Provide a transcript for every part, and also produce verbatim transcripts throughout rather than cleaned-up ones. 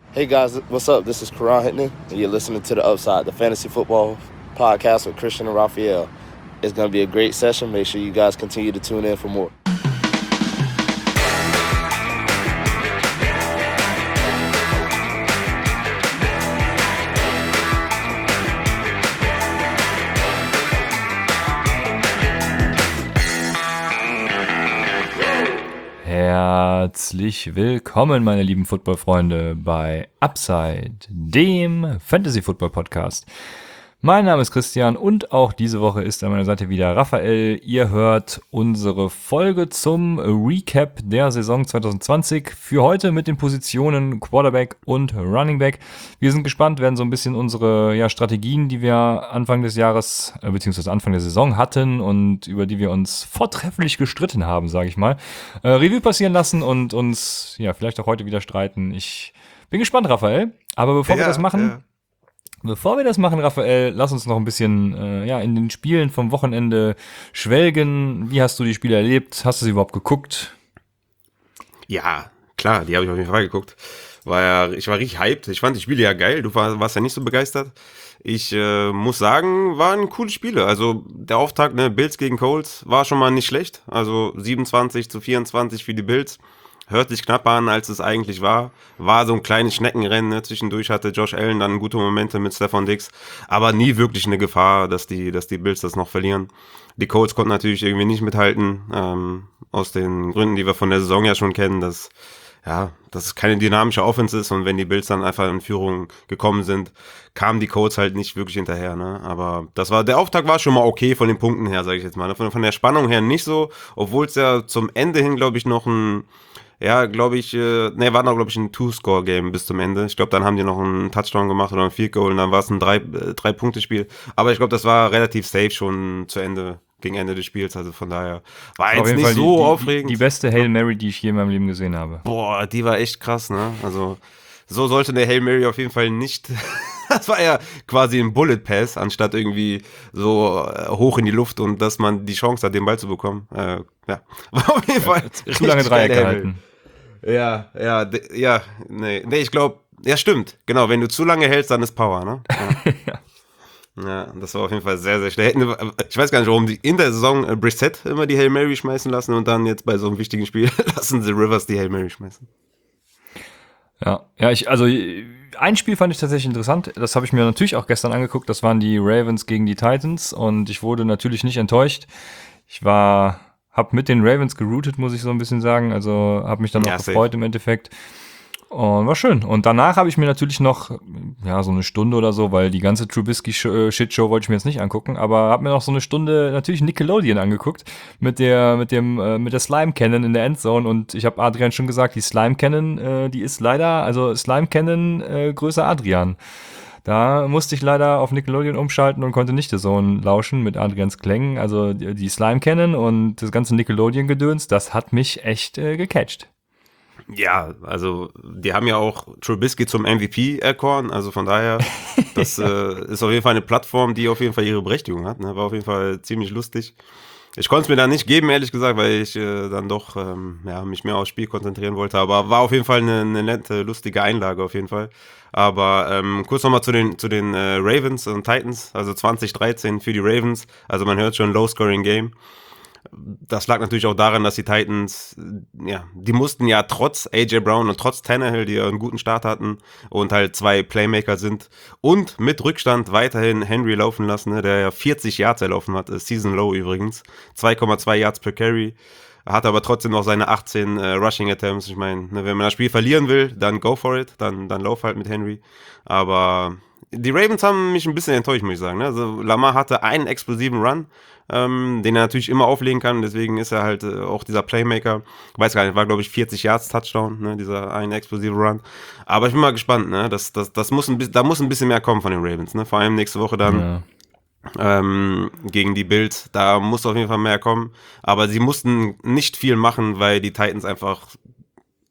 Hey guys, what's up? This is Karan Hittner, and you're listening to The Upside, the fantasy football podcast with Christian and Raphael. It's going to be a great session. Make sure you guys continue to tune in for more. Herzlich willkommen, meine lieben Football-Freunde, bei Upside, dem Fantasy-Football-Podcast. Mein Name ist Christian und auch diese Woche ist an meiner Seite wieder Raphael. Ihr hört unsere Folge zum Recap der Saison zwanzig zwanzig. Für heute mit den Positionen Quarterback und Running Back. Wir sind gespannt, werden so ein bisschen unsere ja, Strategien, die wir Anfang des Jahres äh, beziehungsweise Anfang der Saison hatten und über die wir uns vortrefflich gestritten haben, sage ich mal, äh, Revue passieren lassen und uns ja vielleicht auch heute wieder streiten. Ich bin gespannt, Raphael. Aber bevor ja, wir das machen... Ja. Bevor wir das machen, Raphael, lass uns noch ein bisschen äh, ja in den Spielen vom Wochenende schwelgen. Wie hast du die Spiele erlebt? Hast du sie überhaupt geguckt? Ja, klar, die habe ich auf jeden Fall geguckt. War ja, ich war richtig hyped. Ich fand die Spiele ja geil. Du war, warst ja nicht so begeistert. Ich äh, muss sagen, waren coole Spiele. Also der Auftakt, ne, Bills gegen Colts, war schon mal nicht schlecht. Also siebenundzwanzig zu vierundzwanzig für die Bills. Hört sich knapper an, als es eigentlich war. War so ein kleines Schneckenrennen. Ne? Zwischendurch hatte Josh Allen dann gute Momente mit Stefon Diggs. Aber nie wirklich eine Gefahr, dass die, dass die Bills das noch verlieren. Die Colts konnten natürlich irgendwie nicht mithalten. Ähm, aus den Gründen, die wir von der Saison ja schon kennen, dass, ja, dass es keine dynamische Offense ist. Und wenn die Bills dann einfach in Führung gekommen sind, kamen die Colts halt nicht wirklich hinterher. Ne? Aber das war, der Auftakt war schon mal okay von den Punkten her, sage ich jetzt mal. Von, von der Spannung her nicht so. Obwohl es ja zum Ende hin, glaube ich, noch ein Ja, glaube ich, äh, ne, war noch, glaube ich, ein Two-Score-Game bis zum Ende. Ich glaube, dann haben die noch einen Touchdown gemacht oder ein Field Goal und dann war es ein drei, äh, Drei-Punkte-Spiel. Aber ich glaube, das war relativ safe schon zu Ende, gegen Ende des Spiels. Also von daher war jetzt nicht Fall so die, aufregend. Die, die beste Hail Mary, die ich je in meinem Leben gesehen habe. Boah, die war echt krass, ne? Also so sollte eine Hail Mary auf jeden Fall nicht. Das war ja quasi ein Bullet Pass, anstatt irgendwie so äh, hoch in die Luft und dass man die Chance hat, den Ball zu bekommen. Äh, ja, war auf jeden Fall ja, zu lange Dreieck gehalten. Ja, ja, de, ja, nee, nee, ich glaube, ja, stimmt, genau, wenn du zu lange hältst, dann ist Power, ne? Ja. ja. ja, das war auf jeden Fall sehr, sehr schnell. Ich weiß gar nicht, warum die in der Saison äh, Brissett immer die Hail Mary schmeißen lassen und dann jetzt bei so einem wichtigen Spiel lassen sie Rivers die Hail Mary schmeißen. Ja, ja, ich, also ein Spiel fand ich tatsächlich interessant, das habe ich mir natürlich auch gestern angeguckt, das waren die Ravens gegen die Titans und ich wurde natürlich nicht enttäuscht. Ich war... Hab mit den Ravens geroutet, muss ich so ein bisschen sagen. Also hab mich dann ja, auch gefreut im Endeffekt. Und war schön. Und danach habe ich mir natürlich noch, ja, so eine Stunde oder so, weil die ganze Trubisky-Shitshow wollte ich mir jetzt nicht angucken, aber hab mir noch so eine Stunde natürlich Nickelodeon angeguckt mit der, mit dem, äh, mit der Slime Cannon in der Endzone. Und ich habe Adrian schon gesagt, die Slime Cannon, äh, die ist leider, also Slime Cannon äh, größer Adrian. Da musste ich leider auf Nickelodeon umschalten und konnte nicht so lauschen mit Adrians Klängen. Also die, die Slime Cannon und das ganze Nickelodeon-Gedöns, das hat mich echt äh, gecatcht. Ja, also die haben ja auch Trubisky zum M V P erkoren, also von daher, das äh, ist auf jeden Fall eine Plattform, die auf jeden Fall ihre Berechtigung hat. Ne? War auf jeden Fall ziemlich lustig. Ich konnte es mir da nicht geben, ehrlich gesagt, weil ich äh, dann doch ähm, ja, mich mehr aufs Spiel konzentrieren wollte. Aber war auf jeden Fall eine, eine nette, lustige Einlage auf jeden Fall. Aber ähm, kurz nochmal zu den, zu den äh, Ravens und Titans, also zwanzig dreizehn für die Ravens. Also man hört schon, Low-Scoring-Game. Das lag natürlich auch daran, dass die Titans, ja, die mussten ja trotz A J Brown und trotz Tannehill, die ja einen guten Start hatten und halt zwei Playmaker sind und mit Rückstand weiterhin Henry laufen lassen, ne, der ja vierzig Yards erlaufen hat, Season Low übrigens, zwei Komma zwei Yards per Carry, hat aber trotzdem noch seine achtzehn äh, Rushing Attempts. Ich meine, ne, wenn man das Spiel verlieren will, dann go for it, dann, dann lauf halt mit Henry, aber die Ravens haben mich ein bisschen enttäuscht, muss ich sagen. Ne? Also Lamar hatte einen explosiven Run, ähm, den er natürlich immer auflegen kann. Deswegen ist er halt äh, auch dieser Playmaker. Ich weiß gar nicht, war glaube ich vierzig Yards Touchdown, ne? Dieser eine explosive Run. Aber ich bin mal gespannt. Ne? Das, das, das muss ein bisschen, da muss ein bisschen mehr kommen von den Ravens. Ne? Vor allem nächste Woche dann ja. ähm, gegen die Bills. Da muss auf jeden Fall mehr kommen. Aber sie mussten nicht viel machen, weil die Titans einfach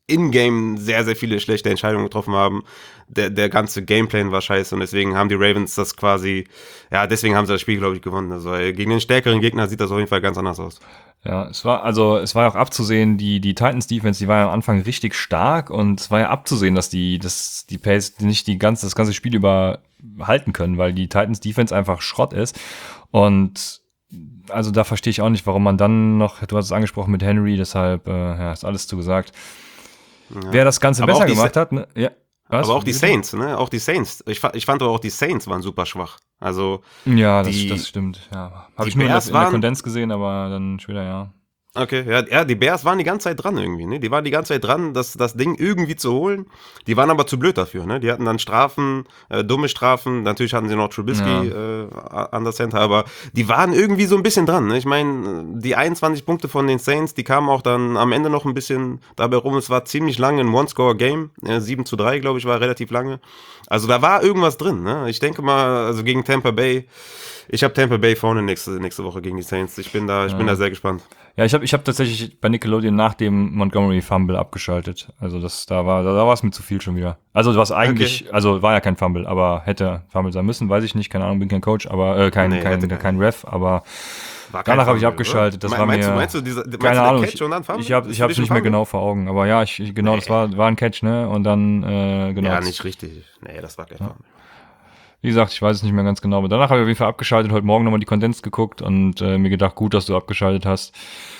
in-game sehr, sehr viele schlechte Entscheidungen getroffen haben. Der, der ganze Gameplan war scheiße und deswegen haben die Ravens das quasi, ja, deswegen haben sie das Spiel, glaube ich, gewonnen. Also gegen den stärkeren Gegner sieht das auf jeden Fall ganz anders aus. Ja, es war, also, es war ja auch abzusehen, die, die Titans-Defense, die war ja am Anfang richtig stark und es war ja abzusehen, dass die, dass die Pace nicht die ganze, das ganze Spiel über halten können, weil die Titans-Defense einfach Schrott ist. Und, also, da verstehe ich auch nicht, warum man dann noch, du hast es angesprochen mit Henry, deshalb, äh, ja, ist alles zugesagt. Ja. Wer das Ganze aber besser gemacht hat, ne? Ja. Was? Aber auch die Saints, ne? Auch die Saints. Ich, ich fand aber auch die Saints waren super schwach. Also ja, das, die, das stimmt. Ja. Habe ich nur in, das, in der Kondens gesehen, aber dann später, ja. Okay, ja, ja, die Bears waren die ganze Zeit dran irgendwie, ne? Die waren die ganze Zeit dran, das, das Ding irgendwie zu holen. Die waren aber zu blöd dafür, ne? Die hatten dann Strafen, äh, dumme Strafen. Natürlich hatten sie noch Trubisky ja. äh, an der Center, aber die waren irgendwie so ein bisschen dran, ne? Ich meine, die einundzwanzig Punkte von den Saints, die kamen auch dann am Ende noch ein bisschen dabei rum. Es war ziemlich lange ein One-Score-Game. Äh, sieben zu drei, glaube ich, war relativ lange. Also da war irgendwas drin, ne? Ich denke mal, also gegen Tampa Bay, ich habe Tampa Bay vorne nächste, nächste Woche gegen die Saints. Ich bin da, ich ja. bin da sehr gespannt. Ja, ich habe ich hab tatsächlich bei Nickelodeon nach dem Montgomery Fumble abgeschaltet. Also das da war da, da war es mir zu viel schon wieder. Also was eigentlich, okay. also war ja kein Fumble, aber hätte Fumble sein müssen, weiß ich nicht, keine Ahnung, bin kein Coach, aber äh, kein nee, kein kein, kein Ref, aber danach habe ich abgeschaltet. Das Me- war meinst mir du, meinst du dieser, meinst keine du Ahnung. Catch Ich, und dann Fumble? ich habe ich habe es nicht mehr genau vor Augen, aber ja, ich, ich genau, nee. das war war ein Catch, ne? Und dann äh, genau. Ja, nicht richtig. Nee, das war kein Fumble. Ja. Wie gesagt, ich weiß es nicht mehr ganz genau, aber danach habe ich auf jeden Fall abgeschaltet, heute Morgen nochmal die Kondens geguckt und äh, mir gedacht, gut, dass du abgeschaltet hast.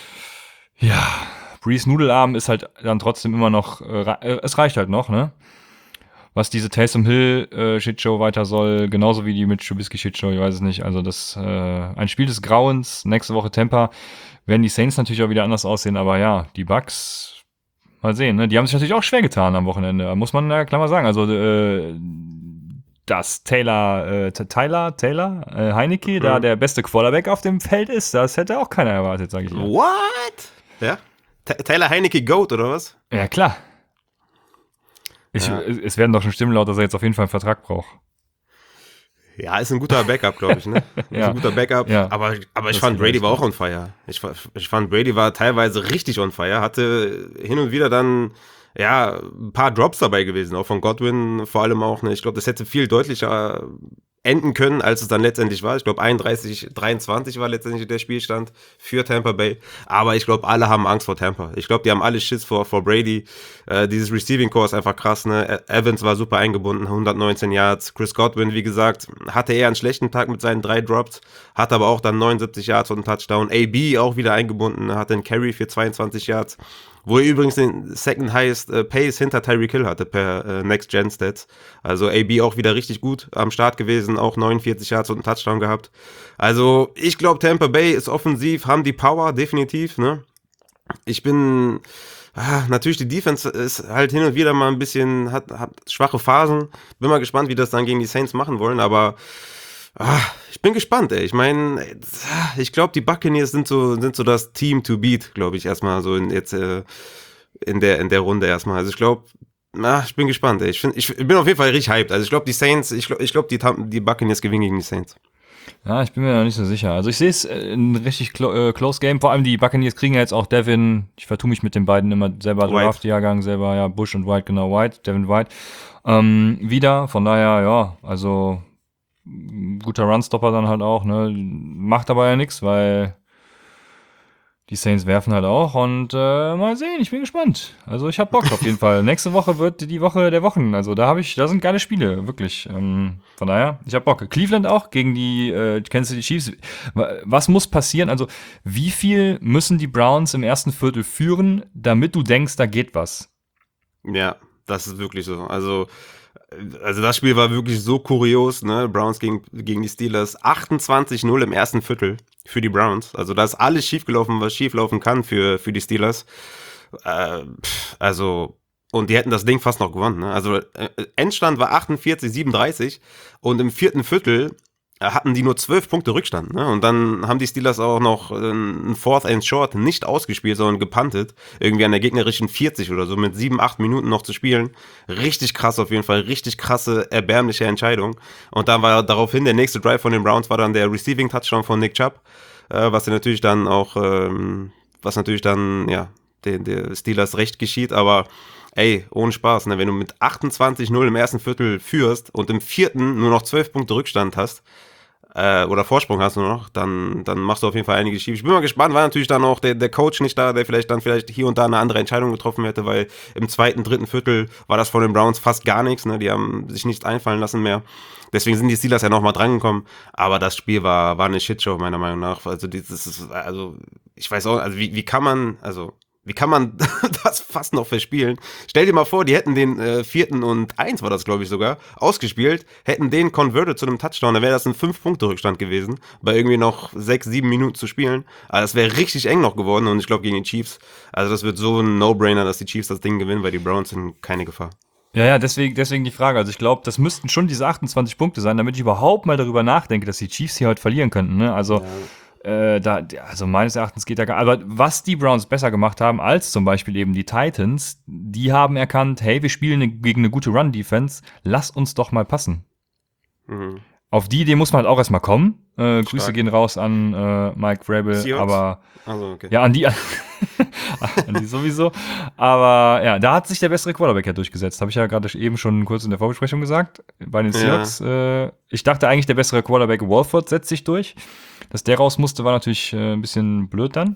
Ja, Brees Nudelarm ist halt dann trotzdem immer noch, äh, es reicht halt noch, ne? Was diese Taysom Hill äh, Shitshow weiter soll, genauso wie die Mitch Trubisky Shitshow, ich weiß es nicht. Also das, äh, ein Spiel des Grauens, nächste Woche Tampa, werden die Saints natürlich auch wieder anders aussehen, aber ja, die Bucks, mal sehen, ne? Die haben sich natürlich auch schwer getan am Wochenende, muss man ja klar mal sagen. Also, äh, dass Taylor, äh, Tyler, Taylor, äh, Heineke, mhm. da der beste Quarterback auf dem Feld ist, das hätte auch keiner erwartet, sage ich mal. What? Ja? T- Taylor Heineke Goat, oder was? Ja, klar. Ich, ja. Es werden doch schon Stimmen laut, dass er jetzt auf jeden Fall einen Vertrag braucht. Ja, ist ein guter Backup, glaube ich, ne? ja. Ist ein guter Backup, ja. aber, aber ich fand, Brady war auch on fire. Ich, ich fand, Brady war teilweise richtig on fire, hatte hin und wieder dann, ja, ein paar Drops dabei gewesen, auch von Godwin vor allem auch, ne? Ich glaube, das hätte viel deutlicher enden können, als es dann letztendlich war. Ich glaube, einunddreißig dreiundzwanzig war letztendlich der Spielstand für Tampa Bay. Aber ich glaube, alle haben Angst vor Tampa. Ich glaube, die haben alle Schiss vor, vor Brady. Äh, dieses Receiving Core ist einfach krass, ne? Evans war super eingebunden, hundertneunzehn Yards. Chris Godwin, wie gesagt, hatte eher einen schlechten Tag mit seinen drei Drops, hat aber auch dann neunundsiebzig Yards und einen Touchdown. A B auch wieder eingebunden, hatte einen Carry für zweiundzwanzig Yards. Wo er übrigens den second highest äh, Pace hinter Tyreek Hill hatte per äh, Next-Gen-Stats. Also A B auch wieder richtig gut am Start gewesen, auch neunundvierzig Yards und einen Touchdown gehabt. Also ich glaube, Tampa Bay ist offensiv, haben die Power, definitiv, ne? Ich bin, ah, natürlich die Defense ist halt hin und wieder mal ein bisschen, hat, hat schwache Phasen. Bin mal gespannt, wie das dann gegen die Saints machen wollen, aber ah, ich bin gespannt, ey. Ich meine, ich glaube, die Buccaneers sind so, sind so das Team to beat, glaube ich, erstmal so in, jetzt, äh, in, der, in der Runde erstmal. Also ich glaube, na, ich bin gespannt, ey. Ich, find, ich bin auf jeden Fall richtig hyped. Also ich glaube, die Saints, ich glaube, ich glaub, die, die Buccaneers gewinnen gegen die Saints. Ja, ich bin mir noch nicht so sicher. Also ich sehe es ein richtig clo- äh, close Game. Vor allem die Buccaneers kriegen ja jetzt auch Devin, ich vertue mich mit den beiden immer selber, Draft-Jahrgang selber, ja, Bush und White, genau, White, Devin White, ähm, wieder. Von daher, ja, also guter Runstopper dann halt auch, ne? Macht aber ja nichts, weil die Saints werfen halt auch und äh, mal sehen, ich bin gespannt. Also ich hab Bock auf jeden Fall. Nächste Woche wird die Woche der Wochen, also da habe ich, da sind geile Spiele, wirklich. Ähm, von daher, ich hab Bock. Cleveland auch gegen die äh, Kansas City Chiefs. Was muss passieren? Also wie viel müssen die Browns im ersten Viertel führen, damit du denkst, da geht was? Ja, das ist wirklich so. Also Also das Spiel war wirklich so kurios, ne? Browns gegen, gegen die Steelers. achtundzwanzig null im ersten Viertel für die Browns. Also da ist alles schiefgelaufen, was schieflaufen kann für, für die Steelers. Äh, also, und die hätten das Ding fast noch gewonnen, ne? Also äh, Endstand war achtundvierzig siebenunddreißig und im vierten Viertel hatten die nur zwölf Punkte Rückstand, ne? Und dann haben die Steelers auch noch ein Fourth and Short nicht ausgespielt, sondern gepuntet. Irgendwie an der gegnerischen vierzig oder so, mit sieben, acht Minuten noch zu spielen. Richtig krass auf jeden Fall, richtig krasse, erbärmliche Entscheidung. Und dann war daraufhin der nächste Drive von den Browns war dann der Receiving Touchdown von Nick Chubb, äh, was ja natürlich dann auch, ähm, was natürlich dann, ja, den, der Steelers recht geschieht, aber ey, ohne Spaß, ne, wenn du mit achtundzwanzig null im ersten Viertel führst und im vierten nur noch zwölf Punkte Rückstand hast, äh, oder Vorsprung hast du noch, dann, dann machst du auf jeden Fall einiges schief. Ich bin mal gespannt, war natürlich dann auch der, der Coach nicht da, der vielleicht dann vielleicht hier und da eine andere Entscheidung getroffen hätte, weil im zweiten, dritten Viertel war das von den Browns fast gar nichts, ne, die haben sich nichts einfallen lassen mehr. Deswegen sind die Steelers ja nochmal drangekommen, aber das Spiel war, war eine Shitshow, meiner Meinung nach. Also, das ist, also, ich weiß auch, also, wie, wie kann man, also, wie kann man das fast noch verspielen? Stell dir mal vor, die hätten den äh, vierten und eins, war das, glaube ich, sogar, ausgespielt, hätten den converted zu einem Touchdown, dann wäre das ein fünf Punkte Rückstand gewesen, bei irgendwie noch sechs, sieben Minuten zu spielen. Also, das wäre richtig eng noch geworden und ich glaube, gegen die Chiefs, also, das wird so ein No-Brainer, dass die Chiefs das Ding gewinnen, weil die Browns sind keine Gefahr. Ja, ja, deswegen, deswegen die Frage. Also ich glaube, das müssten schon diese achtundzwanzig Punkte sein, damit ich überhaupt mal darüber nachdenke, dass die Chiefs hier heute verlieren könnten. Ne? Also, ja. äh, da, also meines Erachtens geht da gar. Aber was die Browns besser gemacht haben als zum Beispiel eben die Titans, die haben erkannt, hey, wir spielen eine, gegen eine gute Run-Defense, lass uns doch mal passen. Mhm. Auf die Idee muss man halt auch erstmal kommen. Äh, Grüße gehen raus an äh, Mike Vrabel, Seahawks? aber also, okay. ja, an die, an die sowieso. Aber ja, da hat sich der bessere Quarterback ja durchgesetzt. Habe ich ja gerade eben schon kurz in der Vorbesprechung gesagt. Bei den Seahawks. Ja. Äh, ich dachte eigentlich, der bessere Quarterback Wolford setzt sich durch. Dass der raus musste, war natürlich äh, ein bisschen blöd dann.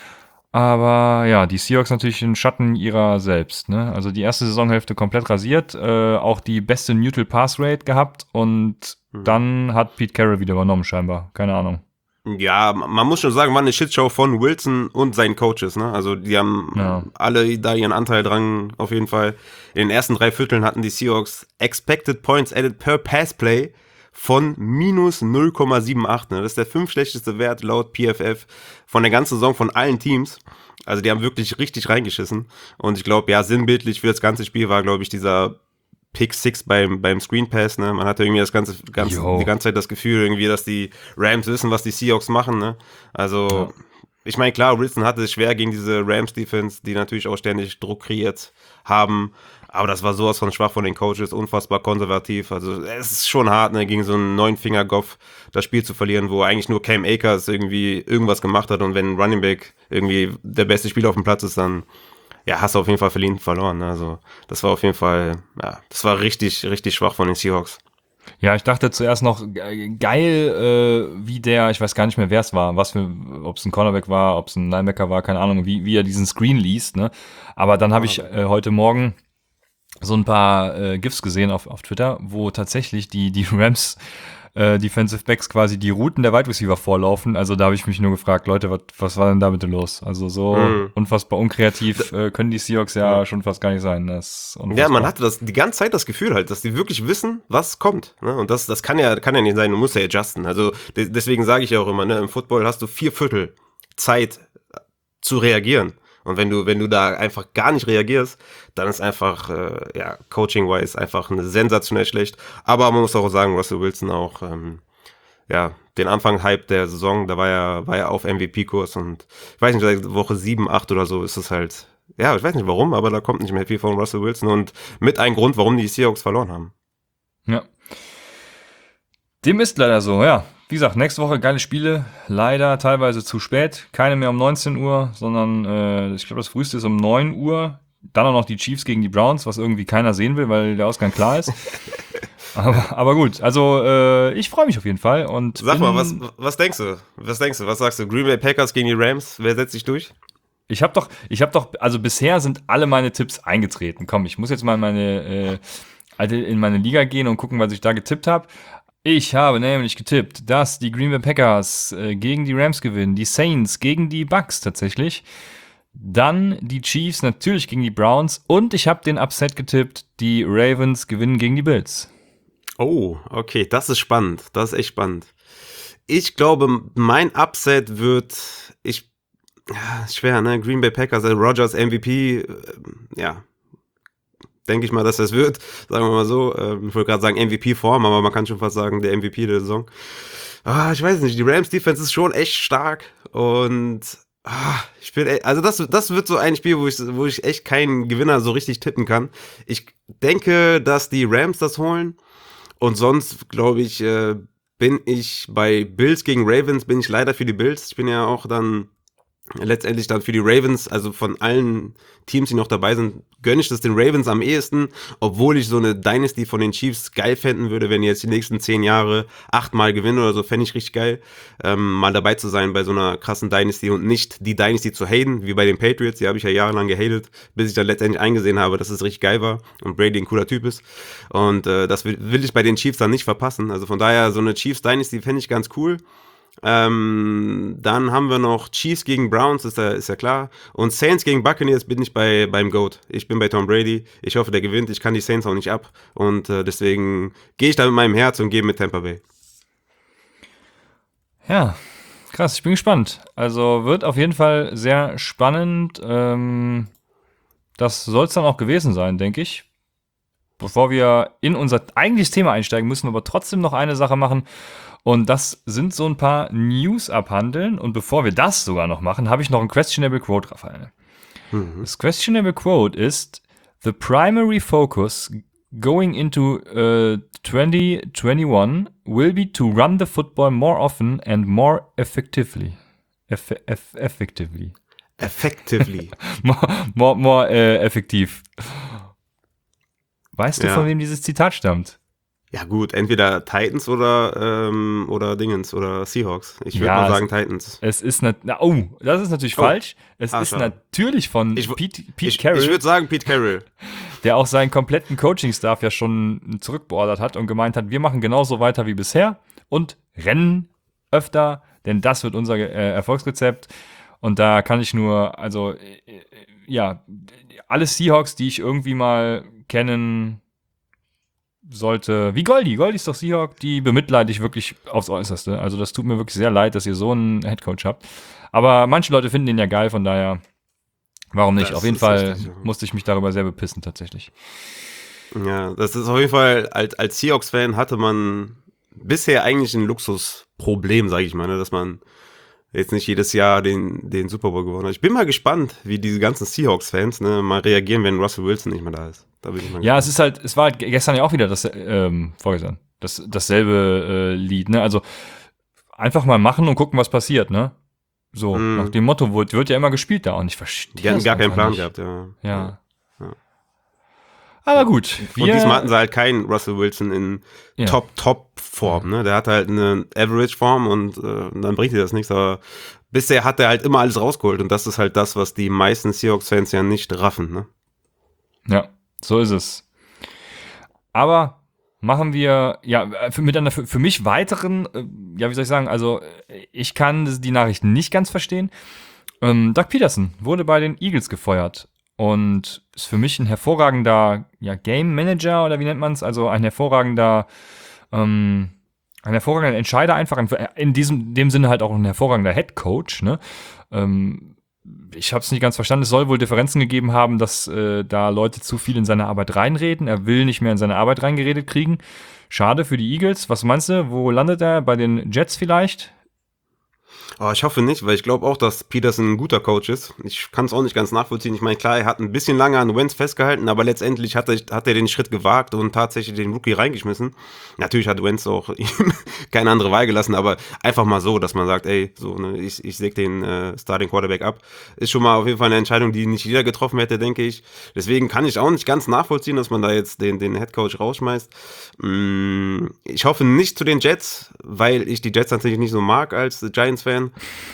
Aber ja, die Seahawks natürlich ein Schatten ihrer selbst. Ne? Also die erste Saisonhälfte komplett rasiert, äh, auch die beste Neutral Pass Rate gehabt und mhm. dann hat Pete Carroll wieder übernommen scheinbar. Keine Ahnung. Ja, man muss schon sagen, war eine Shitshow von Wilson und seinen Coaches. Ne? Also die haben ja. alle da ihren Anteil dran, auf jeden Fall. In den ersten drei Vierteln hatten die Seahawks Expected Points Added per Pass Play von minus null Komma achtundsiebzig. Ne? Das ist der fünftschlechteste Wert laut P F F von der ganzen Saison von allen Teams. Also die haben wirklich richtig reingeschissen. Und ich glaube, ja, sinnbildlich für das ganze Spiel war, glaube ich, dieser Pick Six beim, beim Screen Pass. Ne? Man hatte irgendwie das ganze, ganze, die ganze Zeit das Gefühl, irgendwie, dass die Rams wissen, was die Seahawks machen. Ne? Also, ja. ich meine, klar, Wilson hatte es schwer gegen diese Rams-Defense, die natürlich auch ständig Druck kreiert haben. Aber das war sowas von schwach von den Coaches, unfassbar konservativ. Also es ist schon hart, ne, gegen so einen Neunfinger-Goff das Spiel zu verlieren, wo eigentlich nur Cam Akers irgendwie irgendwas gemacht hat. Und wenn ein Running Back irgendwie der beste Spieler auf dem Platz ist, dann ja, hast du auf jeden Fall verdient verloren. Also das war auf jeden Fall, ja, das war richtig, richtig schwach von den Seahawks. Ja, ich dachte zuerst noch, geil, äh, wie der, ich weiß gar nicht mehr, wer es war, was für, ob es ein Cornerback war, ob es ein Linebacker war, keine Ahnung, wie, wie er diesen Screen liest, ne? Aber dann habe ich äh, heute Morgen so ein paar äh, GIFs gesehen auf, auf Twitter, wo tatsächlich die, die Rams äh, Defensive Backs quasi die Routen der Wide Receiver vorlaufen. Also da habe ich mich nur gefragt, Leute, was, was war denn da bitte los? Also so mhm. unfassbar unkreativ äh, können die Seahawks ja mhm. schon fast gar nicht sein. Das ja, man hatte das die ganze Zeit das Gefühl halt, dass die wirklich wissen, was kommt. Ne? Und das, das kann ja, kann ja nicht sein, du musst ja adjusten. Also de- deswegen sage ich ja auch immer, ne, im Football hast du vier Viertel Zeit zu reagieren. Und wenn du, wenn du da einfach gar nicht reagierst, dann ist einfach, äh, ja, coaching-wise einfach eine sensationell schlecht. Aber man muss auch sagen, Russell Wilson auch, ähm, ja, den Anfang-Hype der Saison, da war er, war er auf M V P-Kurs und ich weiß nicht, seit Woche sieben, acht oder so ist es halt, ja, ich weiß nicht warum, aber da kommt nicht mehr viel von Russell Wilson und mit ein Grund, warum die Seahawks verloren haben. Ja. Dem ist leider so, ja. Wie gesagt, nächste Woche geile Spiele, leider teilweise zu spät, keine mehr um neunzehn Uhr, sondern äh, ich glaube das früheste ist um neun Uhr, dann auch noch die Chiefs gegen die Browns, was irgendwie keiner sehen will, weil der Ausgang klar ist. aber, aber gut, also äh, ich freue mich auf jeden Fall. Und sag mal, was, was denkst du? Was denkst du? Was sagst du? Green Bay Packers gegen die Rams, wer setzt sich durch? Ich habe doch, ich habe doch, also bisher sind alle meine Tipps eingetreten. Komm, ich muss jetzt mal in meine, äh, in meine Liga gehen und gucken, was ich da getippt habe. Ich habe nämlich getippt, dass die Green Bay Packers äh, gegen die Rams gewinnen, die Saints gegen die Bucks tatsächlich, dann die Chiefs natürlich gegen die Browns und ich habe den Upset getippt, die Ravens gewinnen gegen die Bills. Oh, okay, das ist spannend, das ist echt spannend. Ich glaube, mein Upset wird, ich, ja, schwer, ne, Green Bay Packers, also Rodgers M V P, äh, ja, denke ich mal, dass das wird, sagen wir mal so. Ich wollte gerade sagen M V P-Form, aber man kann schon fast sagen, der M V P der Saison. Ah, ich weiß nicht, die Rams-Defense ist schon echt stark und ah, ich bin, also das, das wird so ein Spiel, wo ich, wo ich echt keinen Gewinner so richtig tippen kann. Ich denke, dass die Rams das holen und sonst, glaube ich, bin ich bei Bills gegen Ravens, bin ich leider für die Bills. Ich bin ja auch dann letztendlich dann für die Ravens, also von allen Teams, die noch dabei sind, gönne ich das den Ravens am ehesten, obwohl ich so eine Dynasty von den Chiefs geil fänden würde, wenn die jetzt die nächsten zehn Jahre achtmal gewinnen oder so, fände ich richtig geil, ähm, mal dabei zu sein bei so einer krassen Dynasty und nicht die Dynasty zu haten, wie bei den Patriots, die habe ich ja jahrelang gehatet, bis ich dann letztendlich eingesehen habe, dass es richtig geil war und Brady ein cooler Typ ist und äh, das will, will ich bei den Chiefs dann nicht verpassen, also von daher so eine Chiefs Dynasty fände ich ganz cool. Ähm, dann haben wir noch Chiefs gegen Browns, ist ja, ist ja klar. Und Saints gegen Buccaneers bin ich bei, beim GOAT. Ich bin bei Tom Brady. Ich hoffe, der gewinnt. Ich kann die Saints auch nicht ab. Und äh, deswegen gehe ich da mit meinem Herz und gehe mit Tampa Bay. Ja, krass. Ich bin gespannt. Also wird auf jeden Fall sehr spannend. Ähm, das soll es dann auch gewesen sein, denke ich. Bevor wir in unser eigentliches Thema einsteigen, müssen wir aber trotzdem noch eine Sache machen. Und das sind so ein paar News abhandeln. Und bevor wir das sogar noch machen, habe ich noch ein Questionable Quote, Raphael. Mhm. Das Questionable Quote ist: The primary focus going into uh, twenty twenty-one will be to run the football more often and more effectively. Eff eff effectively. Effectively. more more, more äh, effektiv. Weißt du, Ja. von wem dieses Zitat stammt? Ja gut, entweder Titans oder, ähm, oder Dingens oder Seahawks. Ich würde Ja, mal es- sagen Titans. Es ist nat- na, oh, das ist natürlich Oh. falsch. Es Ah, ist schade. natürlich von Ich w- Pete, Pete Ich, Carroll, ich würde sagen Pete Carroll. der auch seinen kompletten Coaching-Staff ja schon zurückbeordert hat und gemeint hat, wir machen genauso weiter wie bisher und rennen öfter, denn das wird unser äh, Erfolgsrezept. Und da kann ich nur, also, äh, äh, ja, alle Seahawks, die ich irgendwie mal kennen sollte, wie Goldi, Goldi ist doch Seahawk, die bemitleide ich wirklich aufs Äußerste. Also das tut mir wirklich sehr leid, dass ihr so einen Headcoach habt. Aber manche Leute finden den ja geil, von daher, warum nicht? Das Auf jeden ist Fall richtig, ja. musste ich mich darüber sehr bepissen, tatsächlich. Ja, das ist auf jeden Fall, als, als Seahawks-Fan hatte man bisher eigentlich ein Luxusproblem, sage ich mal, ne, dass man jetzt nicht jedes Jahr den, den Super Bowl gewonnen hat. Ich bin mal gespannt, wie diese ganzen Seahawks-Fans ne, mal reagieren, wenn Russell Wilson nicht mehr da ist. Da bin ich mal Ja, gespannt. es ist halt, es war halt gestern ja auch wieder das, ähm, vorgestern, das, dasselbe äh, Lied, ne? Also einfach mal machen und gucken, was passiert, ne? So, Mm. nach dem Motto wird, wird ja immer gespielt da und ich verstehe Die hatten das gar keinen einfach Plan nicht. gehabt, ja. Ja. Ja. Aber gut. Und diesmal hatten sie halt keinen Russell Wilson in Ja. Top-Top-Form, ne? Der hat halt eine Average-Form und äh, dann bringt dir das nichts, aber bisher hat er halt immer alles rausgeholt und das ist halt das, was die meisten Seahawks-Fans ja nicht raffen, ne? Ja, so ist es. Aber machen wir, ja, für, mit einer für, für mich weiteren, äh, ja, wie soll ich sagen, also äh, ich kann die Nachrichten nicht ganz verstehen. Ähm, Doug Peterson wurde bei den Eagles gefeuert und ist für mich ein hervorragender, ja, Game Manager oder wie nennt man es, also ein hervorragender, ähm, ein hervorragender Entscheider einfach, ein, in diesem dem Sinne halt auch ein hervorragender Head Coach, ne? Ähm, ich habe es nicht ganz verstanden. Es soll wohl Differenzen gegeben haben, dass äh, da Leute zu viel in seine Arbeit reinreden. Er will nicht mehr in seine Arbeit reingeredet kriegen. Schade für die Eagles. Was meinst du? Wo landet er? Bei den Jets vielleicht? Aber ich hoffe nicht, weil ich glaube auch, dass Peterson ein guter Coach ist. Ich kann es auch nicht ganz nachvollziehen. Ich meine, klar, er hat ein bisschen lange an Wentz festgehalten, aber letztendlich hat er, hat er den Schritt gewagt und tatsächlich den Rookie reingeschmissen. Natürlich hat Wentz auch ihm keine andere Wahl gelassen, aber einfach mal so, dass man sagt, ey, so, ne, ich, ich säge den äh, Starting Quarterback ab. Ist schon mal auf jeden Fall eine Entscheidung, die nicht jeder getroffen hätte, denke ich. Deswegen kann ich auch nicht ganz nachvollziehen, dass man da jetzt den, den Head Coach rausschmeißt. Mm, ich hoffe nicht zu den Jets, weil ich die Jets tatsächlich nicht so mag als Giants-Fan.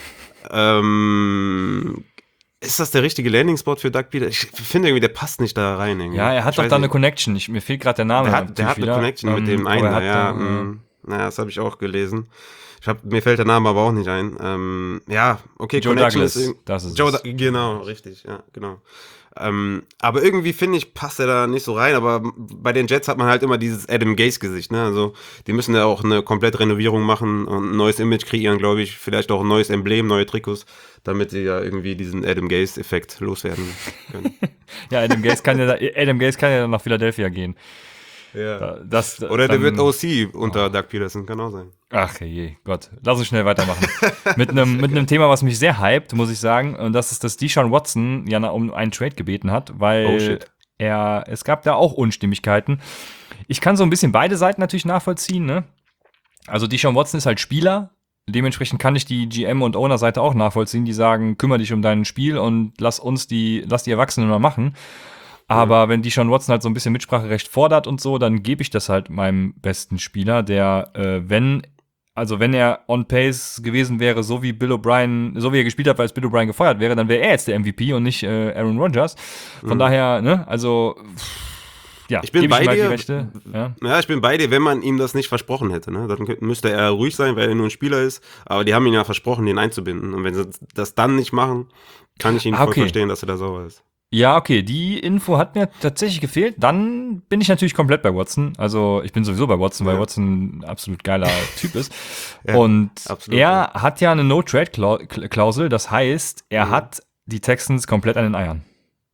Ähm, ist das der richtige Landing-Spot für Doug Peterson? Ich finde irgendwie, der passt nicht da rein. Irgendwie. Ja, er hat Ich doch weiß da eine nicht. Connection. Ich, mir fehlt gerade der Name. Der hat, der hat eine wieder. Connection Ähm, mit dem aber einen, er hat ja. da, äh, mm, naja, das habe ich auch gelesen. Ich hab, mir fällt der Name aber auch nicht ein. Ähm, ja, okay, Joe Connection Douglas, ist irg- das ist Joe es. Da- genau, richtig, ja, genau. Ähm, aber irgendwie finde ich, passt er da nicht so rein. Aber bei den Jets hat man halt immer dieses Adam Gase-Gesicht, ne? Also die müssen ja auch eine komplette Renovierung machen und ein neues Image kreieren, glaube ich. Vielleicht auch ein neues Emblem, neue Trikots, damit sie ja irgendwie diesen Adam Gase-Effekt loswerden können. Ja, Adam Gase kann ja, da, Adam Gase kann ja dann nach Philadelphia gehen. ja. Das, Oder der dann- wird O C unter Doug Peterson, kann auch sein. Ach je, Gott. Lass uns schnell weitermachen. mit einem mit einem Thema, was mich sehr hypt, muss ich sagen. Und das ist, dass Deshaun Watson ja na- um einen Trade gebeten hat, weil Oh, shit. er, es gab da auch Unstimmigkeiten. Ich kann so ein bisschen beide Seiten natürlich nachvollziehen, ne? Also Deshaun Watson ist halt Spieler dementsprechend kann ich die G M- und Owner-Seite auch nachvollziehen, die sagen, kümmere dich um dein Spiel und lass uns die, lass die Erwachsenen mal machen. Aber mhm. wenn Deshaun Watson halt so ein bisschen Mitspracherecht fordert und so, dann gebe ich das halt meinem besten Spieler, der, äh, wenn, also wenn er on pace gewesen wäre, so wie Bill O'Brien, so wie er gespielt hat, weil es Bill O'Brien gefeuert wäre, dann wäre er jetzt der M V P und nicht äh, Aaron Rodgers. Von mhm. daher, ne, also ja, ich bin bei ich dir. Die Rechte, ja. ja, ich bin bei dir, wenn man ihm das nicht versprochen hätte. Ne? Dann müsste er ruhig sein, weil er nur ein Spieler ist. Aber die haben ihn ja versprochen, den einzubinden. Und wenn sie das dann nicht machen, kann ich ihn okay. voll verstehen, dass er da sauer ist. Ja, okay, die Info hat mir tatsächlich gefehlt. Dann bin ich natürlich komplett bei Watson. Also ich bin sowieso bei Watson, weil ja. Watson ein absolut geiler Typ ist. ja, und absolut, er ja. hat ja eine No-Trade-Klausel. Das heißt, er mhm. hat die Texans komplett an den Eiern.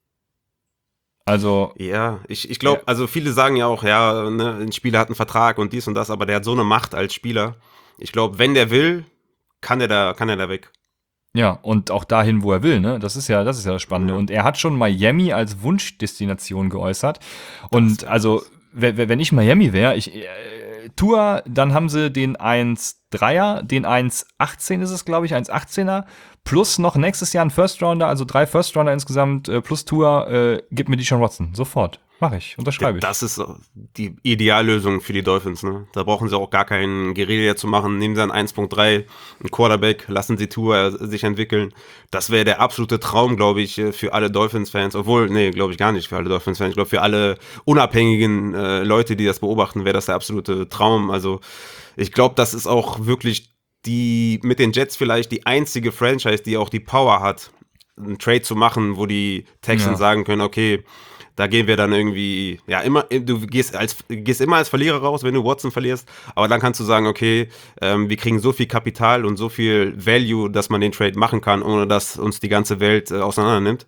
Also ja, ich, ich glaube, ja. also viele sagen ja auch, ja, ne, ein Spieler hat einen Vertrag und dies und das, aber der hat so eine Macht als Spieler. Ich glaube, wenn der will, kann er da, kann er da weg. Ja, und auch dahin, wo er will, ne? Das ist ja, das ist ja das Spannende. Ja. Und er hat schon Miami als Wunschdestination geäußert. Und also, wenn ich Miami wäre, ich äh, Tour, dann haben sie den eins Komma dreier, den eins Komma achtzehn ist es, glaube ich, eins Komma achtzehner, plus noch nächstes Jahr ein First Rounder, also drei First Rounder insgesamt, äh, plus Tour, äh, gib mir Deshaun Watson. Sofort. Mach ich, unterschreibe ich. Das ist die Ideallösung für die Dolphins, ne? Da brauchen sie auch gar keinen Guerilla zu machen. Nehmen sie einen eins Punkt drei, einen Quarterback, lassen sie Tour sich entwickeln. Das wäre der absolute Traum, glaube ich, für alle Dolphins-Fans. Obwohl, nee, glaube ich gar nicht für alle Dolphins-Fans. Ich glaube, für alle unabhängigen äh, Leute, die das beobachten, wäre das der absolute Traum. Also ich glaube, das ist auch wirklich die, mit den Jets vielleicht die einzige Franchise, die auch die Power hat, einen Trade zu machen, wo die Texans ja. sagen können, okay, da gehen wir dann irgendwie, ja, immer, du gehst, als, gehst immer als Verlierer raus, wenn du Watson verlierst, aber dann kannst du sagen, okay, ähm, wir kriegen so viel Kapital und so viel Value, dass man den Trade machen kann, ohne dass uns die ganze Welt äh, auseinander nimmt.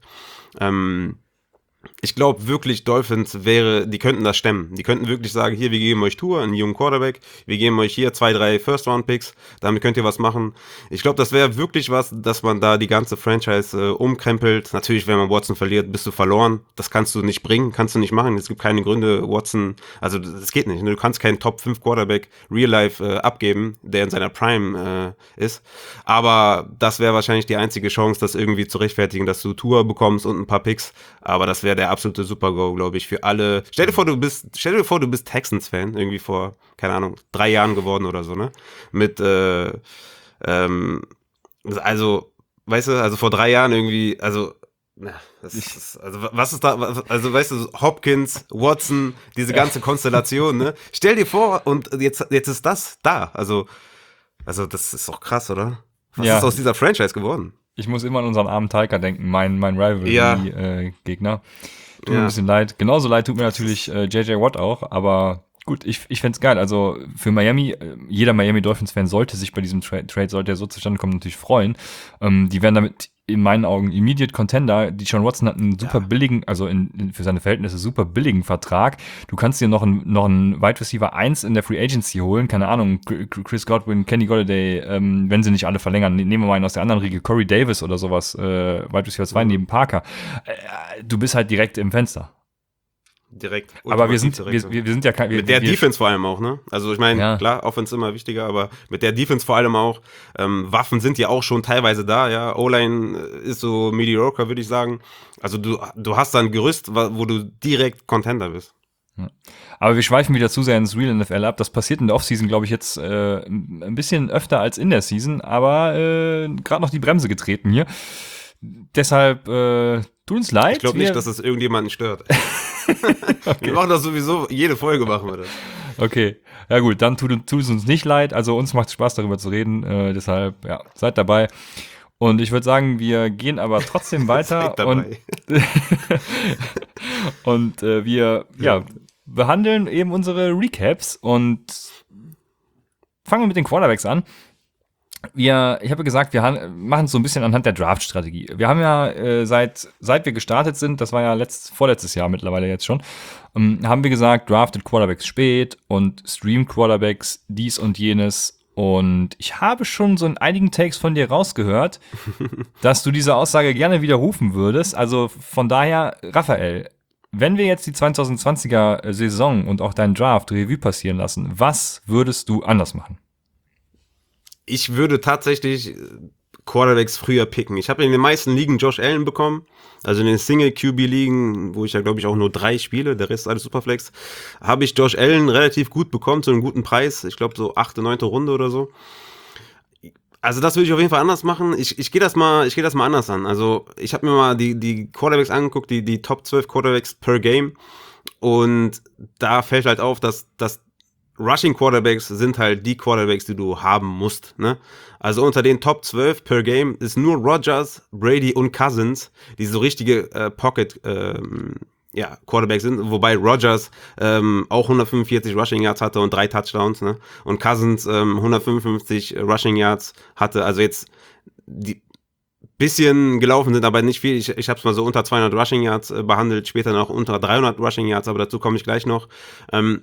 Ähm, ich glaube wirklich, Dolphins wäre, die könnten das stemmen. Die könnten wirklich sagen, hier, wir geben euch Tour, einen jungen Quarterback, wir geben euch hier zwei, drei First-Round-Picks, damit könnt ihr was machen. Ich glaube, das wäre wirklich was, dass man da die ganze Franchise äh, umkrempelt. Natürlich, wenn man Watson verliert, bist du verloren. Das kannst du nicht bringen, kannst du nicht machen. Es gibt keine Gründe, Watson, also das geht nicht. Du kannst keinen Top fünf Quarterback Real-Life äh, abgeben, der in seiner Prime äh, ist. Aber das wäre wahrscheinlich die einzige Chance, das irgendwie zu rechtfertigen, dass du Tour bekommst und ein paar Picks. Aber das wäre der absolute Super-Go, glaube ich, für alle. Stell dir vor, du bist, stell dir vor, du bist Texans-Fan, irgendwie vor, keine Ahnung, drei Jahren geworden oder so, ne? Mit, äh, ähm, also, weißt du, also vor drei Jahren irgendwie, also, na, das ist, also, was ist da, also, weißt du, Hopkins, Watson, diese ganze Konstellation, ne? Stell dir vor, und jetzt, jetzt ist das da, also, also, das ist doch krass, oder? Was ja. ist aus dieser Franchise geworden? Ich muss immer an unseren armen Taika denken, mein, mein Rivalry-Gegner. Ja. Tut mir ja. ein bisschen leid. Genauso leid tut mir natürlich äh, J J Watt auch, aber gut, ich, ich fänd's geil. Also für Miami, äh, jeder Miami Dolphins-Fan sollte sich bei diesem Tra- Trade, sollte er so zustande kommen, natürlich freuen. Ähm, die werden damit in meinen Augen Immediate Contender. Deshaun Watson hat einen super ja. billigen, also in, in, für seine Verhältnisse super billigen Vertrag. Du kannst dir noch einen, noch einen Wide Receiver eins in der Free Agency holen. Keine Ahnung, Chris Godwin, Kenny Golladay, ähm, wenn sie nicht alle verlängern. Nehmen wir mal einen aus der anderen Riege, Corey Davis oder sowas, äh, Wide Receiver zwei mhm. neben Parker. Äh, du bist halt direkt im Fenster. Direkt. Aber wir sind, direkt, wir, wir sind ja kein... Wir, mit der wir, Defense vor allem auch, ne? Also ich meine, ja. klar, Offense immer wichtiger, aber mit der Defense vor allem auch. Ähm, Waffen sind ja auch schon teilweise da, ja. O-Line ist so mediocre, würde ich sagen. Also du, du hast da ein Gerüst, wo du direkt Contender bist. Ja. Aber wir schweifen wieder zu sehr ins Real N F L ab. Das passiert in der Offseason, glaube ich, jetzt äh, ein bisschen öfter als in der Season, aber äh, gerade noch die Bremse getreten hier. Deshalb äh, tut uns leid. Ich glaube nicht, dass das irgendjemanden stört. Okay. Wir machen das sowieso, jede Folge machen wir das. Okay, ja gut, dann tut, tut es uns nicht leid. Also uns macht es Spaß, darüber zu reden. Äh, deshalb, ja, seid dabei. Und ich würde sagen, wir gehen aber trotzdem weiter. und und äh, wir ja, behandeln eben unsere Recaps und fangen wir mit den Quarterbacks an. Wir, ich habe gesagt, wir han- machen es so ein bisschen anhand der Draft-Strategie. Wir haben ja äh, seit seit wir gestartet sind, das war ja letzt, vorletztes Jahr mittlerweile jetzt schon, ähm, haben wir gesagt, draftet Quarterbacks spät und streamt Quarterbacks dies und jenes. Und ich habe schon so in einigen Takes von dir rausgehört, dass du diese Aussage gerne widerrufen würdest. Also von daher, Raphael, wenn wir jetzt die zwanzig zwanziger Saison und auch deinen Draft Revue passieren lassen, was würdest du anders machen? ich würde tatsächlich Quarterbacks früher picken. Ich habe in den meisten Ligen Josh Allen bekommen, also in den Single-Q B-Ligen, wo ich ja, glaube ich, auch nur drei spiele, der Rest ist alles Superflex, habe ich Josh Allen relativ gut bekommen, zu einem guten Preis, ich glaube so achte, neunte Runde oder so. Also das würde ich auf jeden Fall anders machen. Ich, ich gehe das mal, ich gehe das mal anders an. Also ich habe mir mal die, die Quarterbacks angeguckt, die, die Top zwölf Quarterbacks per Game, und da fällt halt auf, dass, dass Rushing Quarterbacks sind halt die Quarterbacks, die du haben musst, ne? Also unter den Top zwölf per Game ist nur Rodgers, Brady und Cousins, die so richtige äh, Pocket ähm, ja, Quarterbacks sind, wobei Rodgers ähm, auch hundertfünfundvierzig Rushing Yards hatte und drei Touchdowns, ne? Und Cousins ähm, hundertfünfundfünfzig Rushing Yards hatte, also jetzt die bisschen gelaufen sind, aber nicht viel. Ich, ich habe es mal so unter zweihundert Rushing Yards äh, behandelt, später noch unter dreihundert Rushing Yards, aber dazu komme ich gleich noch. Ähm,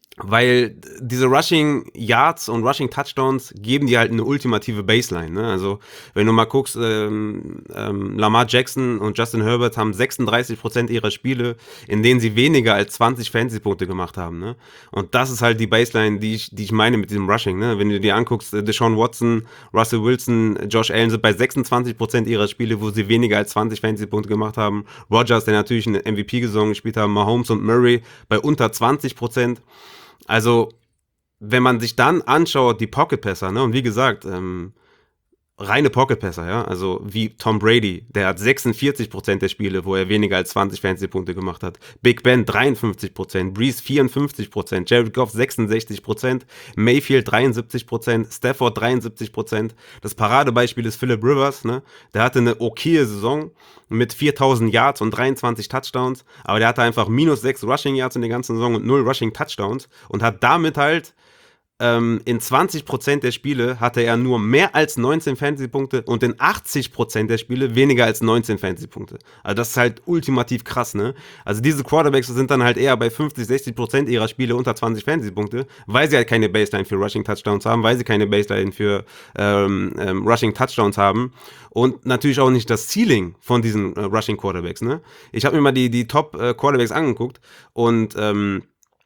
Weil diese Rushing Yards und Rushing Touchdowns geben dir halt eine ultimative Baseline, ne? Also wenn du mal guckst, ähm, ähm, Lamar Jackson und Justin Herbert haben sechsunddreißig Prozent ihrer Spiele, in denen sie weniger als zwanzig Fantasy-Punkte gemacht haben, ne? Und das ist halt die Baseline, die ich, die ich meine mit diesem Rushing, ne? Wenn du dir anguckst, Deshaun Watson, Russell Wilson, Josh Allen sind bei sechsundzwanzig Prozent ihrer Spiele, wo sie weniger als zwanzig Fantasy-Punkte gemacht haben. Rodgers, der natürlich eine M V P-Saison gespielt hat, Mahomes und Murray bei unter zwanzig Prozent. Also, wenn man sich dann anschaut, die Pocket-Passer, ne, und wie gesagt, ähm, reine Pocket-Passer, ja, also wie Tom Brady, der hat sechsundvierzig Prozent der Spiele, wo er weniger als zwanzig Fantasy-Punkte gemacht hat. Big Ben dreiundfünfzig Prozent, Breeze vierundfünfzig Prozent, Jared Goff sechsundsechzig Prozent, Mayfield dreiundsiebzig Prozent, Stafford dreiundsiebzig Prozent. Das Paradebeispiel ist Phillip Rivers, ne, der hatte eine okaye Saison mit viertausend Yards und dreiundzwanzig Touchdowns, aber der hatte einfach minus sechs Rushing Yards in der ganzen Saison und null Rushing Touchdowns und hat damit halt ähm, in zwanzig Prozent der Spiele hatte er nur mehr als neunzehn Fantasy-Punkte und in achtzig Prozent der Spiele weniger als neunzehn Fantasy-Punkte. Also das ist halt ultimativ krass, ne? Also diese Quarterbacks sind dann halt eher bei fünfzig, sechzig Prozent ihrer Spiele unter zwanzig Fantasy-Punkte, weil sie halt keine Baseline für Rushing Touchdowns haben, weil sie keine Baseline für ähm, ähm, Rushing Touchdowns haben und natürlich auch nicht das Ceiling von diesen äh, Rushing Quarterbacks, ne? Ich habe mir mal die, die Top äh, Quarterbacks angeguckt und ähm,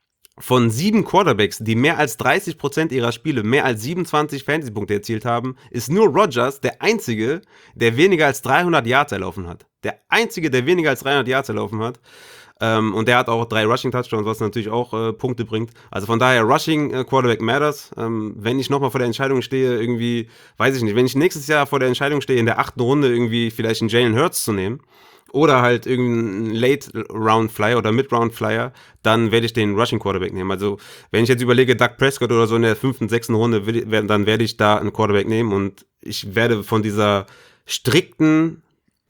von sieben Quarterbacks, die mehr als dreißig Prozent ihrer Spiele mehr als siebenundzwanzig Fantasy-Punkte erzielt haben, ist nur Rodgers der einzige, der weniger als dreihundert Yards erlaufen hat. Der einzige, der weniger als dreihundert Yards erlaufen hat. Ähm, und der hat auch drei Rushing-Touchdowns, was natürlich auch äh, Punkte bringt. Also von daher, Rushing äh, Quarterback matters. Ähm, wenn ich nochmal vor der Entscheidung stehe, irgendwie, weiß ich nicht, wenn ich nächstes Jahr vor der Entscheidung stehe, in der achten Runde irgendwie vielleicht einen Jalen Hurts zu nehmen, oder halt irgendeinen Late-Round-Flyer oder Mid-Round-Flyer, dann werde ich den Rushing-Quarterback nehmen. Also, wenn ich jetzt überlege, Dak Prescott oder so in der fünften, sechsten Runde, dann werde ich da einen Quarterback nehmen und ich werde von dieser strikten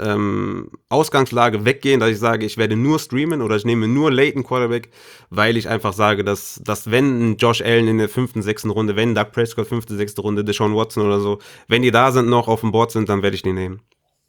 ähm, Ausgangslage weggehen, dass ich sage, ich werde nur streamen oder ich nehme nur Late Quarterback, weil ich einfach sage, dass, dass wenn Josh Allen in der fünften, sechsten Runde, wenn Dak Prescott fünfte, sechste Runde, Deshaun Watson oder so, wenn die da sind, noch auf dem Board sind, dann werde ich den nehmen.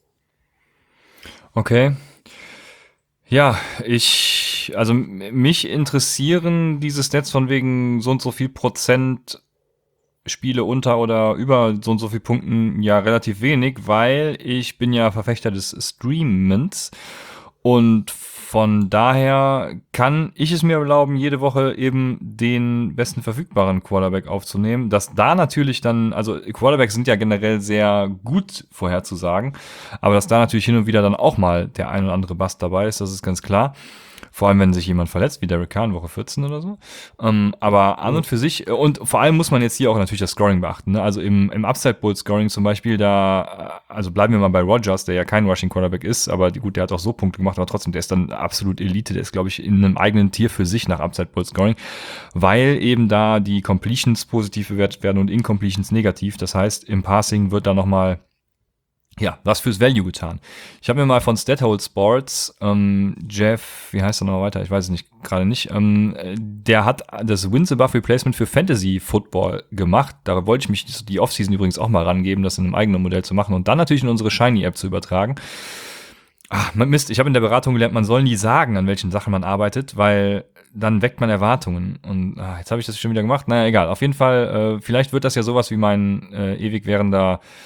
Okay. Ja, ich, also mich interessieren diese Stats von wegen so und so viel Prozent Spiele unter oder über so und so viel Punkten ja relativ wenig, weil ich bin ja Verfechter des Streamens und von daher kann ich es mir erlauben, jede Woche eben den besten verfügbaren Quarterback aufzunehmen. Dass da natürlich dann, also Quarterbacks sind ja generell sehr gut vorherzusagen, aber dass da natürlich hin und wieder dann auch mal der ein oder andere Bust dabei ist, das ist ganz klar. Vor allem, wenn sich jemand verletzt, wie Derek Carr in Woche vierzehn oder so. Ähm, aber an und für sich, und vor allem muss man jetzt hier auch natürlich das Scoring beachten, ne? Also im, im Upside Bowl Scoring zum Beispiel, da, also bleiben wir mal bei Rodgers, der ja kein Rushing Quarterback ist, aber gut, der hat auch so Punkte gemacht, aber trotzdem, der ist dann absolut Elite, der ist, glaube ich, in einem eigenen Tier für sich nach Upside Bowl Scoring, weil eben da die Completions positiv bewertet werden und Incompletions negativ. Das heißt, im Passing wird da nochmal ja, was fürs Value getan. Ich habe mir mal von Stathole Sports, ähm, Jeff, wie heißt er noch weiter? Ich weiß es nicht, gerade nicht. Ähm, der hat das Wins Above Replacement für Fantasy Football gemacht. Da wollte ich mich die Offseason übrigens auch mal rangeben, das in einem eigenen Modell zu machen und dann natürlich in unsere Shiny-App zu übertragen. Ach, Mist, ich habe in der Beratung gelernt, man soll nie sagen, an welchen Sachen man arbeitet, weil dann weckt man Erwartungen. Und ah, jetzt habe ich das schon wieder gemacht. Naja, egal. Auf jeden Fall, äh, vielleicht wird das ja sowas wie mein äh, ewig währender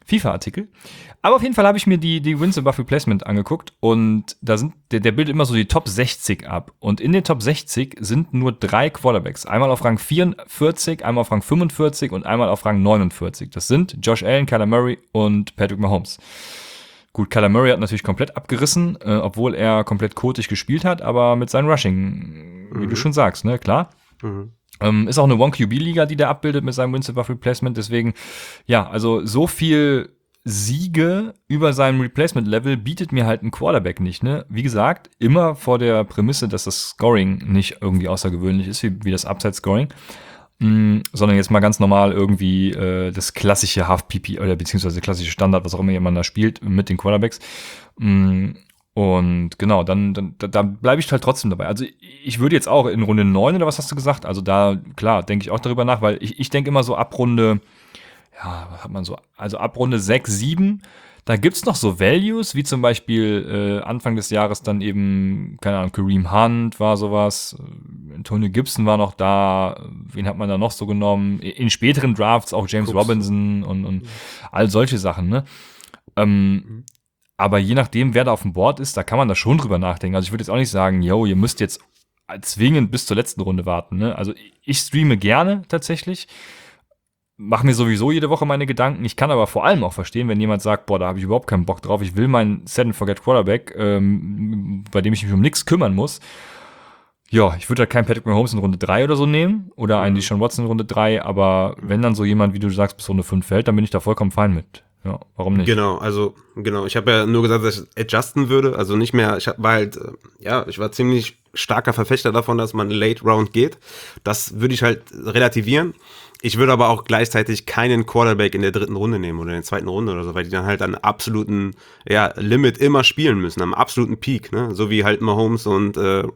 FIFA-Artikel. Aber auf jeden Fall habe ich mir die, die Wins above Replacement angeguckt und da sind, der, der bildet immer so die Top sechzig ab. Und in den Top sechzig sind nur drei Quarterbacks. Einmal auf Rang vierundvierzig, einmal auf Rang fünfundvierzig und einmal auf Rang neunundvierzig. Das sind Josh Allen, Kyler Murray und Patrick Mahomes. Gut, Kyler Murray hat natürlich komplett abgerissen, äh, obwohl er komplett kotig gespielt hat, aber mit seinem Rushing, wie mhm. du schon sagst, ne, klar. Mhm. Ähm, ist auch eine One-Q B-Liga, die der abbildet mit seinem Wins above Replacement. Deswegen, ja, also so viel Siege über seinem Replacement-Level bietet mir halt ein Quarterback nicht, ne? Wie gesagt, immer vor der Prämisse, dass das Scoring nicht irgendwie außergewöhnlich ist, wie, wie das Upside-Scoring, mh, sondern jetzt mal ganz normal irgendwie äh, das klassische Half-P P oder beziehungsweise klassische Standard, was auch immer jemand da spielt, mit den Quarterbacks. Mh, und genau, dann, dann da bleibe ich halt trotzdem dabei. Also ich würde jetzt auch in Runde neun oder was hast du gesagt? Also da, klar, denke ich auch darüber nach, weil ich, ich denke immer so ab Runde ja, was hat man so, also ab Runde sechs, sieben, da gibt's noch so Values, wie zum Beispiel äh, Anfang des Jahres dann eben, keine Ahnung, Kareem Hunt war sowas, Antonio Gibson war noch da, wen hat man da noch so genommen? In späteren Drafts auch James Cooks. Robinson und, und all solche Sachen, ne? Ähm, mhm. Aber je nachdem, wer da auf dem Board ist, da kann man da schon drüber nachdenken. Also ich würde jetzt auch nicht sagen, yo, ihr müsst jetzt zwingend bis zur letzten Runde warten, ne? Also ich streame gerne tatsächlich, mache mir sowieso jede Woche meine Gedanken. Ich kann aber vor allem auch verstehen, wenn jemand sagt, boah, da habe ich überhaupt keinen Bock drauf. Ich will meinen Set-and-Forget-Quarterback, ähm, bei dem ich mich um nichts kümmern muss. Ja, ich würde halt keinen Patrick Mahomes in Runde drei oder so nehmen oder einen Deshaun Watson in Runde drei, aber wenn dann so jemand, wie du sagst, bis Runde fünf fällt, dann bin ich da vollkommen fein mit. Ja, warum nicht? Genau, also genau. Ich habe ja nur gesagt, dass ich adjusten würde, also nicht mehr, ich war halt, ja, ich war ziemlich starker Verfechter davon, dass man Late Round geht. Das würde ich halt relativieren. Ich würde aber auch gleichzeitig keinen Quarterback in der dritten Runde nehmen oder in der zweiten Runde oder so, weil die dann halt an absoluten ja, Limit immer spielen müssen, am absoluten Peak, ne? So wie halt Mahomes und äh,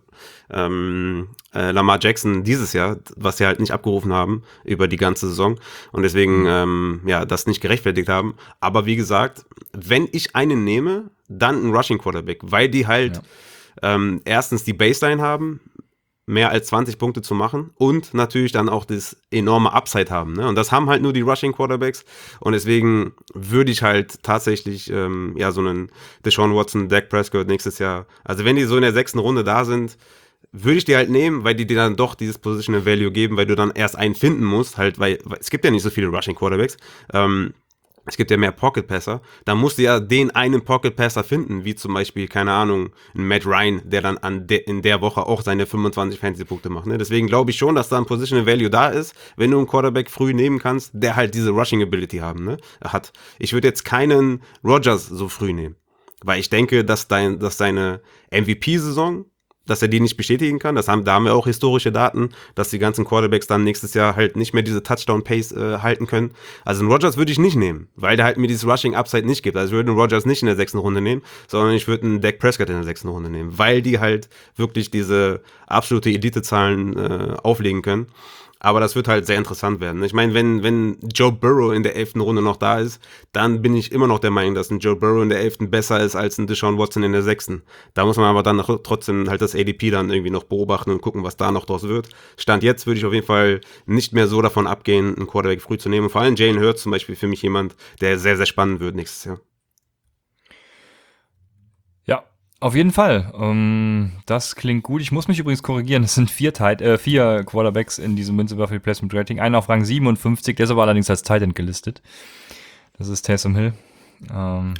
ähm, äh, Lamar Jackson dieses Jahr, was sie halt nicht abgerufen haben über die ganze Saison und deswegen ähm, ja das nicht gerechtfertigt haben. Aber wie gesagt, wenn ich einen nehme, dann ein Rushing Quarterback, weil die halt ja. ähm, erstens die Baseline haben, mehr als zwanzig Punkte zu machen und natürlich dann auch das enorme Upside haben. Ne? Und das haben halt nur die Rushing Quarterbacks und deswegen würde ich halt tatsächlich ähm, ja so einen Deshaun Watson, Dak Prescott nächstes Jahr, also wenn die so in der sechsten Runde da sind, würde ich die halt nehmen, weil die dir dann doch dieses Positional Value geben, weil du dann erst einen finden musst, halt, weil, weil es gibt ja nicht so viele Rushing Quarterbacks, ähm, es gibt ja mehr Pocket-Passer, da musst du ja den einen Pocket-Passer finden, wie zum Beispiel, keine Ahnung, ein Matt Ryan, der dann an de- in der Woche auch seine fünfundzwanzig Fantasy-Punkte macht. Ne? Deswegen glaube ich schon, dass da ein Positional Value da ist, wenn du einen Quarterback früh nehmen kannst, der halt diese Rushing-Ability haben, ne? hat. Ich würde jetzt keinen Rodgers so früh nehmen, weil ich denke, dass, dein, dass seine M V P-Saison, dass er die nicht bestätigen kann. Das haben, da haben wir auch historische Daten, dass die ganzen Quarterbacks dann nächstes Jahr halt nicht mehr diese Touchdown-Pace äh, halten können. Also einen Rodgers würde ich nicht nehmen, weil der halt mir dieses Rushing-Upside nicht gibt. Also ich würde einen Rodgers nicht in der sechsten Runde nehmen, sondern ich würde einen Dak Prescott in der sechsten Runde nehmen, weil die halt wirklich diese absolute Elite-Zahlen äh, auflegen können. Aber das wird halt sehr interessant werden. Ich meine, wenn, wenn Joe Burrow in der elften Runde noch da ist, dann bin ich immer noch der Meinung, dass ein Joe Burrow in der elften besser ist als ein Deshaun Watson in der sechsten. Da muss man aber dann noch, trotzdem halt das A D P dann irgendwie noch beobachten und gucken, was da noch draus wird. Stand jetzt würde ich auf jeden Fall nicht mehr so davon abgehen, einen Quarterback früh zu nehmen. Und vor allem Jalen Hurts zum Beispiel für mich jemand, der sehr, sehr spannend wird nächstes Jahr. Ja, auf jeden Fall. Um, das klingt gut. Ich muss mich übrigens korrigieren. Es sind vier, Tight, äh, vier Quarterbacks in diesem Wins above Replacement Rating. Einer auf Rang siebenundfünfzig, der ist aber allerdings als Tight End gelistet. Das ist Taysom Hill. Ähm.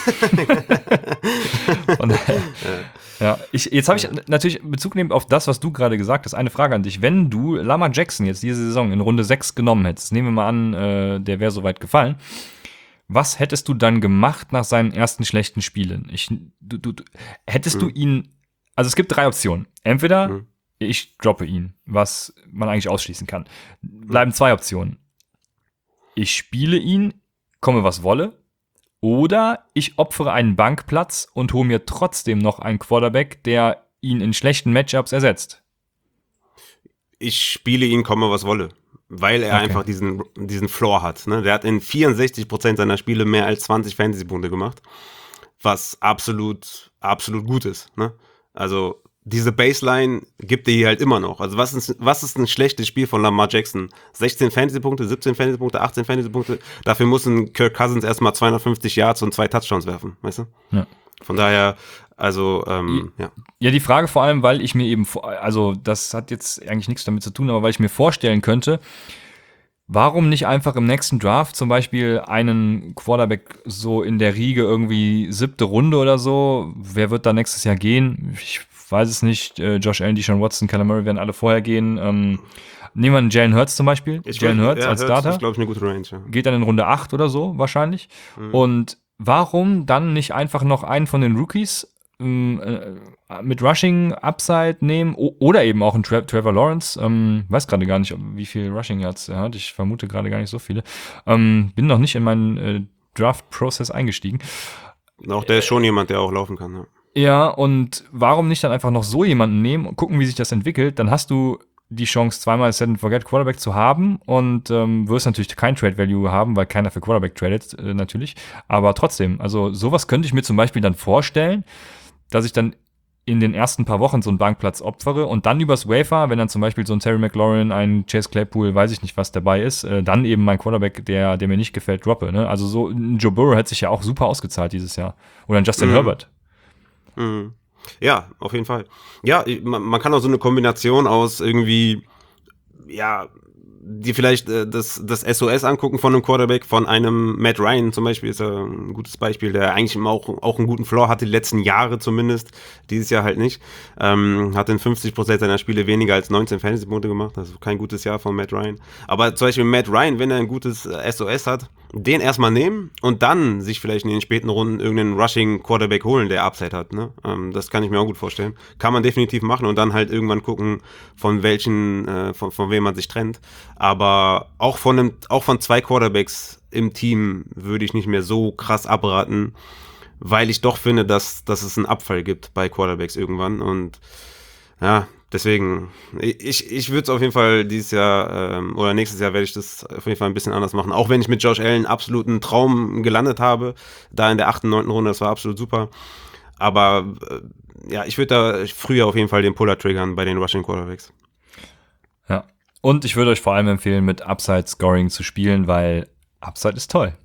Von daher, ja, ich, jetzt habe ich natürlich Bezug nehmen auf das, was du gerade gesagt hast. Eine Frage an dich. Wenn du Lamar Jackson jetzt diese Saison in Runde sechs genommen hättest, nehmen wir mal an, äh, der wäre soweit gefallen. Was hättest du dann gemacht nach seinen ersten schlechten Spielen? Ich, du, du, hättest mhm. du ihn, also es gibt drei Optionen. Entweder mhm. ich droppe ihn, was man eigentlich ausschließen kann. Bleiben zwei Optionen. Ich spiele ihn, komme was wolle, oder ich opfere einen Bankplatz und hole mir trotzdem noch einen Quarterback, der ihn in schlechten Matchups ersetzt. Ich spiele ihn, komme was wolle. Weil er okay. einfach diesen, diesen Floor hat. Ne? Der hat in vierundsechzig Prozent seiner Spiele mehr als zwanzig Fantasy-Punkte gemacht, was absolut, absolut gut ist. Ne? Also diese Baseline gibt er hier halt immer noch. Also was ist, was ist ein schlechtes Spiel von Lamar Jackson? sechzehn Fantasy-Punkte, siebzehn Fantasy-Punkte, achtzehn Fantasy-Punkte. Dafür muss ein Kirk Cousins erstmal zweihundertfünfzig Yards und zwei Touchdowns werfen, weißt du? Ja. Von daher, also, ähm, ja. Ja, die Frage vor allem, weil ich mir eben, also das hat jetzt eigentlich nichts damit zu tun, aber weil ich mir vorstellen könnte, warum nicht einfach im nächsten Draft zum Beispiel einen Quarterback so in der Riege irgendwie siebte Runde oder so, wer wird da nächstes Jahr gehen? Ich weiß es nicht, äh, Josh Allen, Deshaun Watson, Kyler Murray werden alle vorher gehen. Ähm, nehmen wir einen Jalen Hurts zum Beispiel. Ich Jalen würd, Hurts ja, als Hurts Starter. ist, glaube ich, eine gute Range. Ja. Geht dann in Runde acht oder so wahrscheinlich. Mhm. Und warum dann nicht einfach noch einen von den Rookies ähm, äh, mit Rushing Upside nehmen o- oder eben auch einen Tra- Trevor Lawrence? Ähm, weiß gerade gar nicht, wie viel Rushing Yards er hat. Ich vermute gerade gar nicht so viele. Ähm, bin noch nicht in meinen äh, Draft-Prozess eingestiegen. Auch der ist schon jemand, der auch laufen kann. Ja. Ja, und warum nicht dann einfach noch so jemanden nehmen und gucken, wie sich das entwickelt? Dann hast du die Chance, zweimal Set and Forget Quarterback zu haben und ähm, wirst natürlich kein Trade-Value haben, weil keiner für Quarterback tradet, äh, natürlich. Aber trotzdem, also sowas könnte ich mir zum Beispiel dann vorstellen, dass ich dann in den ersten paar Wochen so einen Bankplatz opfere und dann übers Waiver, wenn dann zum Beispiel so ein Terry McLaurin, ein Chase Claypool, weiß ich nicht, was dabei ist, äh, dann eben mein Quarterback, der, der mir nicht gefällt, droppe. Ne? Also so ein Joe Burrow hat sich ja auch super ausgezahlt dieses Jahr. Oder ein Justin Mhm. Herbert. Mhm. Ja, auf jeden Fall. Ja, man, man kann auch so eine Kombination aus irgendwie, ja, die vielleicht äh, das, das S O S angucken von einem Quarterback, von einem Matt Ryan zum Beispiel, ist ja ein gutes Beispiel, der eigentlich immer auch, auch einen guten Floor hatte, die letzten Jahre zumindest, dieses Jahr halt nicht. Ähm, hat in fünfzig Prozent seiner Spiele weniger als neunzehn Fantasy-Punkte gemacht, also kein gutes Jahr von Matt Ryan. Aber zum Beispiel Matt Ryan, wenn er ein gutes äh, S O S hat, den erstmal nehmen und dann sich vielleicht in den späten Runden irgendeinen Rushing-Quarterback holen, der Upside hat. Ne? Ähm, das kann ich mir auch gut vorstellen. Kann man definitiv machen und dann halt irgendwann gucken, von welchen, äh, von, von wem man sich trennt. Aber auch von, einem, auch von zwei Quarterbacks im Team würde ich nicht mehr so krass abraten, weil ich doch finde, dass, dass es einen Abfall gibt bei Quarterbacks irgendwann. Und ja, deswegen, ich, ich würde es auf jeden Fall dieses Jahr ähm, oder nächstes Jahr werde ich das auf jeden Fall ein bisschen anders machen. Auch wenn ich mit Josh Allen absoluten Traum gelandet habe, da in der achten, neunten Runde, das war absolut super. Aber äh, ja, ich würde da früher auf jeden Fall den Puller triggern bei den Rushing Quarterbacks. Ja. Und ich würde euch vor allem empfehlen, mit Upside Scoring zu spielen, weil Upside ist toll.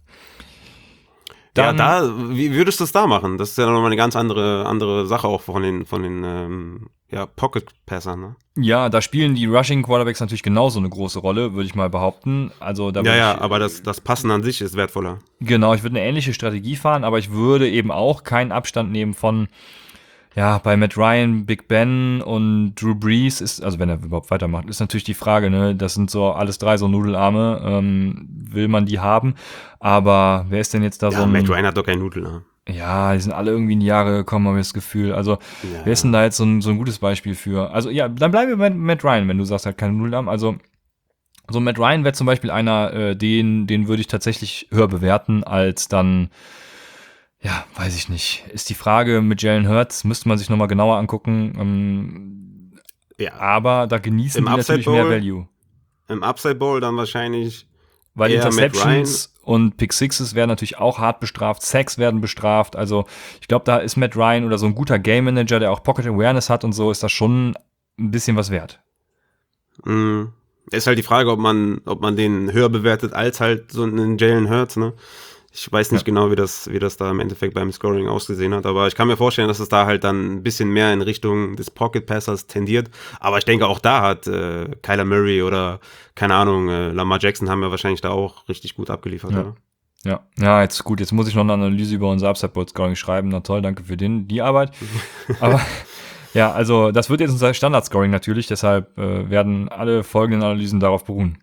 Ja, Dann, da, wie würdest du es da machen? Das ist ja nochmal eine ganz andere, andere Sache auch von den, von den ähm, ja, Pocket-Passern, ne? ja, da spielen die Rushing Quarterbacks natürlich genauso eine große Rolle, würde ich mal behaupten. Also da Ja, würde ja, ich, aber das, das Passen an sich ist wertvoller. Genau, ich würde eine ähnliche Strategie fahren, aber ich würde eben auch keinen Abstand nehmen von, ja, bei Matt Ryan, Big Ben und Drew Brees ist, also wenn er überhaupt weitermacht, ist natürlich die Frage, ne, das sind so alles drei so Nudelarme, ähm, will man die haben, aber wer ist denn jetzt da Ja, so ein, Matt Ryan hat doch keinen Nudel, ne? ja, die sind alle irgendwie in die Jahre gekommen, habe ich das Gefühl, also Ja. wer ist denn da jetzt so ein, so ein gutes Beispiel für, also ja, dann bleiben wir bei Matt Ryan, wenn du sagst, halt keine Nudelarme, also so Matt Ryan wäre zum Beispiel einer, äh, den, den würde ich tatsächlich höher bewerten als dann, ja, weiß ich nicht. Ist die Frage mit Jalen Hurts, müsste man sich nochmal genauer angucken. Ähm, Ja, aber da genießen Im die Upside natürlich mehr Bowl? Value. im Upside Bowl dann wahrscheinlich Weil eher Matt Interceptions und Pick Sixes werden natürlich auch hart bestraft, Sacks werden bestraft. Also ich glaube, da ist Matt Ryan oder so ein guter Game Manager, der auch Pocket Awareness hat und so, ist das schon ein bisschen was wert. mh, ist halt die Frage, ob man, ob man den höher bewertet als halt so einen Jalen Hurts, ne? Ich weiß nicht Ja. genau, wie das, wie das da im Endeffekt beim Scoring ausgesehen hat, aber ich kann mir vorstellen, dass es da halt dann ein bisschen mehr in Richtung des Pocket Passers tendiert. Aber ich denke, auch da hat äh, Kyler Murray oder, keine Ahnung, äh, Lamar Jackson haben ja wahrscheinlich da auch richtig gut abgeliefert. Ja. Oder? Ja, ja, jetzt gut, jetzt muss ich noch eine Analyse über unser Upside Bowl Scoring schreiben. Na toll, danke für den, die Arbeit. Aber ja, also das wird jetzt unser Standard-Scoring natürlich, deshalb äh, werden alle folgenden Analysen darauf beruhen.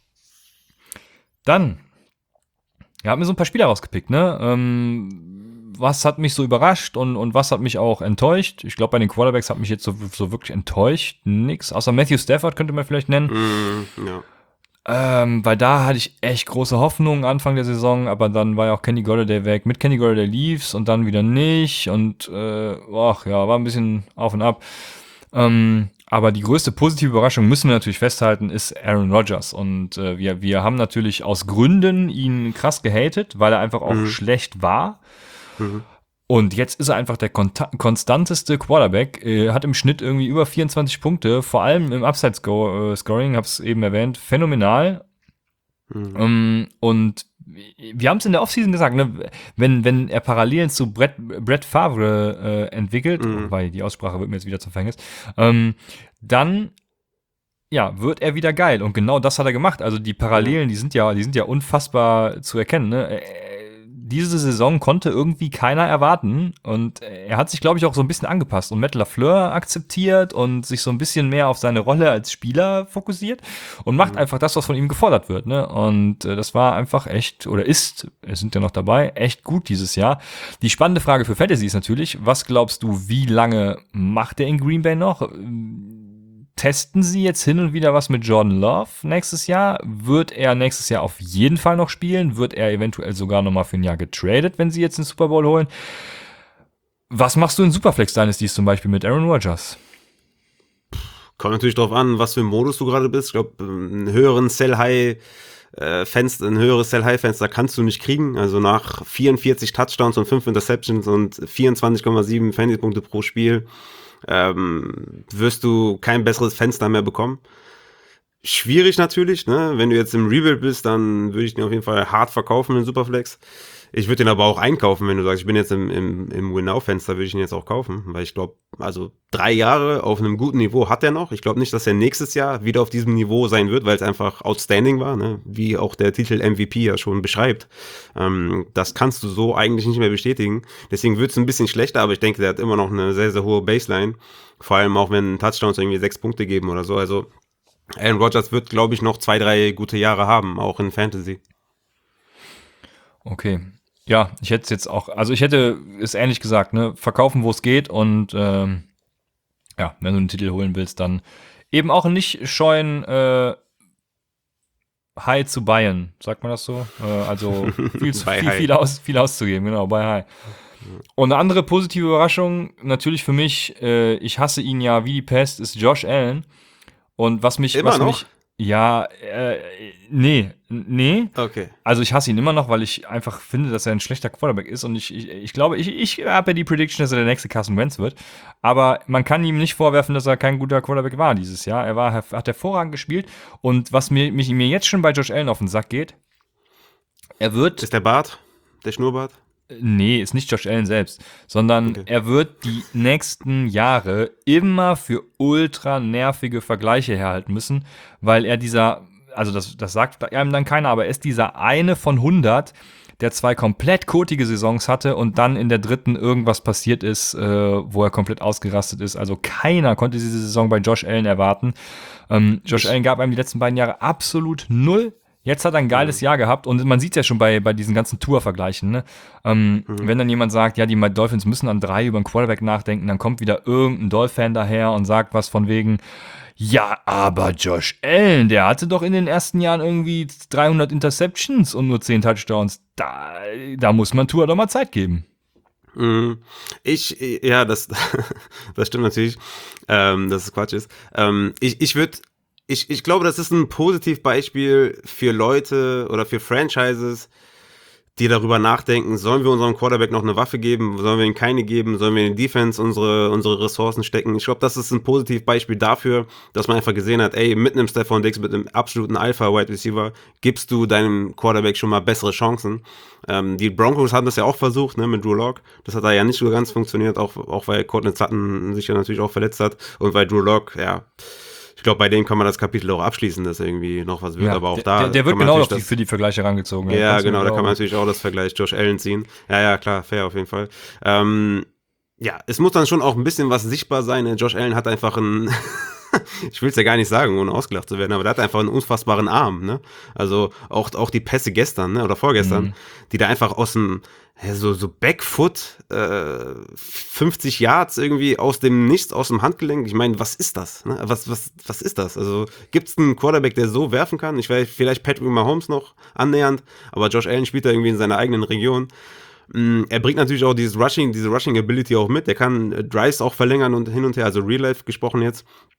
Dann, ja, hab mir so ein paar Spieler rausgepickt, ne? Ähm, was hat mich so überrascht und, und was hat mich auch enttäuscht? Ich glaube, bei den Quarterbacks hat mich jetzt so, so wirklich enttäuscht nix, außer Matthew Stafford könnte man vielleicht nennen. Mm, ja. Ähm, weil da hatte ich echt große Hoffnungen Anfang der Saison, aber dann war ja auch Kenny Golladay weg. Mit Kenny Golladay lief's und dann wieder nicht und äh, ach ja, war ein bisschen auf und ab. Ähm, aber die größte positive Überraschung, müssen wir natürlich festhalten, ist Aaron Rodgers. Und äh, wir, wir haben natürlich aus Gründen ihn krass gehatet, weil er einfach auch Mhm. schlecht war. Mhm. Und jetzt ist er einfach der konta- konstanteste Quarterback, äh, hat im Schnitt irgendwie über vierundzwanzig Punkte, vor allem im Upside-Scoring, hab's eben erwähnt, phänomenal. Mhm. Um, und wir haben es in der Offseason gesagt, ne, wenn, wenn er Parallelen zu Brett, Brett Favre äh, entwickelt, Mhm. weil die Aussprache wird mir jetzt wieder zum Verhängnis, ähm, dann ja, wird er wieder geil. Und genau das hat er gemacht. Also die Parallelen, die sind ja, die sind ja unfassbar zu erkennen. Ne? Äh, Diese Saison konnte irgendwie keiner erwarten. Und er hat sich, glaube ich, auch so ein bisschen angepasst und Matt LaFleur akzeptiert und sich so ein bisschen mehr auf seine Rolle als Spieler fokussiert und macht Mhm. einfach das, was von ihm gefordert wird. Ne? Und äh, das war einfach echt, oder ist, wir sind ja noch dabei, echt gut dieses Jahr. Die spannende Frage für Fantasy ist natürlich, was glaubst du, wie lange macht er in Green Bay noch? Testen sie jetzt hin und wieder was mit Jordan Love nächstes Jahr? Wird er nächstes Jahr auf jeden Fall noch spielen? Wird er eventuell sogar nochmal für ein Jahr getradet, wenn sie jetzt den Super Bowl holen? Was machst du in Superflex Dynasties zum Beispiel mit Aaron Rodgers? Kommt natürlich drauf an, was für ein Modus du gerade bist. Ich glaube, einen höheren Sell-High äh, Fenster, ein höheres Sell-High-Fenster kannst du nicht kriegen. Also nach vierundvierzig Touchdowns und fünf Interceptions und vierundzwanzig Komma sieben Fantasy-Punkte pro Spiel ähm, wirst du kein besseres Fenster mehr bekommen. Schwierig natürlich, ne? Wenn du jetzt im Rebuild bist, dann würde ich den auf jeden Fall hart verkaufen in Superflex. Ich würde den aber auch einkaufen, wenn du sagst, ich bin jetzt im, im, im Win-Now-Fenster, würde ich ihn jetzt auch kaufen, weil ich glaube, also drei Jahre auf einem guten Niveau hat er noch. Ich glaube nicht, dass er nächstes Jahr wieder auf diesem Niveau sein wird, weil es einfach outstanding war, ne? Wie auch der Titel M V P ja schon beschreibt. Ähm, das kannst du so eigentlich nicht mehr bestätigen. Deswegen wird es ein bisschen schlechter, aber ich denke, der hat immer noch eine sehr, sehr hohe Baseline. Vor allem auch, wenn Touchdowns irgendwie sechs Punkte geben oder so. Also Aaron Rodgers wird, glaube ich, noch zwei, drei gute Jahre haben, auch in Fantasy. Okay. Ja, ich hätte es jetzt auch, also ich hätte es ähnlich gesagt, ne, verkaufen, wo es geht und ähm, ja, wenn du einen Titel holen willst, dann eben auch nicht scheuen, äh, High zu buyen, sagt man das so? Äh, also viel, zu, Buy viel, high. viel, aus, viel auszugeben, genau, bei High. Und eine andere positive Überraschung, natürlich für mich, äh, ich hasse ihn ja wie die Pest, ist Josh Allen. Und was mich, Immer was noch? mich, ja, äh, nee, nee. Okay. Also ich hasse ihn immer noch, weil ich einfach finde, dass er ein schlechter Quarterback ist und ich, ich, ich glaube, ich, ich habe ja die Prediction, dass er der nächste Carson Wentz wird, aber man kann ihm nicht vorwerfen, dass er kein guter Quarterback war dieses Jahr. Er war, hat hervorragend gespielt und was mir, mich, mir jetzt schon bei Josh Allen auf den Sack geht, er wird, Ist der Bart? Der Schnurrbart? nee, ist nicht Josh Allen selbst, sondern Okay. er wird die nächsten Jahre immer für ultra nervige Vergleiche herhalten müssen, weil er dieser, also das, das sagt einem dann keiner, aber er ist dieser eine von hundert, der zwei komplett kotige Saisons hatte und dann in der dritten irgendwas passiert ist, äh, wo er komplett ausgerastet ist. Also keiner konnte diese Saison bei Josh Allen erwarten. Ähm, Josh Allen gab einem die letzten beiden Jahre absolut null. Jetzt hat er ein geiles Jahr gehabt und man sieht es ja schon bei, bei diesen ganzen Tour-Vergleichen. Ne? Ähm, Mhm. Wenn dann jemand sagt, ja, die Dolphins müssen an drei über einen Quarterback nachdenken, dann kommt wieder irgendein Dolphin daher und sagt was von wegen, ja, aber Josh Allen, der hatte doch in den ersten Jahren irgendwie dreihundert Interceptions und nur zehn Touchdowns. Da, da muss man Tour doch mal Zeit geben. Mhm. Ich, ja, das, das stimmt natürlich, ähm, dass es Quatsch ist. Ähm, ich ich würde, ich, ich glaube, das ist ein Positivbeispiel für Leute oder für Franchises, die darüber nachdenken, sollen wir unserem Quarterback noch eine Waffe geben, sollen wir ihm keine geben, sollen wir in die Defense unsere, unsere Ressourcen stecken. Ich glaube, das ist ein Positivbeispiel dafür, dass man einfach gesehen hat, ey, mit einem Stephon Diggs, mit einem absoluten Alpha-Wide Receiver, gibst du deinem Quarterback schon mal bessere Chancen. Ähm, die Broncos haben das ja auch versucht, ne, mit Drew Lock. Das hat da ja nicht so ganz funktioniert, auch, auch weil Courtney Sutton sich ja natürlich auch verletzt hat und weil Drew Lock, ja, ich glaube, bei dem kann man das Kapitel auch abschließen, dass irgendwie noch was wird, Ja, aber auch der, da. der, der wird kann man genau natürlich noch die, das- für die Vergleiche rangezogen. Ja, Kannst du genau, da glauben. kann man natürlich auch das Vergleich Josh Allen ziehen. Ja, ja, klar, fair auf jeden Fall. Ähm, ja, es muss dann schon auch ein bisschen was sichtbar sein. ne? Josh Allen hat einfach einen, ich will es ja gar nicht sagen, ohne ausgelacht zu werden, aber der hat einfach einen unfassbaren Arm, ne? Also auch, auch die Pässe gestern, ne, oder vorgestern, Mhm. die da einfach aus dem, ja, so, so Backfoot, äh, fünfzig Yards irgendwie aus dem Nichts, aus dem Handgelenk. Ich meine, was ist das? Ne? Was, was, was ist das? Also gibt es einen Quarterback, der so werfen kann? Ich weiß, vielleicht Patrick Mahomes noch annähernd, aber Josh Allen spielt da irgendwie in seiner eigenen Region. Mm, Er bringt natürlich auch dieses Rushing, diese Rushing Ability auch mit. Der kann äh, Drives auch verlängern und hin und her, also Real Life gesprochen jetzt.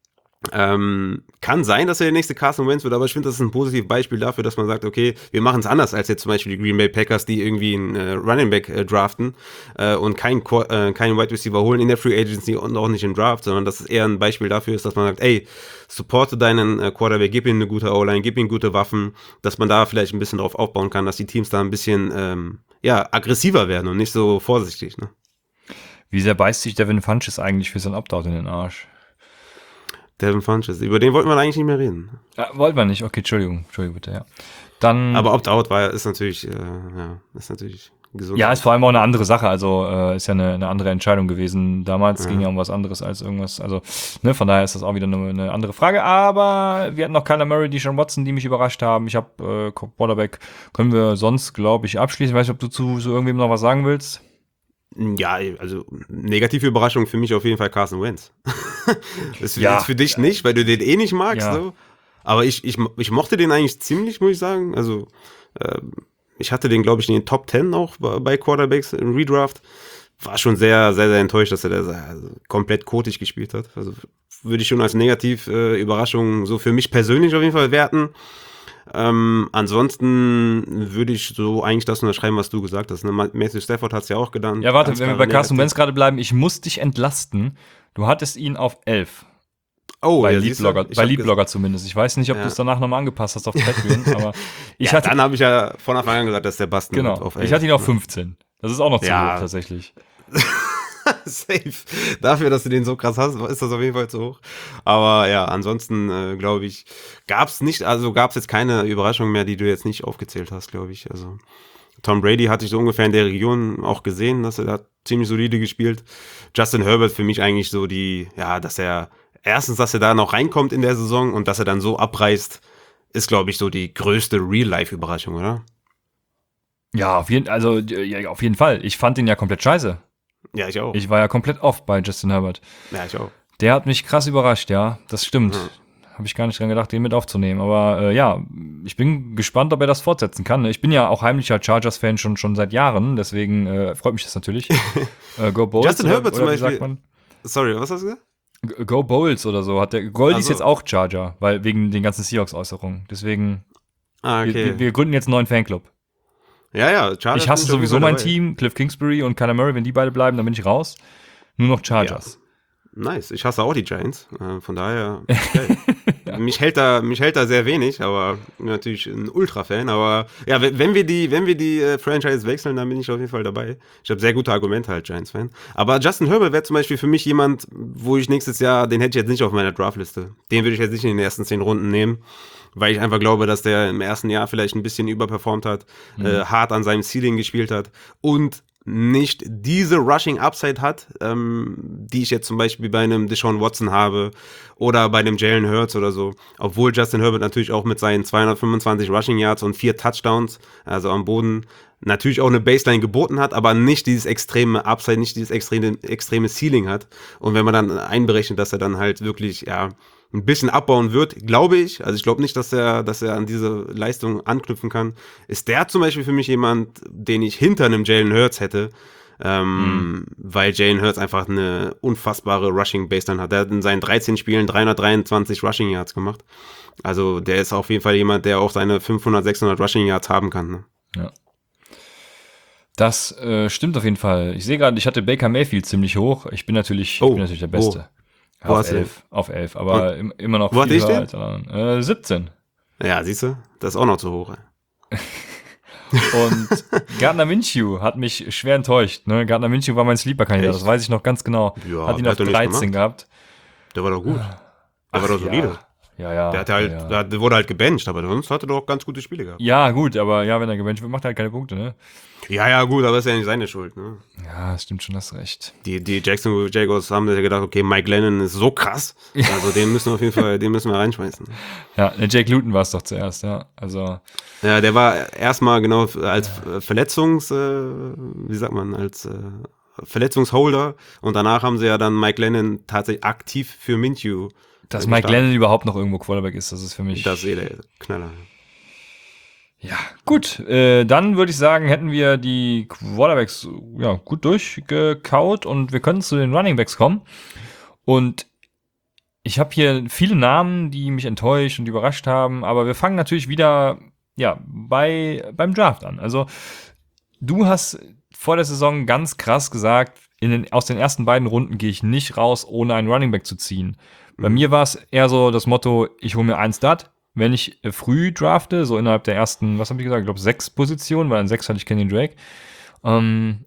Ähm, kann sein, dass er der nächste Carson Wentz wird, aber ich finde, das ist ein positives Beispiel dafür, dass man sagt, okay, wir machen es anders als jetzt zum Beispiel die Green Bay Packers, die irgendwie einen äh, Running Back äh, draften äh, und keinen äh, kein Wide Receiver holen in der Free Agency und auch nicht im Draft, sondern dass es eher ein Beispiel dafür ist, dass man sagt, ey, supporte deinen äh, Quarterback, gib ihm eine gute O-Line, gib ihm gute Waffen, dass man da vielleicht ein bisschen drauf aufbauen kann, dass die Teams da ein bisschen ähm, ja, aggressiver werden und nicht so vorsichtig. Ne? Wie sehr beißt sich Devin Funchess eigentlich für sein Opt-out in den Arsch? Devin Funchess, über den wollten wir eigentlich nicht mehr reden. Ja, wollten wir nicht, okay, Entschuldigung, Entschuldigung bitte, ja. Dann, aber Opt-out war ist natürlich, äh, ja, ist natürlich gesund. Ja, ist vor allem auch eine andere Sache, also äh, ist ja eine, eine andere Entscheidung gewesen. Damals ja. ging ja um was anderes als irgendwas, also ne, von daher ist das auch wieder eine, eine andere Frage, aber wir hatten noch Kyler Murray, Deshaun Watson, die mich überrascht haben. Ich habe äh, Quarterback, können wir sonst, glaube ich, abschließen. Ich weiß nicht, ob du zu so irgendwem noch was sagen willst? Ja, also negative Überraschung für mich auf jeden Fall Carson Wentz. Das ist Ja. für dich nicht, weil du den eh nicht magst. Ja. So. Aber ich, ich, ich mochte den eigentlich ziemlich, muss ich sagen. Also ähm, ich hatte den, glaube ich, in den Top Ten auch bei, bei Quarterbacks im Redraft. War schon sehr, sehr, sehr enttäuscht, dass er da also komplett kotig gespielt hat. Also würde ich schon als negativ äh, Überraschung so für mich persönlich auf jeden Fall werten. Ähm, ansonsten würde ich so eigentlich das unterschreiben, was du gesagt hast. Ne? Matthew Stafford hat es ja auch getan. Ja, warte, Ganz wenn wir klar bei Carson negativ. Wentz gerade bleiben, ich muss dich entlasten. Du hattest ihn auf elf. Oh, bei ja, siehst du? Leadblogger, Ich bei hab Leadblogger zumindest. Ich weiß nicht, ob Ja. du es danach nochmal angepasst hast auf Patreon, aber ich ja, hatte, dann habe ich ja von Anfang an gesagt, dass der Basten genau, wird auf ich hatte ihn auf elf. fünfzehn. Das ist auch noch zu Ja. hoch tatsächlich. Safe. Dafür, dass du den so krass hast, ist das auf jeden Fall zu hoch. Aber ja, ansonsten äh, glaube ich, gab es nicht, also gab es jetzt keine Überraschung mehr, die du jetzt nicht aufgezählt hast, glaube ich. Also Tom Brady hatte ich so ungefähr in der Region auch gesehen, dass er da ziemlich solide gespielt. Justin Herbert für mich eigentlich so die, ja, dass er erstens, dass er da noch reinkommt in der Saison und dass er dann so abreißt, ist, glaube ich, so die größte Real-Life-Überraschung, oder? Ja, auf jeden, also, ja, auf jeden Fall. Ich fand ihn ja komplett scheiße. Ja, ich auch. Ich war ja komplett off bei Justin Herbert. ja, ich auch. Der hat mich krass überrascht, ja. Das stimmt. Ja. Habe ich gar nicht dran gedacht, den mit aufzunehmen. Aber äh, ja, ich bin gespannt, ob er das fortsetzen kann. Ich bin ja auch heimlicher Chargers-Fan schon, schon seit Jahren, deswegen äh, freut mich das natürlich. äh, Go Bowls. Justin oder, Herbert oder zum wie sagt Beispiel- man? Sorry, was hast du gesagt? G- Go Bowls oder so. Hat der Gold Ach ist so. jetzt auch Charger, weil wegen den ganzen Seahawks-Äußerungen. Deswegen, Ah, wir, wir, wir gründen jetzt einen neuen Fanclub. Ja, ja, Chargers. Ich hasse bin auf jeden sowieso Fall mein dabei. Team, Cliff Kingsbury und Kyler Murray, wenn die beide bleiben, dann bin ich raus. Nur noch Chargers. Nice, ich hasse auch die Giants, äh, von daher, okay. mich, hält da, mich hält da sehr wenig, aber natürlich ein Ultra-Fan, aber ja, wenn wenn wir die, wenn wir die äh, Franchise wechseln, dann bin ich auf jeden Fall dabei. Ich habe sehr gute Argumente halt, Giants-Fan. Aber Justin Herbert wäre zum Beispiel für mich jemand, wo ich nächstes Jahr, den hätte ich jetzt nicht auf meiner Draftliste. Den würde ich jetzt nicht in den ersten zehn Runden nehmen, weil ich einfach glaube, dass der im ersten Jahr vielleicht ein bisschen überperformt hat, Mhm. äh, hart an seinem Ceiling gespielt hat und nicht diese Rushing Upside hat, ähm, die ich jetzt zum Beispiel bei einem Deshaun Watson habe oder bei einem Jalen Hurts oder so. Obwohl Justin Herbert natürlich auch mit seinen zweihundertfünfundzwanzig Rushing Yards und vier Touchdowns, also am Boden, natürlich auch eine Baseline geboten hat, aber nicht dieses extreme Upside, nicht dieses extreme, extreme Ceiling hat. Und wenn man dann einberechnet, dass er dann halt wirklich, ja, ein bisschen abbauen wird, glaube ich, also ich glaube nicht, dass er, dass er an diese Leistung anknüpfen kann, ist der zum Beispiel für mich jemand, den ich hinter einem Jalen Hurts hätte, ähm, mhm. weil Jalen Hurts einfach eine unfassbare Rushing-Baseline hat. Der hat in seinen dreizehn Spielen dreihundertdreiundzwanzig Rushing Yards gemacht. Also der ist auf jeden Fall jemand, der auch seine fünfhundert, sechshundert Rushing Yards haben kann. Ne? Ja. Das äh, stimmt auf jeden Fall. Ich sehe gerade, ich hatte Baker Mayfield ziemlich hoch. Ich bin natürlich, Oh, ich bin natürlich der Beste. Ja, Wo auf hast du elf, auf elf, aber im, immer noch wo hatte viel ich höher den? als alle anderen. Äh, siebzehn. Ja, siehst du, das ist auch noch zu hoch. Ey. Und Gardner Minshew hat mich schwer enttäuscht. Ne? Gardner Minshew war mein Sleeper-Kandidat, Echt? das weiß ich noch ganz genau. Ja, hat ihn der auf hat er nicht dreizehn gemacht. gehabt. Der war doch gut. Der Ach, war doch solide. Ja, ja. Der, hatte halt, ja, ja. der wurde halt gebencht, aber sonst hatte er doch ganz gute Spiele gehabt. Ja, gut, aber ja, wenn er gebencht wird, macht er halt keine Punkte, ne? Ja, ja, gut, aber ist ja nicht seine Schuld. Ne? Ja, das stimmt schon, hast recht. Die, die Jacksonville Jaguars haben sich gedacht, okay, Mike Lennon ist so krass, also den müssen wir auf jeden Fall, den müssen wir reinschmeißen. Ja, der Jake Luton war es doch zuerst, ja. Also, Ja, der war erstmal genau als Verletzungs, äh, wie sagt man, als äh, Verletzungsholder und danach haben sie ja dann Mike Lennon tatsächlich aktiv für Minshew. dass äh, Mike gestartet. Lennon überhaupt noch irgendwo Quarterback ist, das ist für mich. Das ist eh der Knaller. Ja, gut. Äh, dann würde ich sagen, hätten wir die Quarterbacks ja, gut durchgekaut und wir können zu den Runningbacks kommen. Und ich habe hier viele Namen, die mich enttäuscht und überrascht haben, aber wir fangen natürlich wieder ja, bei, beim Draft an. Also du hast vor der Saison ganz krass gesagt, in den, aus den ersten beiden Runden gehe ich nicht raus, ohne einen Running Back zu ziehen. Bei mhm. mir war es eher so das Motto, ich hole mir einen Start. Wenn ich früh drafte, so innerhalb der ersten, was habe ich gesagt, ich glaube sechs Positionen, weil an sechs hatte ich Kenyon Drake. Ähm,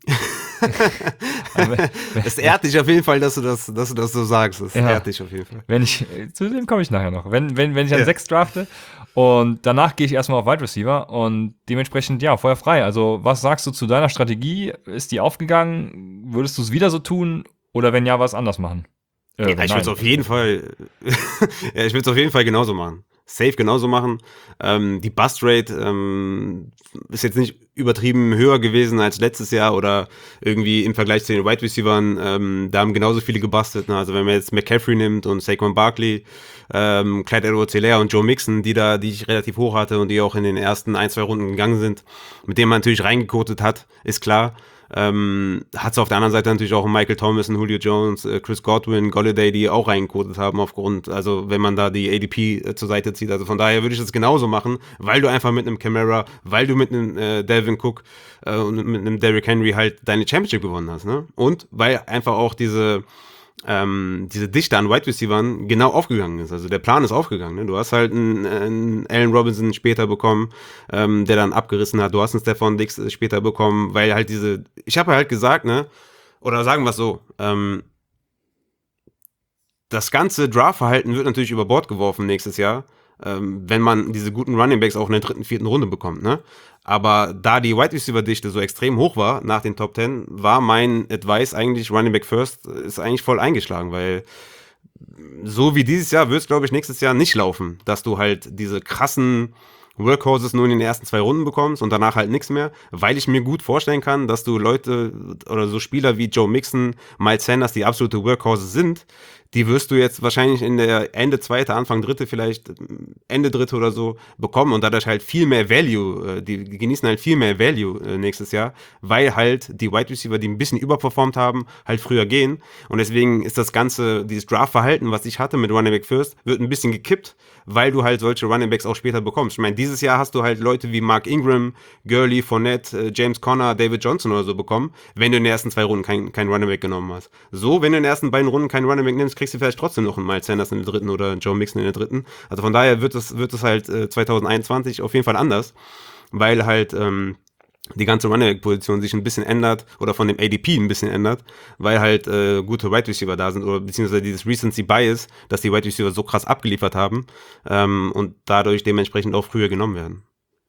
Es ehrt dich auf jeden Fall, dass du das, dass du das so sagst. Es ja, ehrt dich auf jeden Fall. Wenn ich, zu dem komme ich nachher noch. Wenn, wenn, wenn ich an Ja. sechs drafte und danach gehe ich erstmal auf Wide Receiver und dementsprechend, ja, Feuer frei. Also, was sagst du zu deiner Strategie? Ist die aufgegangen? Würdest du es wieder so tun? Oder wenn ja, was anders machen? Äh, Ja, ich würde es auf jeden Fall, ja, ich würde es auf jeden Fall genauso machen. Safe genauso machen. Ähm, die Bust-Rate ähm, ist jetzt nicht übertrieben höher gewesen als letztes Jahr oder irgendwie im Vergleich zu den Wide Receivern. Ähm, da haben genauso viele gebastelt. Ne? Also wenn man jetzt McCaffrey nimmt und Saquon Barkley, ähm, Clyde Edwards-Helaire und Joe Mixon, die da, die ich relativ hoch hatte und die auch in den ersten ein, zwei Runden gegangen sind, mit denen man natürlich reingekotet hat, ist klar. Ähm, hat es auf der anderen Seite natürlich auch Michael Thomas, Julio Jones, äh, Chris Godwin, Golladay, die auch reingekotet haben aufgrund, also wenn man da die A D P äh, zur Seite zieht. Also von daher würde ich das genauso machen, weil du einfach mit einem Camara, weil du mit einem äh, Dalvin Cook äh, und mit einem Derrick Henry halt deine Championship gewonnen hast, ne? Und weil einfach auch diese ähm, diese Dichte an Wide Receivern genau aufgegangen ist. Also der Plan ist aufgegangen. Ne? Du hast halt einen, einen Allen Robinson später bekommen, ähm, der dann abgerissen hat. Du hast einen Stephon Diggs später bekommen, weil halt diese, ich habe halt gesagt, ne, oder sagen wir es so, ähm, das ganze Draft-Verhalten wird natürlich über Bord geworfen nächstes Jahr, ähm, wenn man diese guten Runningbacks auch in der dritten, vierten Runde bekommt, ne? Aber da die Wide Receiver-Dichte so extrem hoch war nach den Top Ten, war mein Advice eigentlich, Running Back First ist eigentlich voll eingeschlagen, weil so wie dieses Jahr wird es, glaube ich, nächstes Jahr nicht laufen, dass du halt diese krassen Workhorses nur in den ersten zwei Runden bekommst und danach halt nichts mehr, weil ich mir gut vorstellen kann, dass du Leute oder so Spieler wie Joe Mixon, Miles Sanders, die absolute Workhorses sind, die wirst du jetzt wahrscheinlich in der Ende zweite, Anfang dritte, vielleicht Ende dritte oder so bekommen und dadurch halt viel mehr Value, die, die genießen halt viel mehr Value nächstes Jahr, weil halt die Wide Receiver, die ein bisschen überperformt haben, halt früher gehen und deswegen ist das ganze, dieses Draft-Verhalten, was ich hatte mit Running Back First, wird ein bisschen gekippt, weil du halt solche Running Backs auch später bekommst. Ich meine, dieses Jahr hast du halt Leute wie Mark Ingram, Gurley, Fournette, James Conner, David Johnson oder so bekommen, wenn du in den ersten zwei Runden kein, kein Running Back genommen hast. So, wenn du in den ersten beiden Runden keinen Running Back nimmst, kriegst du vielleicht trotzdem noch einen Miles Sanders in der dritten oder einen Joe Mixon in der dritten. Also von daher wird es, wird es halt äh, zwanzig einundzwanzig auf jeden Fall anders, weil halt ähm, die ganze Running Back-Position sich ein bisschen ändert oder von dem A D P ein bisschen ändert, weil halt äh, gute Wide Receiver da sind oder beziehungsweise dieses Recency Bias, dass die Wide Receiver so krass abgeliefert haben ähm, und dadurch dementsprechend auch früher genommen werden.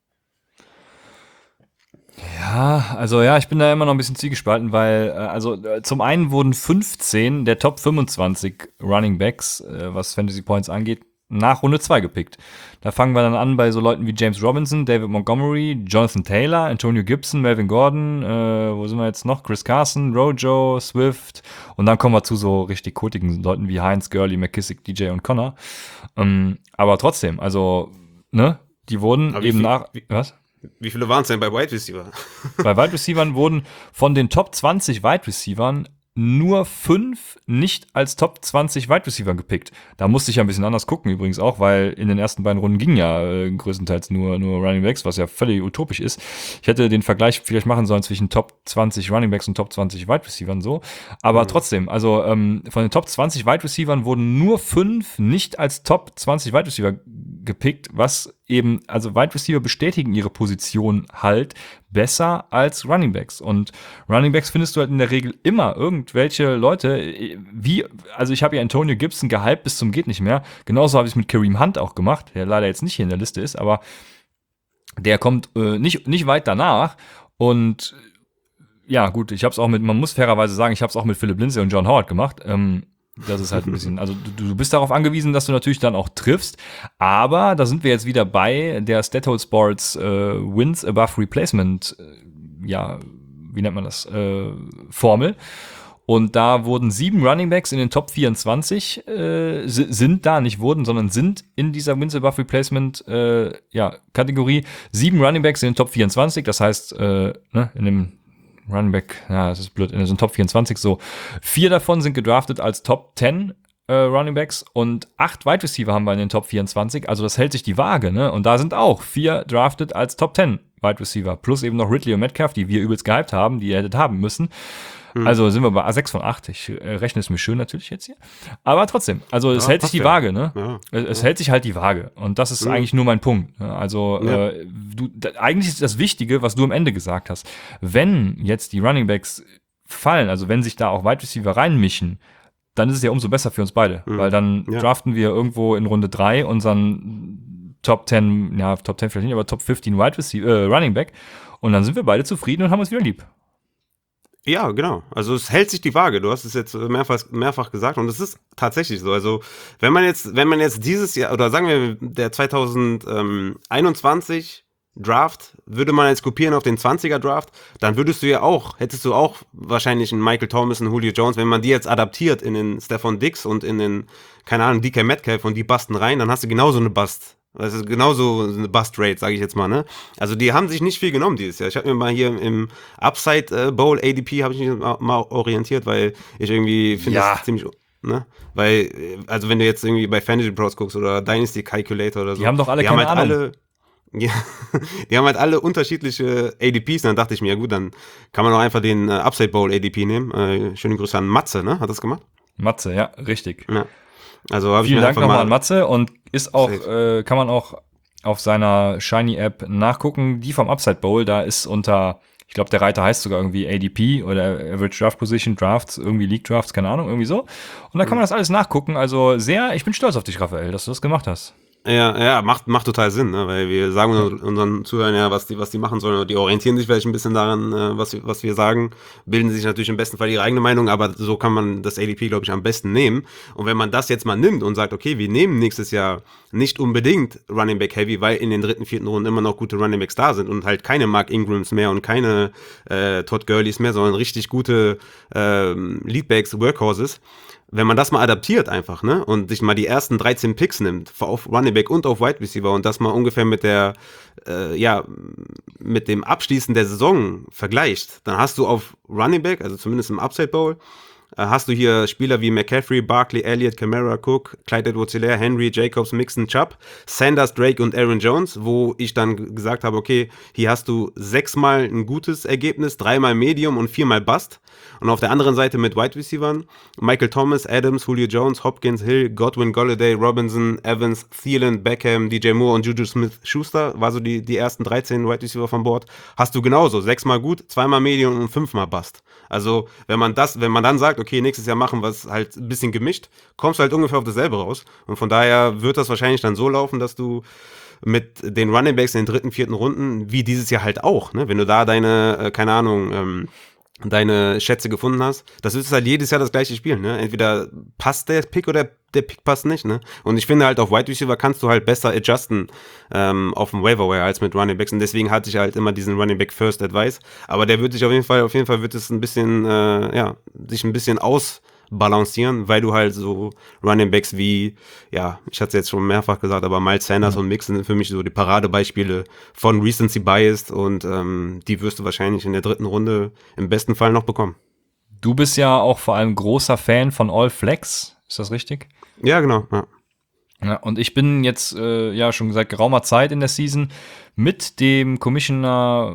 Ja, also ja, ich bin da immer noch ein bisschen zwiegespalten, weil äh, also äh, zum einen wurden fünfzehn der Top fünfundzwanzig Running Backs, äh, was Fantasy Points angeht, nach Runde zwei gepickt. Da fangen wir dann an bei so Leuten wie James Robinson, David Montgomery, Jonathan Taylor, Antonio Gibson, Melvin Gordon, äh, wo sind wir jetzt noch? Chris Carson, Rojo, Swift und dann kommen wir zu so richtig kotigen Leuten wie Heinz, Gurley, McKissick, D J und Connor. Ähm, aber trotzdem, also, ne, die wurden Aber wie eben viel- nach, wie- was? Wie viele waren es denn bei Wide Receiver? Bei Wide Receivern wurden von den Top zwanzig Wide Receivern nur fünf nicht als Top zwanzig Wide Receiver gepickt. Da musste ich ja ein bisschen anders gucken übrigens auch, weil in den ersten beiden Runden gingen ja äh, größtenteils nur, nur Running Backs, was ja völlig utopisch ist. Ich hätte den Vergleich vielleicht machen sollen zwischen Top zwanzig Running Backs und Top zwanzig Wide Receivern so. Aber Mhm. trotzdem, also ähm, von den Top zwanzig Wide Receivern wurden nur fünf nicht als Top zwanzig Wide Receiver gepickt, was eben, also Wide Receiver bestätigen ihre Position halt besser als Running Backs. Und Running Backs findest du halt in der Regel immer irgendwelche Leute, wie, also ich habe ja Antonio Gibson gehypt bis zum geht nicht mehr. Genauso habe ich es mit Kareem Hunt auch gemacht, der leider jetzt nicht hier in der Liste ist, aber der kommt äh, nicht, nicht weit danach. Und ja, gut, ich habe es auch mit, man muss fairerweise sagen, ich habe es auch mit Philip Lindsay und John Howard gemacht. Ähm, das ist halt ein bisschen, also du, du bist darauf angewiesen, dass du natürlich dann auch triffst, aber da sind wir jetzt wieder bei der Stathold Sports äh, Wins Above Replacement, äh, ja, wie nennt man das, äh, Formel. Und da wurden sieben Running Backs in den Top vierundzwanzig, äh, sind da, nicht wurden, sondern sind in dieser Wins Above Replacement äh, ja, Kategorie. Sieben Running Backs in den Top vierundzwanzig, das heißt, äh, ne, in dem Running Back, ja, das ist blöd, in den Top vierundzwanzig so. Vier davon sind gedraftet als Top zehn äh, Running Backs und acht Wide Receiver haben wir in den Top vierundzwanzig. Also das hält sich die Waage, ne? Und da sind auch vier drafted als Top zehn Wide Receiver. Plus eben noch Ridley und Metcalf, die wir übelst gehypt haben, die ihr hättet haben müssen. Hm. Also sind wir bei sechs von acht. Ich äh, rechne es mir schön natürlich jetzt hier. Aber trotzdem, also es Ja, hält sich passt die ja. Waage, ne? Ja, Es, es ja. hält sich halt die Waage. Und das ist Mhm. eigentlich nur mein Punkt. ne? Also Ja. äh, du, da, eigentlich ist das Wichtige, was du am Ende gesagt hast. Wenn jetzt die Running Backs fallen, also wenn sich da auch Wide Receiver reinmischen, dann ist es ja umso besser für uns beide. Mhm. Weil dann Ja. draften wir irgendwo in Runde drei unseren Top zehn, ja, Top zehn vielleicht nicht, aber Top fünfzehn Wide Receiver, äh, Running Back. Und dann sind wir beide zufrieden und haben uns wieder lieb. Ja, genau. Also es hält sich die Waage. Du hast es jetzt mehrfach, mehrfach gesagt und es ist tatsächlich so. Also wenn man jetzt, wenn man jetzt dieses Jahr oder sagen wir der zwanzig einundzwanzig Draft würde man jetzt kopieren auf den zwanziger Draft, dann würdest du ja auch, hättest du auch wahrscheinlich einen Michael Thomas, einen Julio Jones, wenn man die jetzt adaptiert in den Stephon Diggs und in den, keine Ahnung, D K Metcalf und die basten rein, dann hast du genauso eine Bust. Das ist genauso eine Bust-Rate, sage ich jetzt mal, ne? Also die haben sich nicht viel genommen dieses Jahr. Ich habe mir mal hier im Upside Bowl A D P habe ich mich mal, mal orientiert, weil ich irgendwie finde Ja. das ziemlich, ne? Weil, also wenn du jetzt irgendwie bei Fantasy Pros guckst oder Dynasty Calculator oder so. Die haben doch alle die keine haben halt Ahnung. alle, ja, die haben halt alle unterschiedliche A D Ps. Und dann dachte ich mir, ja gut, dann kann man auch einfach den äh, Upside Bowl A D P nehmen. Äh, schöne Grüße an Matze, ne? Hat das gemacht? Matze, ja, richtig. Ja. Also habe ich Vielen mir Dank einfach nochmal mal an Matze und ist auch, Safe. äh, kann man auch auf seiner Shiny-App nachgucken. Die vom Upside Bowl, da ist unter, ich glaube, der Reiter heißt sogar irgendwie A D P oder Average Draft Position, Drafts, irgendwie League Drafts, keine Ahnung, irgendwie so. Und da kann man das alles nachgucken. Also sehr, ich bin stolz auf dich, Raphael, dass du das gemacht hast. Ja, ja, macht, macht total Sinn, ne? Weil wir sagen unseren Zuhörern ja, was die, was die machen sollen. Die orientieren sich vielleicht ein bisschen daran, äh, was, wir- was wir sagen, bilden sich natürlich im besten Fall ihre eigene Meinung, aber so kann man das A D P, glaube ich, am besten nehmen. Und wenn man das jetzt mal nimmt und sagt, okay, wir nehmen nächstes Jahr nicht unbedingt Running Back Heavy, weil in den dritten, vierten Runden immer noch gute Running Backs da sind und halt keine Mark Ingrams mehr und keine äh, Todd Gurleys mehr, sondern richtig gute ähm, Leadbacks, Workhorses. Wenn man das mal adaptiert einfach, ne, und sich mal die ersten dreizehn Picks nimmt, auf Running Back und auf Wide Receiver und das mal ungefähr mit der, äh, ja, mit dem Abschließen der Saison vergleicht, dann hast du auf Running Back, also zumindest im Upside Bowl, äh, hast du hier Spieler wie McCaffrey, Barkley, Elliott, Kamara, Cook, Clyde Edwards-Helaire, Henry, Jacobs, Mixon, Chubb, Sanders, Drake und Aaron Jones, wo ich dann g- gesagt habe, okay, hier hast du sechsmal ein gutes Ergebnis, dreimal Medium und viermal Bust. Und auf der anderen Seite mit Wide Receivern Michael Thomas, Adams, Julio Jones, Hopkins, Hill, Godwin, Golladay, Robinson, Evans, Thielen, Beckham, D J Moore und Juju Smith-Schuster, war so die, die ersten dreizehn Wide Receiver von Bord. Hast du genauso, sechsmal gut, zweimal Medium und fünfmal Bust. Also wenn man das, wenn man dann sagt, okay, nächstes Jahr machen wir es halt ein bisschen gemischt, kommst du halt ungefähr auf dasselbe raus. Und von daher wird das wahrscheinlich dann so laufen, dass du mit den Running Backs in den dritten, vierten Runden, wie dieses Jahr halt auch, ne, wenn du da deine, äh, keine Ahnung, ähm, deine Schätze gefunden hast, das ist halt jedes Jahr das gleiche Spiel, ne? Entweder passt der Pick oder der Pick passt nicht, ne? Und ich finde halt auf Wide Receiver kannst du halt besser adjusten ähm, auf dem Waiver Wire als mit Running Backs und deswegen hatte ich halt immer diesen Running Back First Advice, aber der wird sich auf jeden Fall, auf jeden Fall wird es ein bisschen, äh, ja, sich ein bisschen ausbalancieren, weil du halt so Running Backs wie, ja, ich hatte es jetzt schon mehrfach gesagt, aber Miles Sanders und Mixon sind für mich so die Paradebeispiele von Recency Biased und ähm, die wirst du wahrscheinlich in der dritten Runde im besten Fall noch bekommen. Du bist ja auch vor allem großer Fan von All Flex, ist das richtig? Ja, genau. Ja. Ja, und ich bin jetzt, äh, ja, schon seit geraumer Zeit in der Season mit dem Commissioner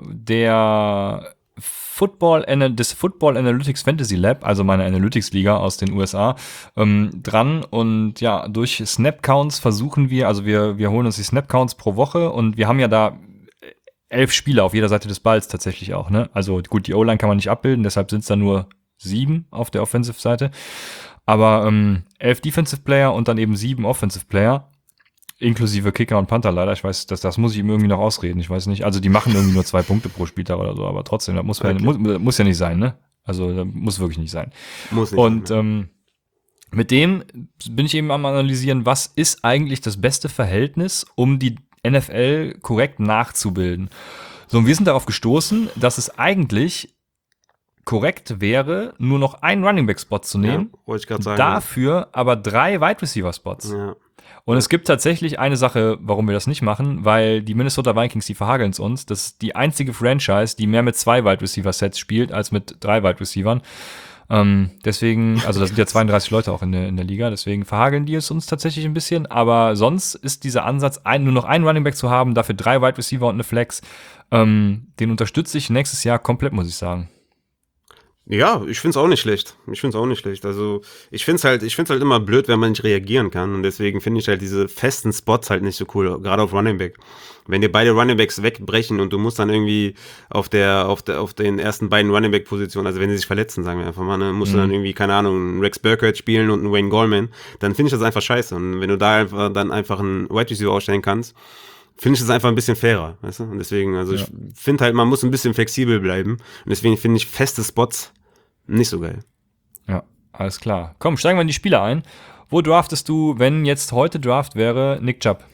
der Football, des Football Analytics Fantasy Lab, also meiner Analytics-Liga aus den U S A, ähm, dran. Und ja, durch Snap-Counts versuchen wir, also wir, wir holen uns die Snap-Counts pro Woche und wir haben ja da elf Spieler auf jeder Seite des Balls tatsächlich auch, ne? Also gut, die O-Line kann man nicht abbilden, deshalb sind es da nur sieben auf der Offensive-Seite. Aber ähm, elf Defensive Player und dann eben sieben Offensive Player, inklusive Kicker und Panther leider. Ich weiß, das, das muss ich ihm irgendwie noch ausreden. Ich weiß nicht. Also die machen irgendwie nur zwei Punkte pro Spieltag oder so, aber trotzdem, das muss, Okay. muss, muss ja nicht sein, ne? Also das muss wirklich nicht sein. Muss nicht Und sein, ähm, mit dem bin ich eben am Analysieren, was ist eigentlich das beste Verhältnis, um die N F L korrekt nachzubilden. So, und wir sind darauf gestoßen, dass es eigentlich korrekt wäre, nur noch einen Running Back Spot zu nehmen, ja, wollte ich gerade sagen. dafür aber drei Wide Receiver Spots. Ja. Und es gibt tatsächlich eine Sache, warum wir das nicht machen, weil die Minnesota Vikings, die verhageln es uns. Das ist die einzige Franchise, die mehr mit zwei Wide Receiver Sets spielt, als mit drei Wide Receivern. Ähm, deswegen, also da sind ja zweiunddreißig Leute auch in der, in der Liga, deswegen verhageln die es uns tatsächlich ein bisschen. Aber sonst ist dieser Ansatz, ein, nur noch einen Running Back zu haben, dafür drei Wide Receiver und eine Flex, ähm, den unterstütze ich nächstes Jahr komplett, muss ich sagen. Ja, ich find's auch nicht schlecht. Ich find's auch nicht schlecht. Also, ich find's halt, ich find's halt immer blöd, wenn man nicht reagieren kann. Und deswegen finde ich halt diese festen Spots halt nicht so cool, gerade auf Running Back. Wenn dir beide Running Backs wegbrechen und du musst dann irgendwie auf der, auf der, auf den ersten beiden Running Back Positionen, also wenn sie sich verletzen, sagen wir einfach mal, ne, musst mhm. du dann irgendwie, keine Ahnung, einen Rex Burkhead spielen und einen Wayne Gallman, dann finde ich das einfach scheiße. Und wenn du da einfach, dann einfach einen Wide Receiver ausstellen kannst, finde ich das einfach ein bisschen fairer, weißt du? Und deswegen, also ja. ich finde halt, man muss ein bisschen flexibel bleiben. Und deswegen finde ich feste Spots nicht so geil. Ja, alles klar. Komm, steigen wir in die Spieler ein. Wo draftest du, wenn jetzt heute Draft wäre, Nick Chubb?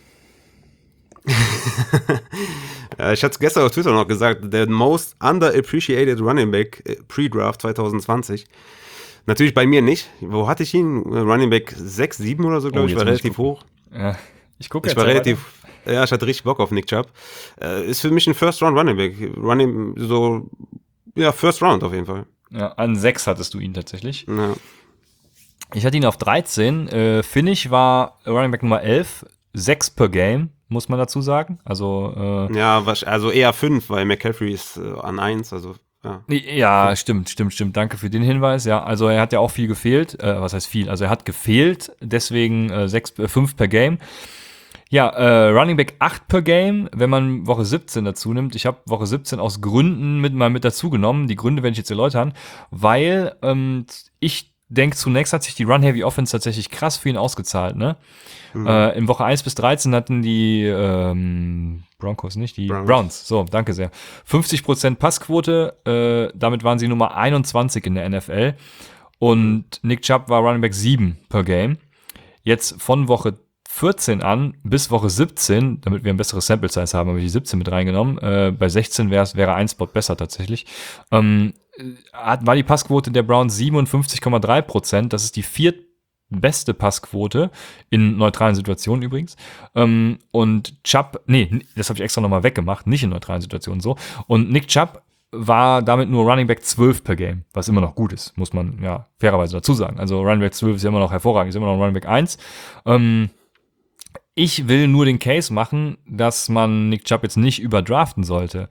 Ja, ich hatte es gestern auf Twitter noch gesagt, der most underappreciated Running Back Pre-Draft zwanzig zwanzig. Natürlich bei mir nicht. Wo hatte ich ihn? Running Back sechs, sieben oder so, glaube oh, ich, war relativ hoch. Ja, ich gucke jetzt. Ich war relativ, weiter. Ja, ich hatte richtig Bock auf Nick Chubb. Äh, ist für mich ein First-Round Running Back. Running, so, ja, First Round auf jeden Fall. Ja, an sechs hattest du ihn tatsächlich. Ja. Ich hatte ihn auf dreizehn. Äh, Finish war Running Back Nummer elf. sechs per Game, muss man dazu sagen. Also, äh, ja, also eher fünf, weil McCaffrey ist äh, an eins, also ja. Ja, stimmt, stimmt, stimmt. Danke für den Hinweis. Ja, also er hat ja auch viel gefehlt. Äh, was heißt viel? Also er hat gefehlt, deswegen äh, sechs, äh, fünf per Game. Ja, äh, Running Back acht per Game, wenn man Woche siebzehn dazu nimmt. Ich habe Woche siebzehn aus Gründen mit mal mit dazu genommen. Die Gründe werde ich jetzt erläutern, weil ähm, ich denke, zunächst hat sich die Run-Heavy-Offense tatsächlich krass für ihn ausgezahlt, ne? Mhm. Äh, in Woche eins bis dreizehn hatten die ähm, Broncos, nicht? Die Browns. Browns. So, danke sehr. fünfzig Prozent Passquote, äh, damit waren sie Nummer einundzwanzig in der N F L. Und Nick Chubb war Running Back sieben per Game. Jetzt von Woche vierzehn an bis Woche siebzehn, damit wir ein besseres Sample Size haben, habe ich die siebzehn mit reingenommen. Äh, bei sechzehn wäre wäre ein Spot besser tatsächlich. Ähm, hat, war die Passquote der Browns siebenundfünfzig Komma drei Prozent. Das ist die viertbeste Passquote in neutralen Situationen übrigens. Ähm, und Chubb, nee, das habe ich extra nochmal weggemacht, nicht in neutralen Situationen so. Und Nick Chubb war damit nur Running Back zwölf per Game, was immer noch gut ist, muss man ja fairerweise dazu sagen. Also Running Back zwölf ist ja immer noch hervorragend, ist immer noch Running Back eins. Ähm, Ich will nur den Case machen, dass man Nick Chubb jetzt nicht überdraften sollte.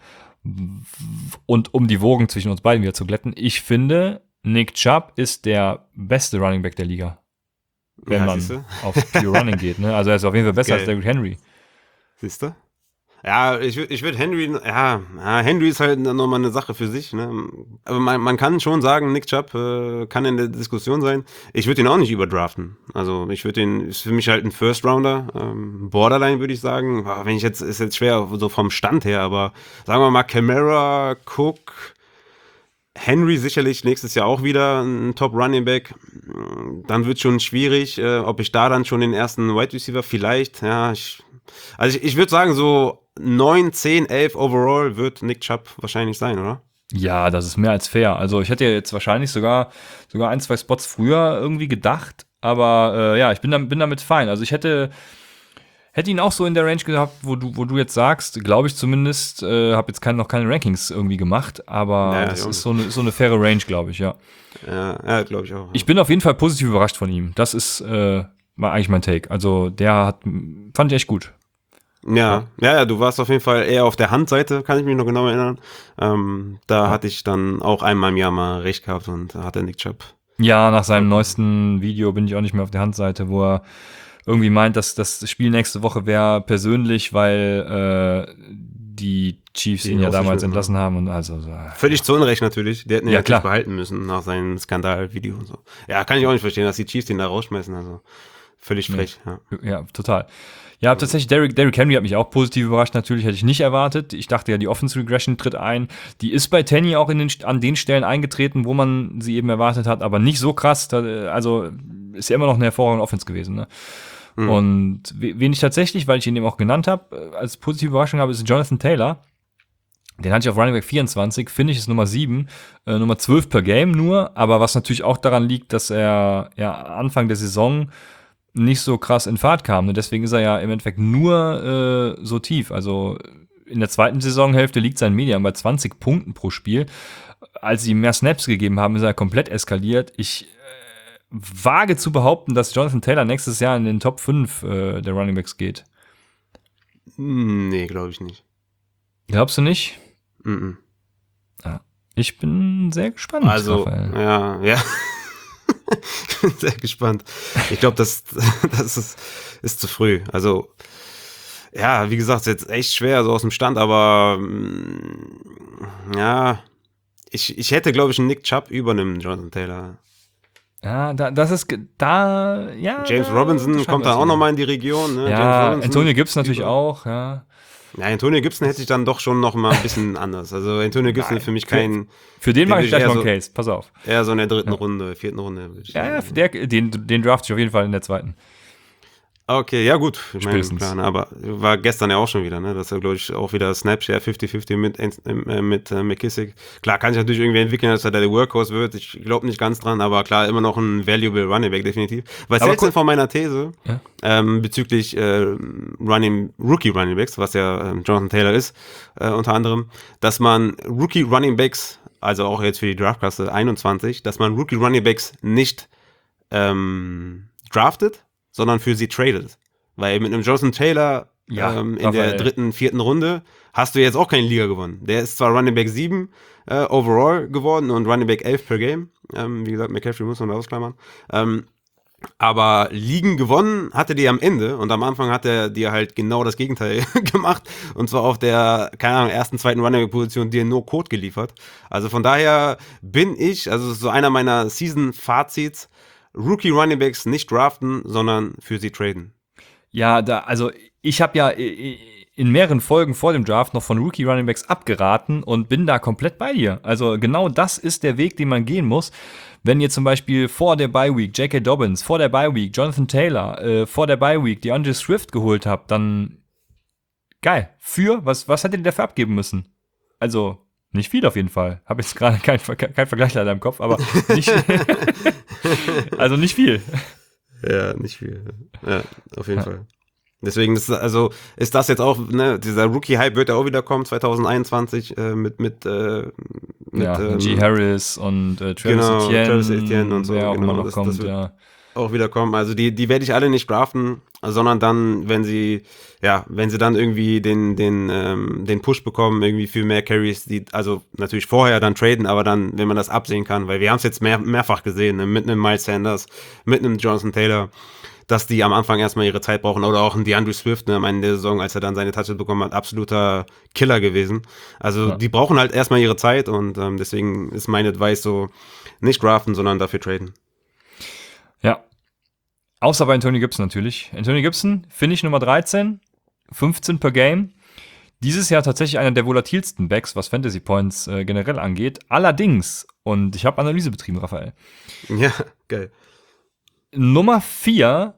Und um die Wogen zwischen uns beiden wieder zu glätten, ich finde, Nick Chubb ist der beste Running Back der Liga. Wenn ja, man auf Pure Running geht. Ne? Also er ist auf jeden Fall besser Geil. als Derrick Henry. Siehst du? Ja, ich würde ich würd Henry, ja, ja, Henry ist halt nochmal eine Sache für sich, ne? Aber man, man kann schon sagen, Nick Chubb äh, kann in der Diskussion sein. Ich würde ihn auch nicht überdraften. Also ich würde ihn, ist für mich halt ein First Rounder, ähm, Borderline würde ich sagen. Wenn ich jetzt, ist jetzt schwer so vom Stand her, aber sagen wir mal Kamara, Cook, Henry sicherlich nächstes Jahr auch wieder ein Top Running Back. Dann wird schon schwierig, äh, ob ich da dann schon den ersten Wide Receiver vielleicht, ja, ich, also ich, ich würde sagen so neun, zehn, elf overall wird Nick Chubb wahrscheinlich sein, oder? Ja, das ist mehr als fair. Also ich hätte jetzt wahrscheinlich sogar sogar ein, zwei Spots früher irgendwie gedacht, aber äh, ja, ich bin, damit, bin damit fein. Also ich hätte hätte ihn auch so in der Range gehabt, wo du wo du jetzt sagst, glaube ich zumindest, äh, habe jetzt kein, noch keine Rankings irgendwie gemacht, aber ja, das ist so eine, so eine faire Range, glaube ich, ja. Ja, ja glaube ich auch. Ja. Ich bin auf jeden Fall positiv überrascht von ihm. Das ist äh, war eigentlich mein Take. Also der hat, fand ich echt gut. Ja, ja, ja, du warst auf jeden Fall eher auf der Handseite, kann ich mich noch genau erinnern. Ähm, da ja. hatte ich dann auch einmal im Jahr mal recht gehabt und da hat der Nick Chubb. Ja, nach seinem neuesten Video bin ich auch nicht mehr auf der Handseite, wo er irgendwie meint, dass das Spiel nächste Woche wäre persönlich, weil äh, die Chiefs ihn ja damals entlassen haben und also so. Völlig zu Unrecht natürlich. Die hätten ihn ja, ja klar behalten müssen nach seinem Skandalvideo und so. Ja, kann ich auch nicht verstehen, dass die Chiefs den da rausschmeißen. Also völlig frech. Nee. Ja. ja, total. Ja, tatsächlich, Derrick, Derrick Henry hat mich auch positiv überrascht. Natürlich hätte ich nicht erwartet. Ich dachte ja, die Offense Regression tritt ein. Die ist bei Tenny auch in den, an den Stellen eingetreten, wo man sie eben erwartet hat, aber nicht so krass. Also ist ja immer noch eine hervorragende Offense gewesen. Ne? Mhm. Und wen ich tatsächlich, weil ich ihn eben auch genannt habe, als positive Überraschung habe, ist Jonathan Taylor. Den hatte ich auf Running Back vierundzwanzig, finde ich, ist Nummer sieben, äh, Nummer zwölf per Game nur, aber was natürlich auch daran liegt, dass er ja Anfang der Saison nicht so krass in Fahrt kam. Ne? Deswegen ist er ja im Endeffekt nur äh, so tief. Also in der zweiten Saisonhälfte liegt sein Median bei zwanzig Punkten pro Spiel. als sie ihm mehr Snaps gegeben haben, ist er komplett eskaliert. Ich äh, wage zu behaupten, dass Jonathan Taylor nächstes Jahr in den Top fünf äh, der Running Backs geht. Nee, glaube ich nicht. Glaubst du nicht? Mm-mm. Ja. Ich bin sehr gespannt, Also, Raphael. ja, ja. Ich bin sehr gespannt. Ich glaube, das, das ist, ist zu früh. Also, ja, wie gesagt, ist jetzt echt schwer, so aus dem Stand, aber ja, ich, ich hätte, glaube ich, einen Nick Chubb über einem Jonathan Taylor. Ja, da, das ist, ge- da, ja. James da Robinson unterscheiden kommt wir dann auch uns nochmal in die Region. Ne? James Ja, Robinson, Antonio Gibson natürlich über- auch, ja. Ja, Antonio Gibson hätte ich dann doch schon noch mal ein bisschen anders. Also Antonio Gibson ist für mich kein, Für den Den mache will ich ich gleich eher noch einen so- Case, pass auf. eher so in der dritten Ja. Runde, vierten Runde. Würde ich Ja, ja, sagen. der, den, den draft ich auf jeden Fall in der zweiten. Okay, ja gut, ich meine, Spätestens. klar, ne, aber war gestern ja auch schon wieder, ne, dass er, glaube ich, auch wieder Snapshare fünfzig fünfzig mit, äh, mit äh, McKissick. Klar, kann sich natürlich irgendwie entwickeln, dass er der Workhorse wird, ich glaube nicht ganz dran, aber klar, immer noch ein valuable Running Back, definitiv. Was Aber hältst du guck- von meiner These, Ja. ähm, bezüglich äh, Running, Rookie Running Backs, was ja ähm, Jonathan Taylor ist, äh, unter anderem, dass man Rookie Running Backs, also auch jetzt für die Draftklasse einundzwanzig, dass man Rookie Running Backs nicht ähm, draftet, sondern für sie tradet. Weil mit einem Jonathan Taylor Ja, ähm, in Raphael. der dritten, vierten Runde hast du jetzt auch keine Liga gewonnen. Der ist zwar Running Back sieben äh, overall geworden und Running Back elf per Game. Ähm, wie gesagt, McCaffrey muss man da ausklammern. Ähm, aber Ligen gewonnen hatte die am Ende und am Anfang hat er dir halt genau das Gegenteil gemacht und zwar auf der, keine Ahnung, ersten, zweiten Running Back Position dir nur Code geliefert. Also von daher bin ich, also so einer meiner Season-Fazits, Rookie Running Backs nicht draften, sondern für sie traden. Ja, da, also ich habe ja äh, in mehreren Folgen vor dem Draft noch von Rookie Running Backs abgeraten und bin da komplett bei dir. Also genau das ist der Weg, den man gehen muss. Wenn ihr zum Beispiel vor der Bye Week J K. Dobbins, vor der Bye Week Jonathan Taylor, äh, vor der Bye Week DeAndre Swift geholt habt, dann geil. Für, was, was hättet ihr dafür abgeben müssen? Also nicht viel auf jeden Fall. Habe jetzt gerade keinen kein Vergleich leider im Kopf, aber nicht, also nicht viel. Ja, nicht viel. Ja, auf jeden ja. Fall. Deswegen ist also ist das jetzt auch, ne, dieser Rookie-Hype wird ja auch wieder kommen, zwanzig einundzwanzig, äh, mit, mit, äh, mit ja, ähm, G. Harris und äh, Travis genau, Etienne, Travis Etienne und so, wer auch genau, immer noch das, kommt, das wird ja. auch wieder kommen. Also die, die werde ich alle nicht draften, sondern dann, wenn sie, ja, wenn sie dann irgendwie den, den, ähm, den Push bekommen, irgendwie für mehr Carries, die, also natürlich vorher dann traden, aber dann, wenn man das absehen kann, weil wir haben es jetzt mehr, mehrfach gesehen, ne, mit einem Miles Sanders, mit einem Jonathan Taylor, dass die am Anfang erstmal ihre Zeit brauchen oder auch ein DeAndre Swift, ne, am Ende der Saison, als er dann seine Touches bekommen hat, absoluter Killer gewesen. Also ja. die brauchen halt erstmal ihre Zeit und ähm, deswegen ist mein Advice so, nicht draften, sondern dafür traden. Ja. Außer bei Antonio Gibson natürlich. Antonio Gibson, finde ich Nummer dreizehn, fünfzehn per Game. Dieses Jahr tatsächlich einer der volatilsten Backs, was Fantasy Points äh, generell angeht. Allerdings, und ich habe Analyse betrieben, Raphael. Ja, geil. Nummer vier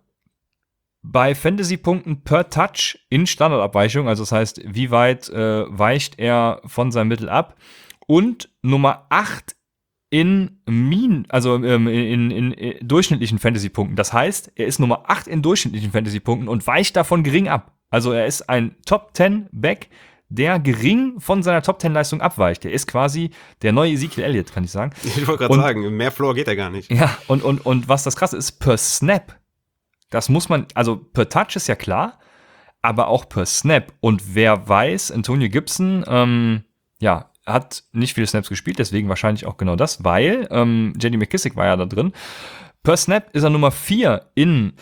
bei Fantasy-Punkten per Touch in Standardabweichung, also das heißt, wie weit äh, weicht er von seinem Mittel ab. Und Nummer acht in Min, also ähm, in, in, in durchschnittlichen Fantasy-Punkten. Das heißt, er ist Nummer acht in durchschnittlichen Fantasy-Punkten und weicht davon gering ab. Also er ist ein Top zehn Back, der gering von seiner Top zehn Leistung abweicht. Er ist quasi der neue Ezekiel Elliott, kann ich sagen. Ich wollte gerade sagen, mehr Floor geht er gar nicht. Ja, und, und, und was das krasse ist, per Snap, das muss man, also per Touch ist ja klar, aber auch per Snap. Und wer weiß, Antonio Gibson, ähm, ja, hat nicht viele Snaps gespielt, deswegen wahrscheinlich auch genau das, weil ähm, J D McKissick war ja da drin. Per Snap ist er Nummer vier in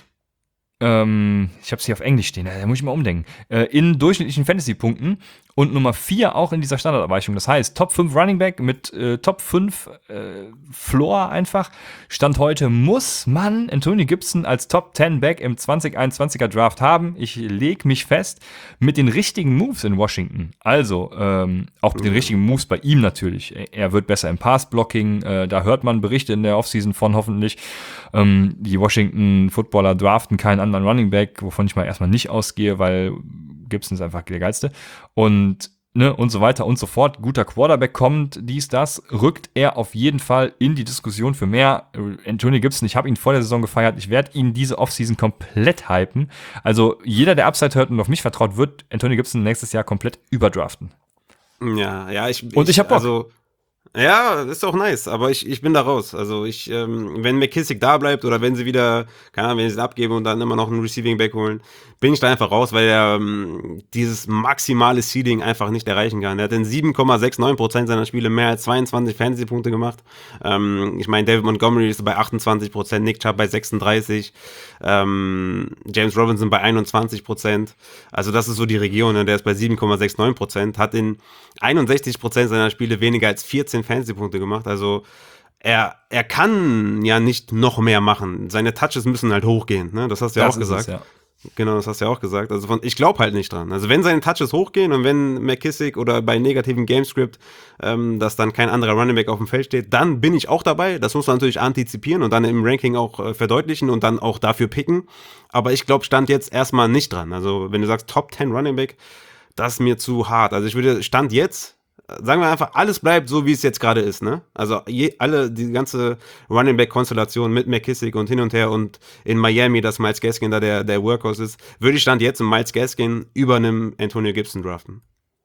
Ähm, ich habe es hier auf Englisch stehen, da muss ich mal umdenken, äh, in durchschnittlichen Fantasy-Punkten und Nummer vier auch in dieser Standardabweichung. Das heißt, Top fünf Running Back mit äh, Top fünf äh, Floor einfach. Stand heute muss man Antonio Gibson als Top zehn Back im zwanzig einundzwanziger Draft haben. Ich lege mich fest, mit den richtigen Moves in Washington. Also, ähm, auch mit den richtigen Moves bei ihm natürlich. Er wird besser im Pass-Blocking, äh, da hört man Berichte in der Offseason von hoffentlich. Ähm, die Washington-Footballer draften keinen anderen Running Back, wovon ich mal erstmal nicht ausgehe, weil Gibson ist einfach der Geilste. Und, ne, und so weiter und so fort. Guter Quarterback kommt, dies, das, rückt er auf jeden Fall in die Diskussion für mehr. Antonio Gibson, ich habe ihn vor der Saison gefeiert, ich werde ihn diese Offseason komplett hypen. Also jeder, der Upside hört und auf mich vertraut, wird Antonio Gibson nächstes Jahr komplett überdraften. Ja, ja, ich. Und ich hab Bock. Also, Ja, ist auch nice, aber ich, ich bin da raus. Also ich, ähm, wenn McKissick da bleibt oder wenn sie wieder, keine Ahnung, wenn sie es abgeben und dann immer noch einen Receiving Back holen, bin ich da einfach raus, weil er ähm, dieses maximale Seeding einfach nicht erreichen kann. Er hat in sieben Komma neunundsechzig Prozent seiner Spiele mehr als zweiundzwanzig Fantasy-Punkte gemacht. Ähm, ich meine, David Montgomery ist bei achtundzwanzig Prozent, Nick Chubb bei sechsunddreißig, ähm, James Robinson bei einundzwanzig Prozent. Also das ist so die Region, ne? Der ist bei sieben Komma neunundsechzig Prozent, hat in einundsechzig Prozent seiner Spiele weniger als vierzehn Fantasy-Punkte gemacht. Also er, er kann ja nicht noch mehr machen. Seine Touches müssen halt hochgehen. Ne? Das hast du ja Das auch ist gesagt. es, ja. Genau, das hast du ja auch gesagt. Also von, ich glaube halt nicht dran. Also wenn seine Touches hochgehen und wenn McKissick oder bei negativen Gamescript, ähm, dass dann kein anderer Running Back auf dem Feld steht, dann bin ich auch dabei. Das muss man natürlich antizipieren und dann im Ranking auch äh, verdeutlichen und dann auch dafür picken. Aber ich glaube, stand jetzt erstmal nicht dran. Also wenn du sagst Top zehn Running Back, das ist mir zu hart. Also ich würde, Stand jetzt, sagen wir einfach, alles bleibt so, wie es jetzt gerade ist, ne? Also je, alle, die ganze Running Back-Konstellation mit McKissick und hin und her und in Miami, dass Myles Gaskin da der, der Workhorse ist, würde ich Stand jetzt einen Myles Gaskin über einem Antonio Gibson draften.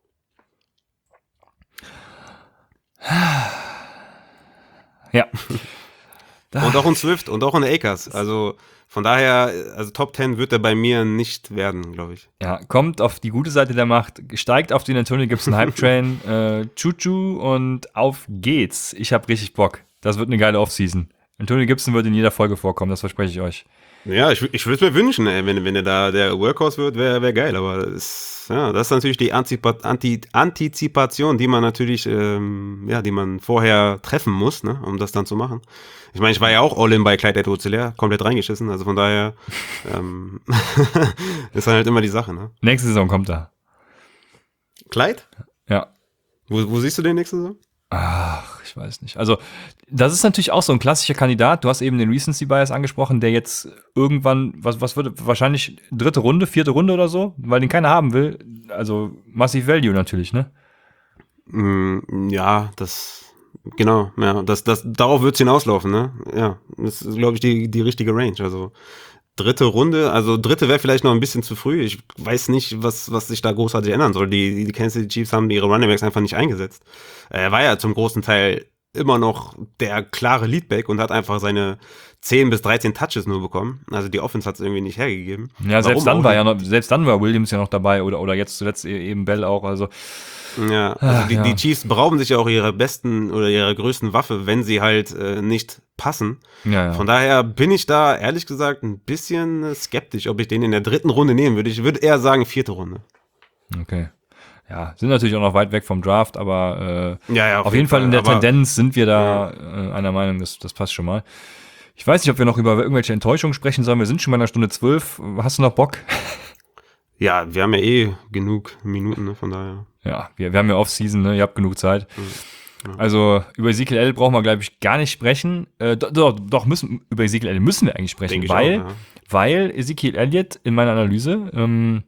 Ja. Und auch ein Swift und auch ein Akers. Also von daher, also Top zehn wird er bei mir nicht werden, glaube ich. Ja, kommt auf die gute Seite der Macht, steigt auf den Antonio Gibson Hype Train, äh, Chuchu und auf geht's. Ich habe richtig Bock. Das wird eine geile Offseason. Antonio Gibson wird in jeder Folge vorkommen, das verspreche ich euch. Ja, ich, ich würde es mir wünschen, ey, wenn, wenn er da der Workhorse wird, wäre wär geil, aber das ist, ja, das ist natürlich die Antizipa- Anti- Antizipation, die man natürlich, ähm, ja, die man vorher treffen muss, ne, um das dann zu machen. Ich meine, ich war ja auch All-In bei Clyde Edwards-Helaire, komplett reingeschissen, also von daher ähm, ist dann halt immer die Sache, ne. Nächste Saison kommt er. Clyde? Ja. Wo, wo siehst du den nächste Saison? Ach, ich weiß nicht. Also, das ist natürlich auch so ein klassischer Kandidat. Du hast eben den Recency Bias angesprochen, der jetzt irgendwann, was, was würde, wahrscheinlich dritte Runde, vierte Runde oder so, weil den keiner haben will. Also, massive Value natürlich, ne? Mm, ja, das, genau, ja, das, das, darauf wird es hinauslaufen, ne? Ja, das ist, glaube ich, die, die richtige Range, also dritte Runde, also dritte wäre vielleicht noch ein bisschen zu früh. Ich weiß nicht, was, was sich da großartig ändern soll. Die, die Kansas City Chiefs haben ihre Running Backs einfach nicht eingesetzt. Er war ja zum großen Teil immer noch der klare Leadback und hat einfach seine zehn bis dreizehn Touches nur bekommen. Also die Offense hat es irgendwie nicht hergegeben. Ja, selbst Warum dann war auch? ja noch, selbst dann war Williams ja noch dabei oder, oder jetzt zuletzt eben Bell auch, also. Ja, also Ach, die, ja. die Chiefs berauben sich ja auch ihrer besten oder ihrer größten Waffe, wenn sie halt äh, nicht passen. Ja, ja. Von daher bin ich da ehrlich gesagt ein bisschen äh, skeptisch, ob ich den in der dritten Runde nehmen würde. Ich würde eher sagen vierte Runde. Okay. Ja, sind natürlich auch noch weit weg vom Draft, aber äh, Ja, ja, auf, jeden Fall in der aber- Tendenz sind wir da äh, einer Meinung, das, das passt schon mal. Ich weiß nicht, ob wir noch über irgendwelche Enttäuschungen sprechen sollen. Wir sind schon bei einer Stunde zwölf. Hast du noch Bock? Ja, wir haben ja eh genug Minuten, ne, von daher. Ja, wir, wir haben ja Off-Season, ne? Ihr habt genug Zeit. Also über Ezekiel Elliott brauchen wir, glaube ich, gar nicht sprechen. Äh, doch, doch, doch müssen, über Ezekiel Elliott müssen wir eigentlich sprechen, Denke ich weil, auch, ja. weil Ezekiel Elliott in meiner Analyse ähm,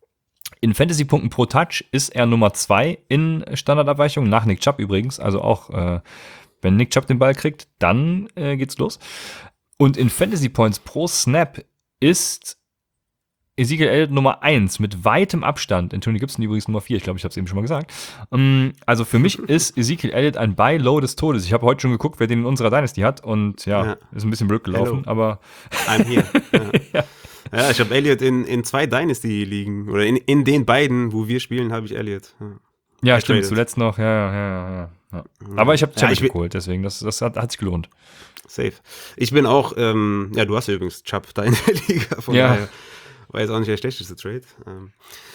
in Fantasy-Punkten pro Touch ist er Nummer zwei in Standardabweichung, nach Nick Chubb übrigens. Also auch, äh, wenn Nick Chubb den Ball kriegt, dann äh, geht's los. Und in Fantasy-Points pro Snap ist Ezekiel Elliott Nummer eins mit weitem Abstand. Antonio Gibson übrigens Nummer vier. Ich glaube, ich habe es eben schon mal gesagt. Um, also für mich ist Ezekiel Elliott ein Buy-Low des Todes. Ich habe heute schon geguckt, wer den in unserer Dynasty hat. Und ja, Ja. ist ein bisschen blöd gelaufen. Hello. Aber I'm here. Ja, ja. ja ich habe Elliott in, in zwei Dynasty liegen. Oder in, in den beiden, wo wir spielen, habe ich Elliott. Ja. Ja, Er stimmt, tradet. zuletzt noch, ja, ja, ja, ja, ja. Aber ich habe Ja, Challenge ich will- geholt, deswegen, das, das hat, hat sich gelohnt. Safe. Ich bin auch, ähm, ja, du hast ja übrigens Chubb da in der Liga, von Ja. daher war jetzt auch nicht der schlechteste Trade. Ähm,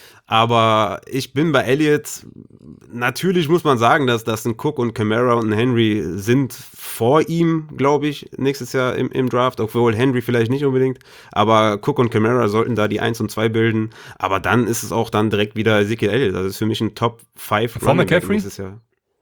aber ich bin bei Elliott, natürlich muss man sagen, dass, dass ein Cook und Kamara und ein Henry sind vor ihm, glaube ich, nächstes Jahr im, im Draft, obwohl Henry vielleicht nicht unbedingt, aber Cook und Kamara sollten da die eins und zwei bilden, aber dann ist es auch dann direkt wieder Ezekiel Elliott, also das ist für mich ein Top fünf Vor McCaffrey? nächstes Jahr.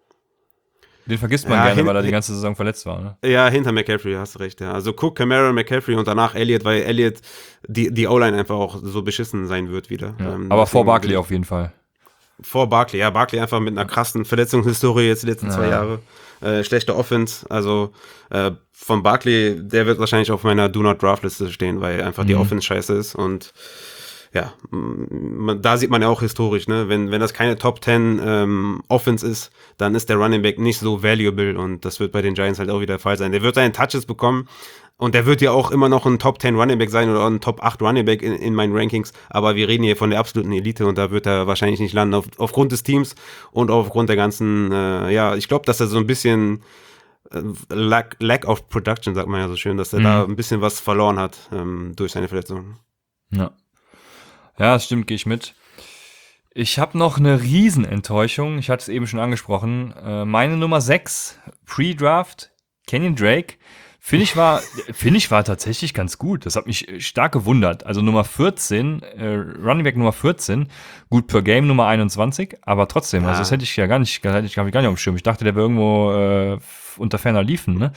Den vergisst man Ja, gerne, hin- weil er die ganze Saison verletzt war, ne? Ja, hinter McCaffrey, hast du recht, ja. Also Cook, Kamara, McCaffrey und danach Elliott, weil Elliott die, die O-Line einfach auch so beschissen sein wird wieder. Ja. Ähm, Aber vor deswegen Barkley will- auf jeden Fall. Vor Barkley, ja. Barkley einfach mit einer krassen Verletzungshistorie jetzt die letzten zwei Ja. Jahre. Äh, schlechte Offense. Also äh, von Barkley, der wird wahrscheinlich auf meiner Do-Not-Draft-Liste stehen, weil einfach die Mhm. Offense scheiße ist und ja, man, da sieht man ja auch historisch, ne, wenn, wenn das keine Top zehn ähm, Offense ist, dann ist der Running Back nicht so valuable und das wird bei den Giants halt auch wieder der Fall sein. Der wird seine Touches bekommen und der wird ja auch immer noch ein Top zehn Running Back sein oder ein Top acht Running Back in, in meinen Rankings, aber wir reden hier von der absoluten Elite und da wird er wahrscheinlich nicht landen, auf, aufgrund des Teams und aufgrund der ganzen, äh, ja, ich glaube, dass er so ein bisschen äh, lack, lack of production, sagt man ja so schön, dass er Mhm. da ein bisschen was verloren hat ähm, durch seine Verletzung. Ja, ja, das stimmt, gehe ich mit. Ich habe noch eine Riesenenttäuschung. Ich hatte es eben schon angesprochen. Äh, meine Nummer sechs, Pre-Draft, Kenyon Drake. Finde ich, war, finde ich war tatsächlich ganz gut. Das hat mich stark gewundert. Also Nummer vierzehn, äh, Running Back Nummer vierzehn, gut per Game Nummer einundzwanzig, aber trotzdem, Ja. also das hätte ich ja gar nicht, hätte ich gar nicht auf dem Schirm. Ich dachte, der wäre irgendwo äh, unter ferner Liefen, ne?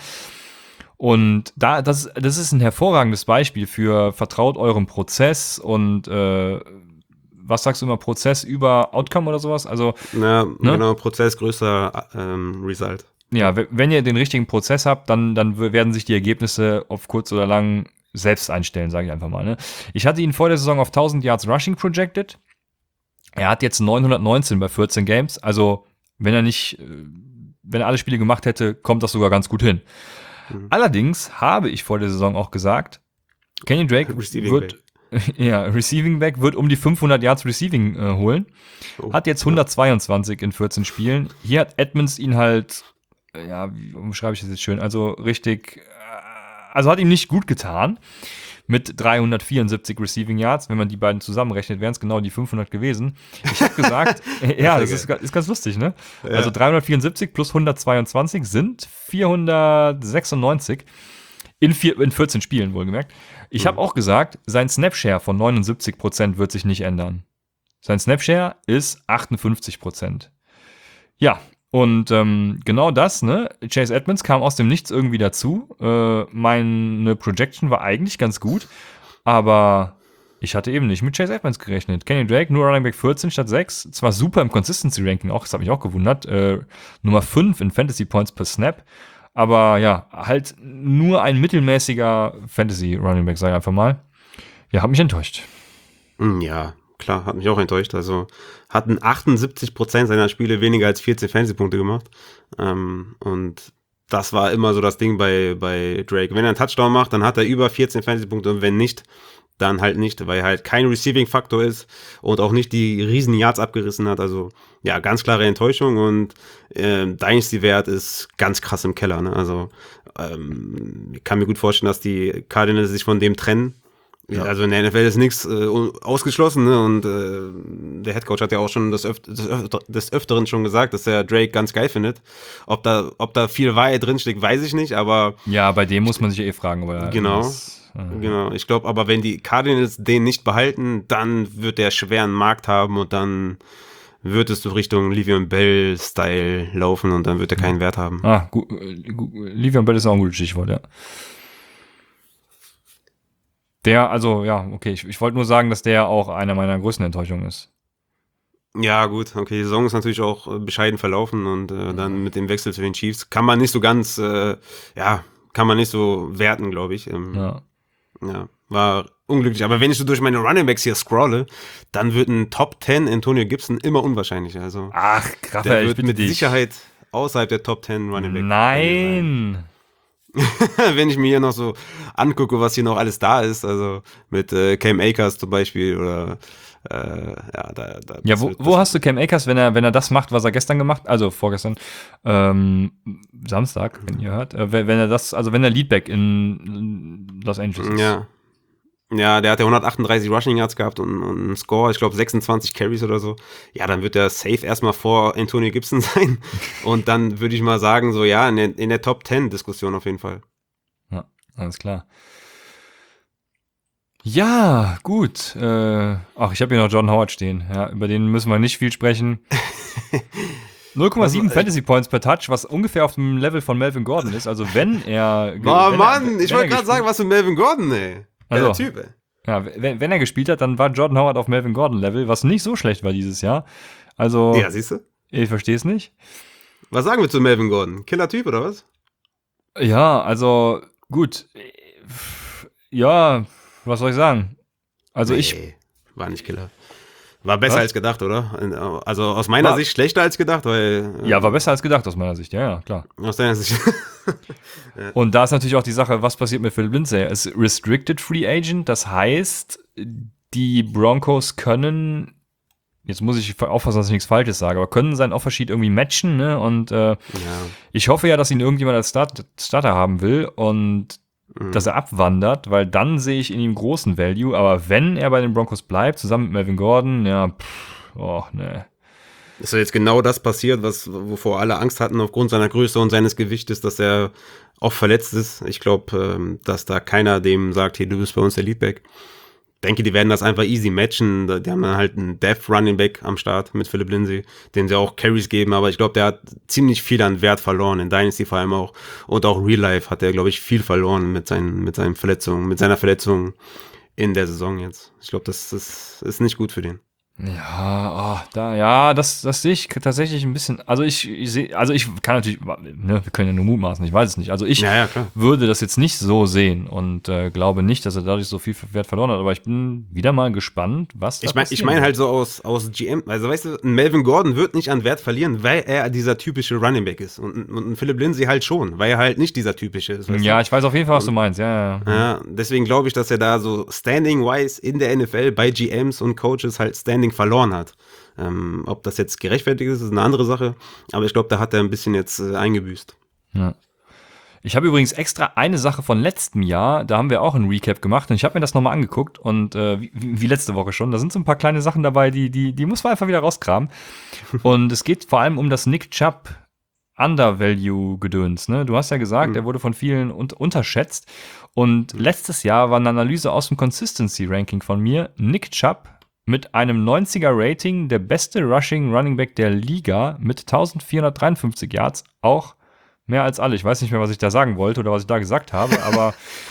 Und da, das, das ist ein hervorragendes Beispiel für vertraut eurem Prozess und äh, was sagst du immer, Prozess über Outcome oder sowas? Also, Ja, Ne? genau, Prozess größer ähm, Result. ja, w- wenn ihr den richtigen Prozess habt, dann, dann w- werden sich die Ergebnisse auf kurz oder lang selbst einstellen, sage ich einfach mal. Ne? Ich hatte ihn vor der Saison auf tausend Yards Rushing projected. Er hat jetzt neunhundertneunzehn bei vierzehn Games. Also, wenn er nicht, äh, wenn er alle Spiele gemacht hätte, kommt das sogar ganz gut hin. Mhm. Allerdings habe ich vor der Saison auch gesagt, Kenyon Drake Receiving wird, ja, Receiving Back wird um die fünfhundert Yards Receiving äh, holen. Oh, Hat jetzt hundertzweiundzwanzig in vierzehn Spielen. Hier hat Edmonds ihn halt, äh, ja, wie umschreibe ich das jetzt schön? Also richtig, äh, also hat ihm nicht gut getan. Mit dreihundertvierundsiebzig Receiving Yards, wenn man die beiden zusammenrechnet, wären es genau die fünfhundert gewesen. Ich habe gesagt, äh, ja, das ist, ist ganz lustig, ne? Ja. Also dreihundertvierundsiebzig plus hundertzweiundzwanzig sind vierhundertsechsundneunzig in, vier, in vierzehn Spielen, wohlgemerkt. Ich Mhm. habe auch gesagt, sein Snapshare von neunundsiebzig Prozent wird sich nicht ändern. Sein Snapshare ist achtundfünfzig Prozent. Ja, und ähm, genau das, ne? Chase Edmonds kam aus dem Nichts irgendwie dazu. Äh, meine Projection war eigentlich ganz gut, aber ich hatte eben nicht mit Chase Edmonds gerechnet. Kenny Drake, nur Running Back vierzehn statt sechs. Zwar super im Consistency-Ranking auch, das hat mich auch gewundert. Äh, Nummer fünf in Fantasy Points per Snap. Aber ja, halt nur ein mittelmäßiger Fantasy-Running Back, sag ich einfach mal. Ja, hat mich enttäuscht. Mm, Ja, klar, hat mich auch enttäuscht. Also hatten achtundsiebzig Prozent seiner Spiele weniger als vierzehn Fantasy-Punkte gemacht. Ähm, und das war immer so das Ding bei, bei Drake. Wenn er einen Touchdown macht, dann hat er über vierzehn Fantasy-Punkte und wenn nicht, dann halt nicht, weil er halt kein Receiving-Faktor ist und auch nicht die riesen Yards abgerissen hat. Also ja, ganz klare Enttäuschung und ähm, Dynasty-Wert ist ganz krass im Keller. Ne? Also ähm, ich kann mir gut vorstellen, dass die Cardinals sich von dem trennen. Ja. Also in der N F L ist nichts äh, ausgeschlossen, ne? Und äh, der Headcoach hat ja auch schon des, Öf des, Öf des Öfteren schon gesagt, dass er Drake ganz geil findet. Ob da, ob da viel Wahrheit drinsteckt, weiß ich nicht, aber Ja, bei dem muss man sich ja eh fragen, ob er Genau. das, äh, genau, ich glaube, aber wenn die Cardinals den nicht behalten, dann wird der schweren Markt haben und dann wird es so Richtung Le'Veon Bell-Style laufen und dann wird er keinen Wert haben. Ah, gut, äh, gut, Le'Veon Bell ist auch ein gutes Stichwort, ja. Der, also, ja, okay, ich, ich wollte nur sagen, dass der auch einer meiner größten Enttäuschungen ist. Ja, gut, okay, die Saison ist natürlich auch äh, bescheiden verlaufen und äh, dann mit dem Wechsel zu den Chiefs kann man nicht so ganz, äh, ja, kann man nicht so werten, glaube ich. Ähm, Ja. ja, war unglücklich. Aber wenn ich so durch meine Runningbacks hier scrolle, dann wird ein Top zehn Antonio Gibson immer unwahrscheinlicher. Also Ach, der Raphael, ich wird bitte mit dich. Sicherheit außerhalb der Top zehn Runningback. Nein. Wenn ich mir hier noch so angucke, was hier noch alles da ist, also mit äh, Cam Akers zum Beispiel oder äh, ja, da, da Ja, das wo, wird- wo das- hast du Cam Akers, wenn er, wenn er das macht, was er gestern gemacht, also vorgestern, ähm, Samstag, wenn ihr hört, äh, wenn wenn er das, also wenn er Leadback in Los Angeles ist. Ja. Ja, der hat ja hundertachtunddreißig Rushing Yards gehabt und, und einen Score, ich glaube sechsundzwanzig Carries oder so. Ja, dann wird der safe erstmal vor Antonio Gibson sein. Und dann würde ich mal sagen, so ja, in der, in der Top zehn Diskussion auf jeden Fall. Ja, alles klar. Ja, gut. Äh, ach, ich habe hier noch Jordan Howard stehen. Ja, über den müssen wir nicht viel sprechen. null Komma sieben Also, Fantasy Points per Touch, was ungefähr auf dem Level von Melvin Gordon ist. Also wenn er... Oh wenn er- Mann, wenn ich er wollte gerade gespielt- sagen, was für Melvin Gordon, ey. Geiler Also. Typ, ey. Ja, wenn, wenn er gespielt hat, dann war Jordan Howard auf Melvin Gordon Level, was nicht so schlecht war dieses Jahr. Also, Ja, siehst du? ich verstehe es nicht. Was sagen wir zu Melvin Gordon? Killer Typ oder was? Ja, also gut. Ja, was soll ich sagen? Also ich, Nee. war nicht Killer. War besser Was? als gedacht, oder? Also aus meiner War- Sicht schlechter als gedacht, weil... äh, Ja, war besser als gedacht aus meiner Sicht, ja, ja, klar. Aus deiner Sicht. Und da ist natürlich auch die Sache, was passiert mit Philip Lindsay? Er ist Restricted Free Agent, das heißt, die Broncos können, jetzt muss ich aufpassen, dass ich nichts Falsches sage, aber können sein Offersheet irgendwie matchen, ne? Und äh, ja. ich hoffe ja, dass ihn irgendjemand als Start Starter haben will und Mhm. dass er abwandert, weil dann sehe ich in ihm großen Value, aber wenn er bei den Broncos bleibt, zusammen mit Melvin Gordon, ja, pff, oh, ne. Ist ja jetzt genau das passiert, was, wovor alle Angst hatten aufgrund seiner Größe und seines Gewichtes, dass er oft verletzt ist. Ich glaube, ähm, dass da keiner dem sagt, hey, du bist bei uns der Leadback. Denke, die werden das einfach easy matchen. Die haben dann halt einen Death Running Back am Start mit Philip Lindsay, den sie auch Carries geben, aber ich glaube, der hat ziemlich viel an Wert verloren, in Dynasty vor allem auch. Und auch Real Life hat er, glaube ich, viel verloren mit seinen, mit seinen Verletzungen, mit seiner Verletzung in der Saison jetzt. Ich glaube, das, das ist nicht gut für den. Ja, oh, da, ja, das, das sehe ich tatsächlich ein bisschen. Also ich, ich sehe, also ich kann natürlich, ne, wir können ja nur mutmaßen, ich weiß es nicht. Also ich Ja, ja, klar. würde das jetzt nicht so sehen und äh, glaube nicht, dass er dadurch so viel Wert verloren hat. Aber ich bin wieder mal gespannt, was da Ich meine ich passieren mein wird. halt so aus, aus G M, also weißt du, ein Melvin Gordon wird nicht an Wert verlieren, weil er dieser typische Running Back ist. Und, und ein Philip Lindsay halt schon, weil er halt nicht dieser typische ist. Weißt Ja, ich weiß auf jeden Fall, was du meinst. Ja, ja, du? Ja, deswegen glaube ich, dass er da so standing-wise in der N F L bei G Ms und Coaches halt Standing verloren hat. Ähm, ob das jetzt gerechtfertigt ist, ist eine andere Sache. Aber ich glaube, da hat er ein bisschen jetzt äh, eingebüßt. ja. Ich habe übrigens extra eine Sache von letztem Jahr, da haben wir auch ein Recap gemacht und ich habe mir das nochmal angeguckt und äh, wie, wie letzte Woche schon, da sind so ein paar kleine Sachen dabei, die, die, die muss man einfach wieder rauskramen. Und es geht vor allem um das Nick Chubb Undervalue-Gedöns. Ne? Du hast ja gesagt, Mhm. er wurde von vielen un unterschätzt. Und letztes Jahr war eine Analyse aus dem Consistency-Ranking von mir. Nick Chubb mit einem neunziger Rating, der beste Rushing Running Back der Liga mit eintausendvierhundertdreiundfünfzig Yards, auch mehr als alle. Ich weiß nicht mehr, was ich da sagen wollte oder was ich da gesagt habe, aber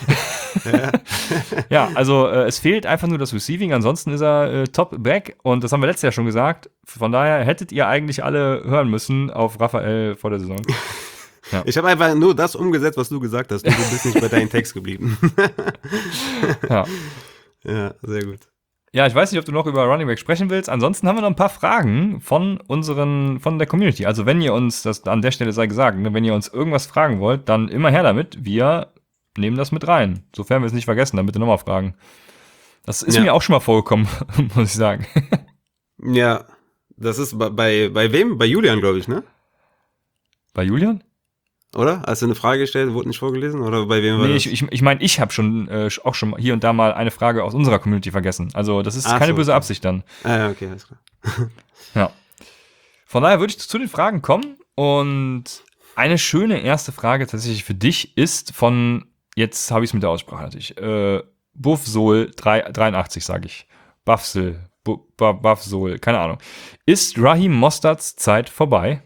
ja, also äh, es fehlt einfach nur das Receiving, ansonsten ist er äh, top back und das haben wir letztes Jahr schon gesagt. Von daher hättet ihr eigentlich alle hören müssen auf Raphael vor der Saison. Ich habe einfach nur das umgesetzt, was du gesagt hast. Du bist nicht bei deinem Text geblieben. Ja. Ja, sehr gut. Ja, ich weiß nicht, ob du noch über Running Back sprechen willst. Ansonsten haben wir noch ein paar Fragen von unseren, von der Community. Also wenn ihr uns, das an der Stelle sei gesagt, ne, wenn ihr uns irgendwas fragen wollt, dann immer her damit. Wir nehmen das mit rein. Sofern wir es nicht vergessen, dann bitte nochmal fragen. Das ist Ja. mir auch schon mal vorgekommen, muss ich sagen. Ja, das ist bei, bei, bei wem? Bei Julian, glaube ich, ne? Bei Julian? Oder? Hast du eine Frage gestellt, wurde nicht vorgelesen? Oder bei wem war Nee, das? ich ich, ich meine, ich habe schon äh, auch schon hier und da mal eine Frage aus unserer Community vergessen. Also das ist Ach keine so, böse okay. Absicht dann. Ah, ja, okay, alles klar. Ja. Von daher würde ich zu den Fragen kommen und eine schöne erste Frage tatsächlich für dich ist von, jetzt habe ich es mit der Aussprache natürlich, äh, Buffsol dreiundachtzig sage ich. Buffsol, Bu- Bu- Buffsol, keine Ahnung. Ist Raheem Mosterts Zeit vorbei?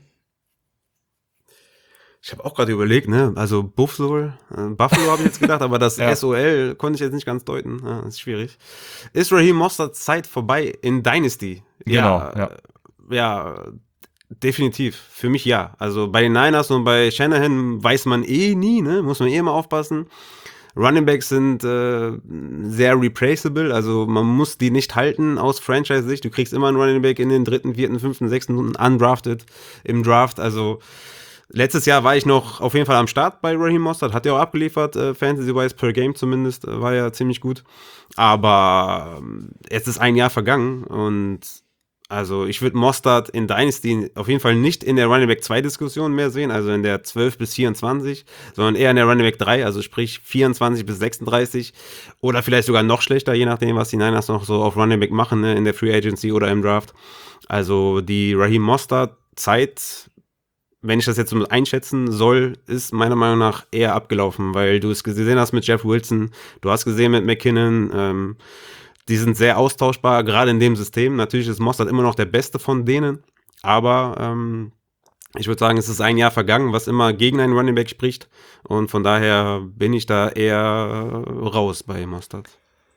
Ich habe auch gerade überlegt, ne? Also Buffalo, äh, Buffalo habe ich jetzt gedacht, aber das Ja. S O L konnte ich jetzt nicht ganz deuten. Ja, das ist schwierig. Ist Raheem Mosterts Zeit vorbei in Dynasty? Genau, Ja, ja. äh, ja, definitiv. Für mich ja. Also bei den Niners und bei Shanahan weiß man eh nie, ne? Muss man eh immer aufpassen. Running Backs sind äh, sehr replaceable, also man muss die nicht halten aus Franchise-Sicht. Du kriegst immer einen Running Back in den dritten, vierten, fünften, sechsten Runden undrafted im Draft. Also letztes Jahr war ich noch auf jeden Fall am Start bei Raheem Mostert, hat ja auch abgeliefert, äh, Fantasy-wise per Game zumindest, äh, war ja ziemlich gut. Aber ähm, jetzt ist ein Jahr vergangen und also ich würde Mostert in Dynasty auf jeden Fall nicht in der Running Back zwei Diskussion mehr sehen, also in der zwölf bis vierundzwanzig, sondern eher in der Running Back drei, also sprich vierundzwanzig bis sechsunddreißig oder vielleicht sogar noch schlechter, je nachdem, was die Niners noch so auf Running Back machen, ne, in der Free Agency oder im Draft. Also die Raheem Mostert Zeit, wenn ich das jetzt so einschätzen soll, ist meiner Meinung nach eher abgelaufen, weil du es gesehen hast mit Jeff Wilson, du hast gesehen mit McKinnon, ähm, die sind sehr austauschbar, gerade in dem System. Natürlich ist Mostert immer noch der Beste von denen, aber ähm, ich würde sagen, es ist ein Jahr vergangen, was immer gegen einen Running Back spricht und von daher bin ich da eher raus bei Mostert.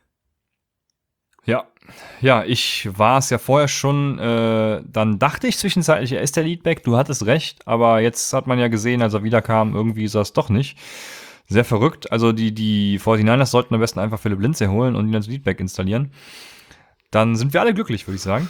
Ja, ja, ich war es ja vorher schon, äh, dann dachte ich zwischenzeitlich, er ist der Leadback, du hattest recht, aber jetzt hat man ja gesehen, als er wiederkam, irgendwie ist er es doch nicht. Sehr verrückt, also die, die forty-niners sollten am besten einfach Philip Lindsay holen und ihn als Leadback installieren. dann sind wir alle glücklich, würde ich sagen.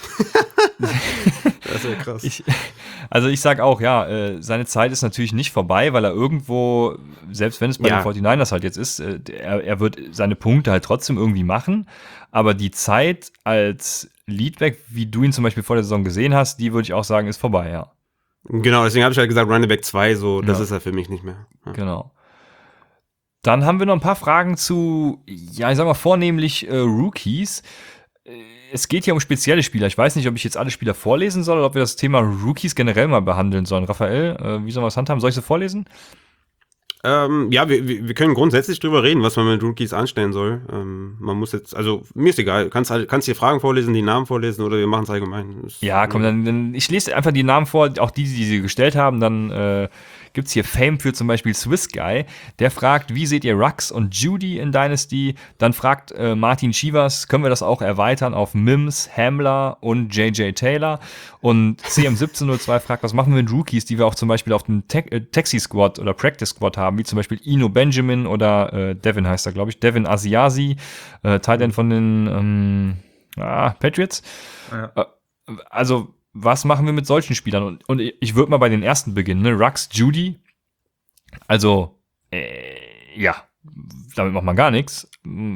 Das ist ja krass. Ich, also ich sage auch, ja, äh, seine Zeit ist natürlich nicht vorbei, weil er irgendwo, selbst wenn es bei Ja. den forty-niners halt jetzt ist, äh, er, er wird seine Punkte halt trotzdem irgendwie machen, aber die Zeit als Leadback, wie du ihn zum Beispiel vor der Saison gesehen hast, die würde ich auch sagen, ist vorbei, ja. Genau, deswegen habe ich halt gesagt, Running Back zwei, so, das Ja. ist er für mich nicht mehr. Ja. Genau. Dann haben wir noch ein paar Fragen zu, ja, ich sag mal vornehmlich äh, Rookies. Äh, Es geht hier um spezielle Spieler. Ich weiß nicht, ob ich jetzt alle Spieler vorlesen soll oder ob wir das Thema Rookies generell mal behandeln sollen. Raphael, äh, wie sollen wir das handhaben? Soll ich sie vorlesen? Ähm, ja, wir, wir wir können grundsätzlich drüber reden, was man mit Rookies anstellen soll. Ähm, man muss jetzt, also mir ist egal, kannst halt- kannst dir Fragen vorlesen, die Namen vorlesen oder wir machen es allgemein. Ist- Ja, komm, dann, dann ich lese einfach die Namen vor, auch die, die sie gestellt haben. Dann äh, gibt es hier Fame für zum Beispiel Swiss Guy. Der fragt, wie seht ihr Rux und Judy in Dynasty? Dann fragt äh, Martin Chivas, können wir das auch erweitern auf Mims, Hamler und J J Taylor? Und C M siebzehn null zwei fragt, was machen wir mit Rookies, die wir auch zum Beispiel auf dem Te äh, Taxi-Squad oder Practice-Squad haben, wie zum Beispiel Ino Benjamin oder äh, Devin heißt er, glaube ich, Devin Asiasi, äh, Tight End von den ähm, ah, Patriots. Ja. Äh, also, was machen wir mit solchen Spielern? Und, und ich würde mal bei den ersten beginnen, ne? Rux, Judy. Also, äh, ja, damit macht man gar nichts.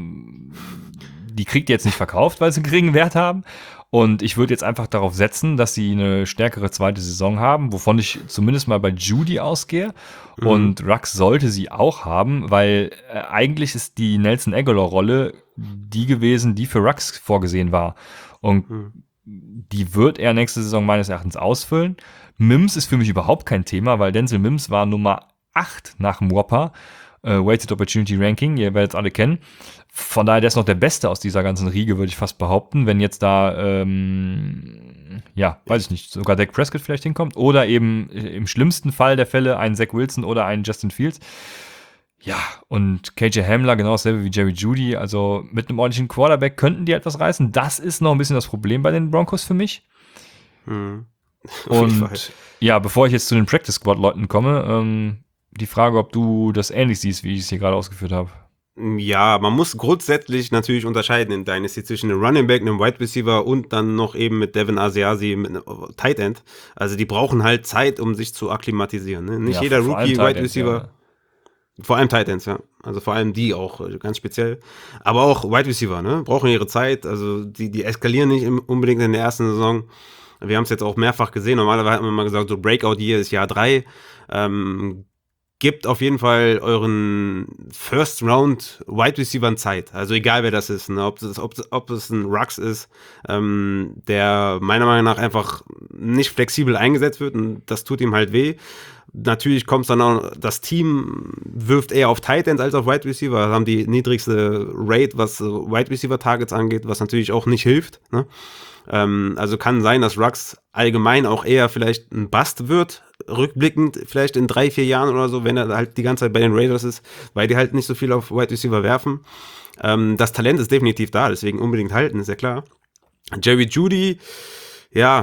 Die kriegt ihr jetzt nicht verkauft, weil sie einen geringen Wert haben. Und ich würde jetzt einfach darauf setzen, dass sie eine stärkere zweite Saison haben, wovon ich zumindest mal bei Judy ausgehe. Mhm. Und Rux sollte sie auch haben, weil äh, eigentlich ist die Nelson Aguilar-Rolle die gewesen, die für Rux vorgesehen war. Und Mhm. die wird er nächste Saison meines Erachtens ausfüllen. Mims ist für mich überhaupt kein Thema, weil Denzel Mims war Nummer acht nach dem Whopper, äh, Weighted Opportunity Ranking, ihr werdet es alle kennen. Von daher, der ist noch der Beste aus dieser ganzen Riege, würde ich fast behaupten, wenn jetzt da, ähm, ja, weiß ich nicht, sogar Dak Prescott vielleicht hinkommt oder eben im schlimmsten Fall der Fälle ein Zach Wilson oder ein Justin Fields. Ja, und K J Hamler genau dasselbe wie Jerry Jeudy, also mit einem ordentlichen Quarterback könnten die etwas reißen. Das ist noch ein bisschen das Problem bei den Broncos für mich. Mhm. Auf jeden Fall. Und ja, bevor ich jetzt zu den Practice Squad Leuten komme, ähm, die Frage, ob du das ähnlich siehst, wie ich es hier gerade ausgeführt habe. Ja, man muss grundsätzlich natürlich unterscheiden in Dynasty zwischen einem Running Back, einem Wide Receiver und dann noch eben mit Devin Asiasi mit einem Tight End. Also die brauchen halt Zeit, um sich zu akklimatisieren. Ne? Nicht Ja, jeder vor allem Rookie, Tight Wide Ends, Receiver. ja. Vor allem Tight Ends, ja. Also vor allem die auch, äh, ganz speziell. Aber auch Wide Receiver, ne? Brauchen ihre Zeit. Also die, die eskalieren nicht im- unbedingt in der ersten Saison. Wir haben es jetzt auch mehrfach gesehen. Normalerweise hat man mal gesagt, so Breakout-Year ist Jahr drei. Ähm, Gebt auf jeden Fall euren First Round Wide Receivern Zeit. Also egal wer das ist, ne? ob, es, ob, ob es ein Rux ist, ähm, der meiner Meinung nach einfach nicht flexibel eingesetzt wird und das tut ihm halt weh. Natürlich kommt es dann auch, das Team wirft eher auf Tight Ends als auf Wide Receiver, haben die niedrigste Rate, was Wide Receiver Targets angeht, was natürlich auch nicht hilft, ne? Ähm, also kann sein, dass Rux allgemein auch eher vielleicht ein Bust wird, rückblickend, vielleicht in drei, vier Jahren oder so, wenn er halt die ganze Zeit bei den Raiders ist, weil die halt nicht so viel auf Wide Receiver werfen. Ähm, das Talent ist definitiv da, deswegen unbedingt halten, ist ja klar. Jerry Jeudy, ja,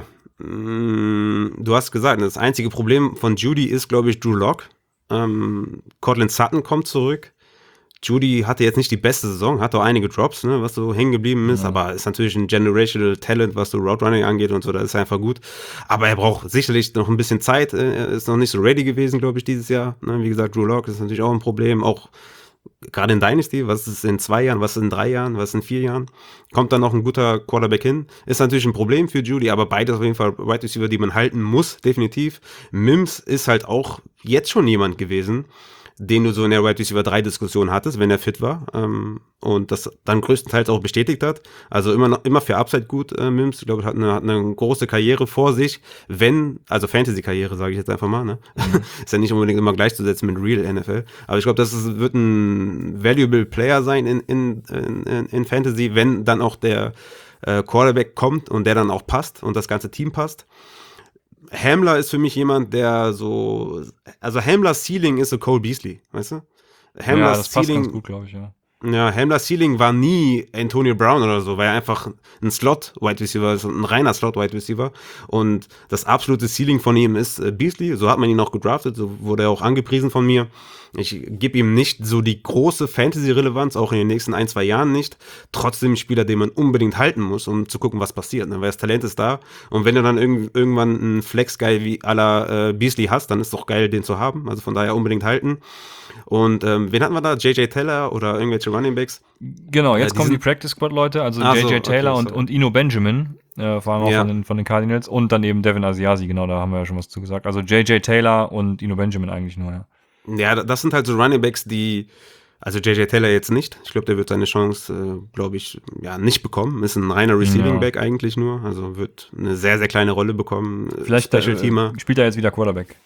mh, du hast gesagt, das einzige Problem von Jeudy ist, glaube ich, Drew Lock. Ähm, Cortland Sutton kommt zurück. Jeudy hatte jetzt nicht die beste Saison, hat auch einige Drops, ne, was so hängen geblieben ist, Ja. aber ist natürlich ein generational Talent, was so Route Running angeht und so, das ist einfach gut. Aber er braucht sicherlich noch ein bisschen Zeit, er ist noch nicht so ready gewesen, glaube ich, dieses Jahr. Ne, wie gesagt, Drew Lock ist natürlich auch ein Problem, auch gerade in Dynasty, was ist in zwei Jahren, was ist in drei Jahren, was ist in vier Jahren, kommt dann noch ein guter Quarterback hin, ist natürlich ein Problem für Jeudy, aber beides auf jeden Fall Wide Receiver, die man halten muss, definitiv. Mims ist halt auch jetzt schon jemand gewesen, den du so in der Wide Receiver drei Diskussion hattest, wenn er fit war, ähm, und das dann größtenteils auch bestätigt hat. Also immer noch, immer für Upside gut, äh, Mims. Ich glaube, hat eine, hat eine große Karriere vor sich, wenn, also Fantasy-Karriere, sage ich jetzt einfach mal, ne? Mhm. Ist ja nicht unbedingt immer gleichzusetzen mit Real N F L. Aber ich glaube, das ist, wird ein valuable Player sein in, in, in, in Fantasy, wenn dann auch der äh, Quarterback kommt und der dann auch passt und das ganze Team passt. Hamler ist für mich jemand, der so, also Hamlers Ceiling ist so Cole Beasley, weißt du? Ja, Hamlers das passt Ceiling, ganz gut, glaube ich, ja. Ja, Hamlers Ceiling war nie Antonio Brown oder so, weil er einfach ein Slot-Wide Receiver ist, ein reiner Slot-Wide Receiver. Und das absolute Ceiling von ihm ist äh, Beasley, so hat man ihn auch gedraftet, so wurde er auch angepriesen von mir. Ich gebe ihm nicht so die große Fantasy-Relevanz, auch in den nächsten ein, zwei Jahren nicht. Trotzdem ein Spieler, den man unbedingt halten muss, um zu gucken, was passiert, ne? Weil das Talent ist da. Und wenn du dann irg- irgendwann einen Flex-Guy wie à la äh, Beasley hast, dann ist es doch geil, den zu haben. Also von daher unbedingt halten. Und ähm, wen hatten wir da? J J Taylor oder irgendwelche Running Backs? Genau, jetzt Ja, die kommen die sind- Practice Squad Leute, also Ach J so, J Taylor okay, und, sorry. und Eno Benjamin, äh, vor allem auch Ja. von, den, von den Cardinals und dann eben Devin Asiasi, genau, da haben wir ja schon was zu gesagt. Also J J Taylor und Eno Benjamin eigentlich nur, ja. Ja, das sind halt so Running Backs, die, also J J Taylor jetzt nicht. Ich glaube, der wird seine Chance, äh, glaube ich, ja, nicht bekommen. Ist ein reiner Receiving Ja. Back eigentlich nur. Also wird eine sehr, sehr kleine Rolle bekommen. Vielleicht Special Teamer. äh, spielt er jetzt wieder Quarterback.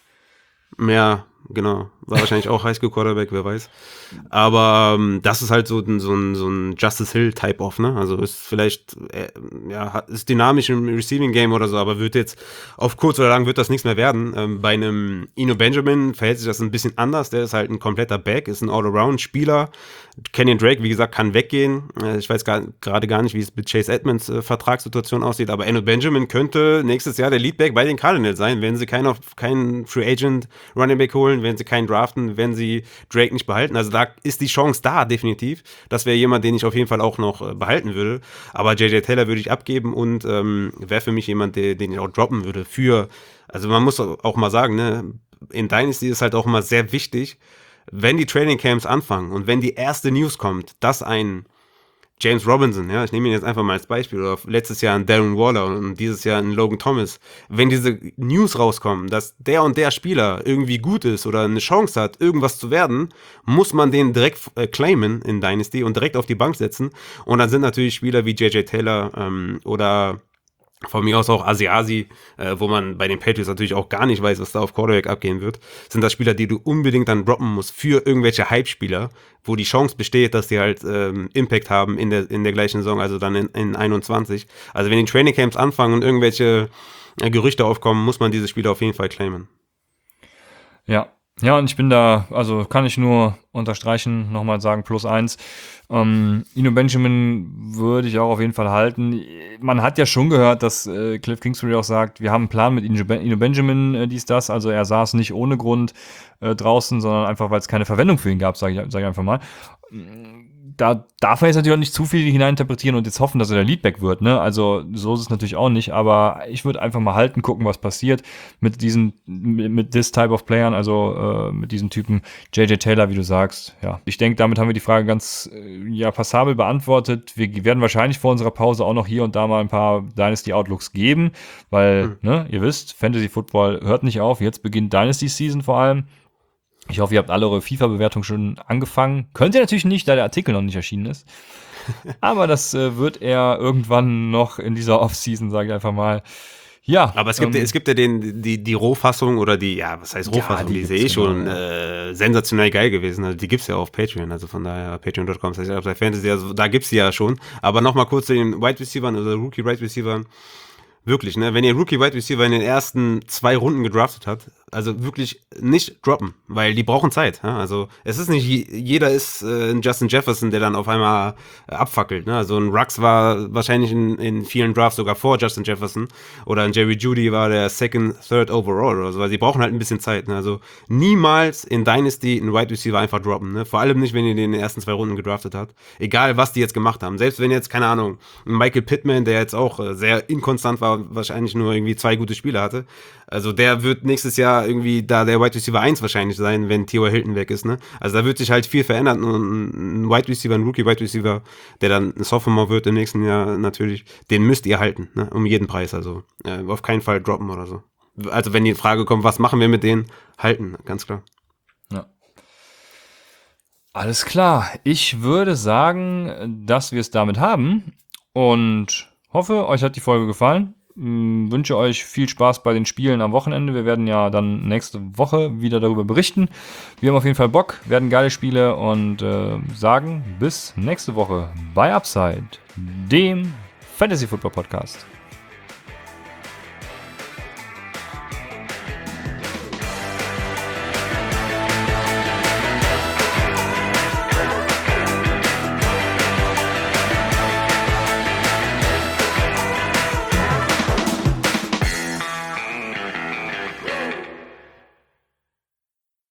Ja, genau. War wahrscheinlich auch Highschool Quarterback, wer weiß. Aber ähm, das ist halt so, ein- so ein, so ein Justice Hill Type of, ne? Also ist vielleicht, äh, ja, hat- ist dynamisch im Receiving Game oder so, aber wird jetzt auf kurz oder lang wird das nichts mehr werden. Ähm, bei einem Eno Benjamin verhält sich das ein bisschen anders. Der ist halt ein kompletter Back, ist ein All-Around-Spieler. Kenyon Drake, wie gesagt, kann weggehen. Äh, ich weiß gar- gerade gar nicht, wie es mit Chase Edmonds äh, Vertragssituation aussieht, aber Eno Benjamin könnte nächstes Jahr der Leadback bei den Cardinals sein, wenn sie keinen, keinen Free Agent Running Back holen, wenn sie keinen draften, wenn sie Drake nicht behalten. Also da ist die Chance da, definitiv. Das wäre jemand, den ich auf jeden Fall auch noch äh, behalten würde. Aber J J Taylor würde ich abgeben und ähm, wäre für mich jemand, der, den ich auch droppen würde für, also man muss auch mal sagen, ne, in Dynasty ist halt auch immer sehr wichtig, wenn die Training Camps anfangen und wenn die erste News kommt, dass ein James Robinson, ja, ich nehme ihn jetzt einfach mal als Beispiel, oder letztes Jahr ein Darren Waller und dieses Jahr ein Logan Thomas, wenn diese News rauskommen, dass der und der Spieler irgendwie gut ist oder eine Chance hat, irgendwas zu werden, muss man den direkt äh, claimen in Dynasty und direkt auf die Bank setzen. Und dann sind natürlich Spieler wie J J Taylor ähm, oder von mir aus auch Asiasi, äh, wo man bei den Patriots natürlich auch gar nicht weiß, was da auf Quarterback abgehen wird, sind das Spieler, die du unbedingt dann droppen musst für irgendwelche Hype-Spieler, wo die Chance besteht, dass die halt ähm, Impact haben in der, in der gleichen Saison, also dann in, in einundzwanzig. Also wenn die Training Camps anfangen und irgendwelche äh, Gerüchte aufkommen, muss man diese Spieler auf jeden Fall claimen. Ja. Ja, und ich bin da, also kann ich nur unterstreichen, nochmal sagen, plus eins. Ähm, Eno Benjamin würde ich auch auf jeden Fall halten. Man hat ja schon gehört, dass äh, Cliff Kingsbury auch sagt, wir haben einen Plan mit Eno Ben- Eno Benjamin, äh, dies, das. Also er saß nicht ohne Grund äh, draußen, sondern einfach, weil es keine Verwendung für ihn gab, sage ich, sag ich einfach mal. Da darf man jetzt natürlich auch nicht zu viel hineininterpretieren und jetzt hoffen, dass er der Leadback wird, ne? Also so ist es natürlich auch nicht, aber ich würde einfach mal halten, gucken, was passiert mit diesen, mit, mit this type of Playern, also äh, mit diesen Typen J J Taylor, wie du sagst. Ja, ich denke, damit haben wir die Frage ganz äh, ja passabel beantwortet. Wir werden wahrscheinlich vor unserer Pause auch noch hier und da mal ein paar Dynasty Outlooks geben, weil, mhm. ne, ihr wisst, Fantasy Football hört nicht auf. Jetzt beginnt Dynasty Season vor allem. Ich hoffe, ihr habt alle eure FIFA-Bewertung schon angefangen. Könnt ihr natürlich nicht, da der Artikel noch nicht erschienen ist. Aber das äh, wird er irgendwann noch in dieser Offseason, sage ich einfach mal. Ja. Aber es gibt, ähm, es gibt ja den, die, die Rohfassung oder die, ja, was heißt Rohfassung? Ja, die die ist eh gibt's schon genau, äh, sensationell geil gewesen. Also die gibt's ja auf Patreon, also von daher patreon Punkt com slash Fantasy, also da gibt's die ja schon. Aber nochmal kurz zu den Wide Receivern oder Rookie Wide Receivern. Wirklich, ne, wenn ihr Rookie Wide Receiver in den ersten zwei Runden gedraftet habt, also wirklich nicht droppen, weil die brauchen Zeit. Ja? Also es ist nicht, jeder ist äh, ein Justin Jefferson, der dann auf einmal äh, abfackelt. Ne? Also ein Rux war wahrscheinlich in, in vielen Drafts sogar vor Justin Jefferson oder ein Jerry Jeudy war der Second, Third Overall oder so. Also die brauchen halt ein bisschen Zeit. Ne? Also niemals in Dynasty einen Wide Receiver einfach droppen. Ne? Vor allem nicht, wenn ihr den in den ersten zwei Runden gedraftet habt. Egal, was die jetzt gemacht haben. Selbst wenn jetzt, keine Ahnung, ein Michael Pittman, der jetzt auch äh, sehr inkonstant war, wahrscheinlich nur irgendwie zwei gute Spiele hatte. Also der wird nächstes Jahr irgendwie da der Wide Receiver eins wahrscheinlich sein, wenn T Y Hilton weg ist, ne? Also da wird sich halt viel verändern und ein Wide Receiver, ein Rookie Wide Receiver, der dann ein Sophomore wird im nächsten Jahr natürlich, den müsst ihr halten, ne? Um jeden Preis, also äh, auf keinen Fall droppen oder so. Also wenn die Frage kommt, was machen wir mit denen? Halten, ganz klar. Ja. Alles klar. Ich würde sagen, dass wir es damit haben und hoffe, euch hat die Folge gefallen. Ich wünsche euch viel Spaß bei den Spielen am Wochenende. Wir werden ja dann nächste Woche wieder darüber berichten. Wir haben auf jeden Fall Bock, werden geile Spiele und äh, sagen bis nächste Woche bei Upside, dem Fantasy Football Podcast.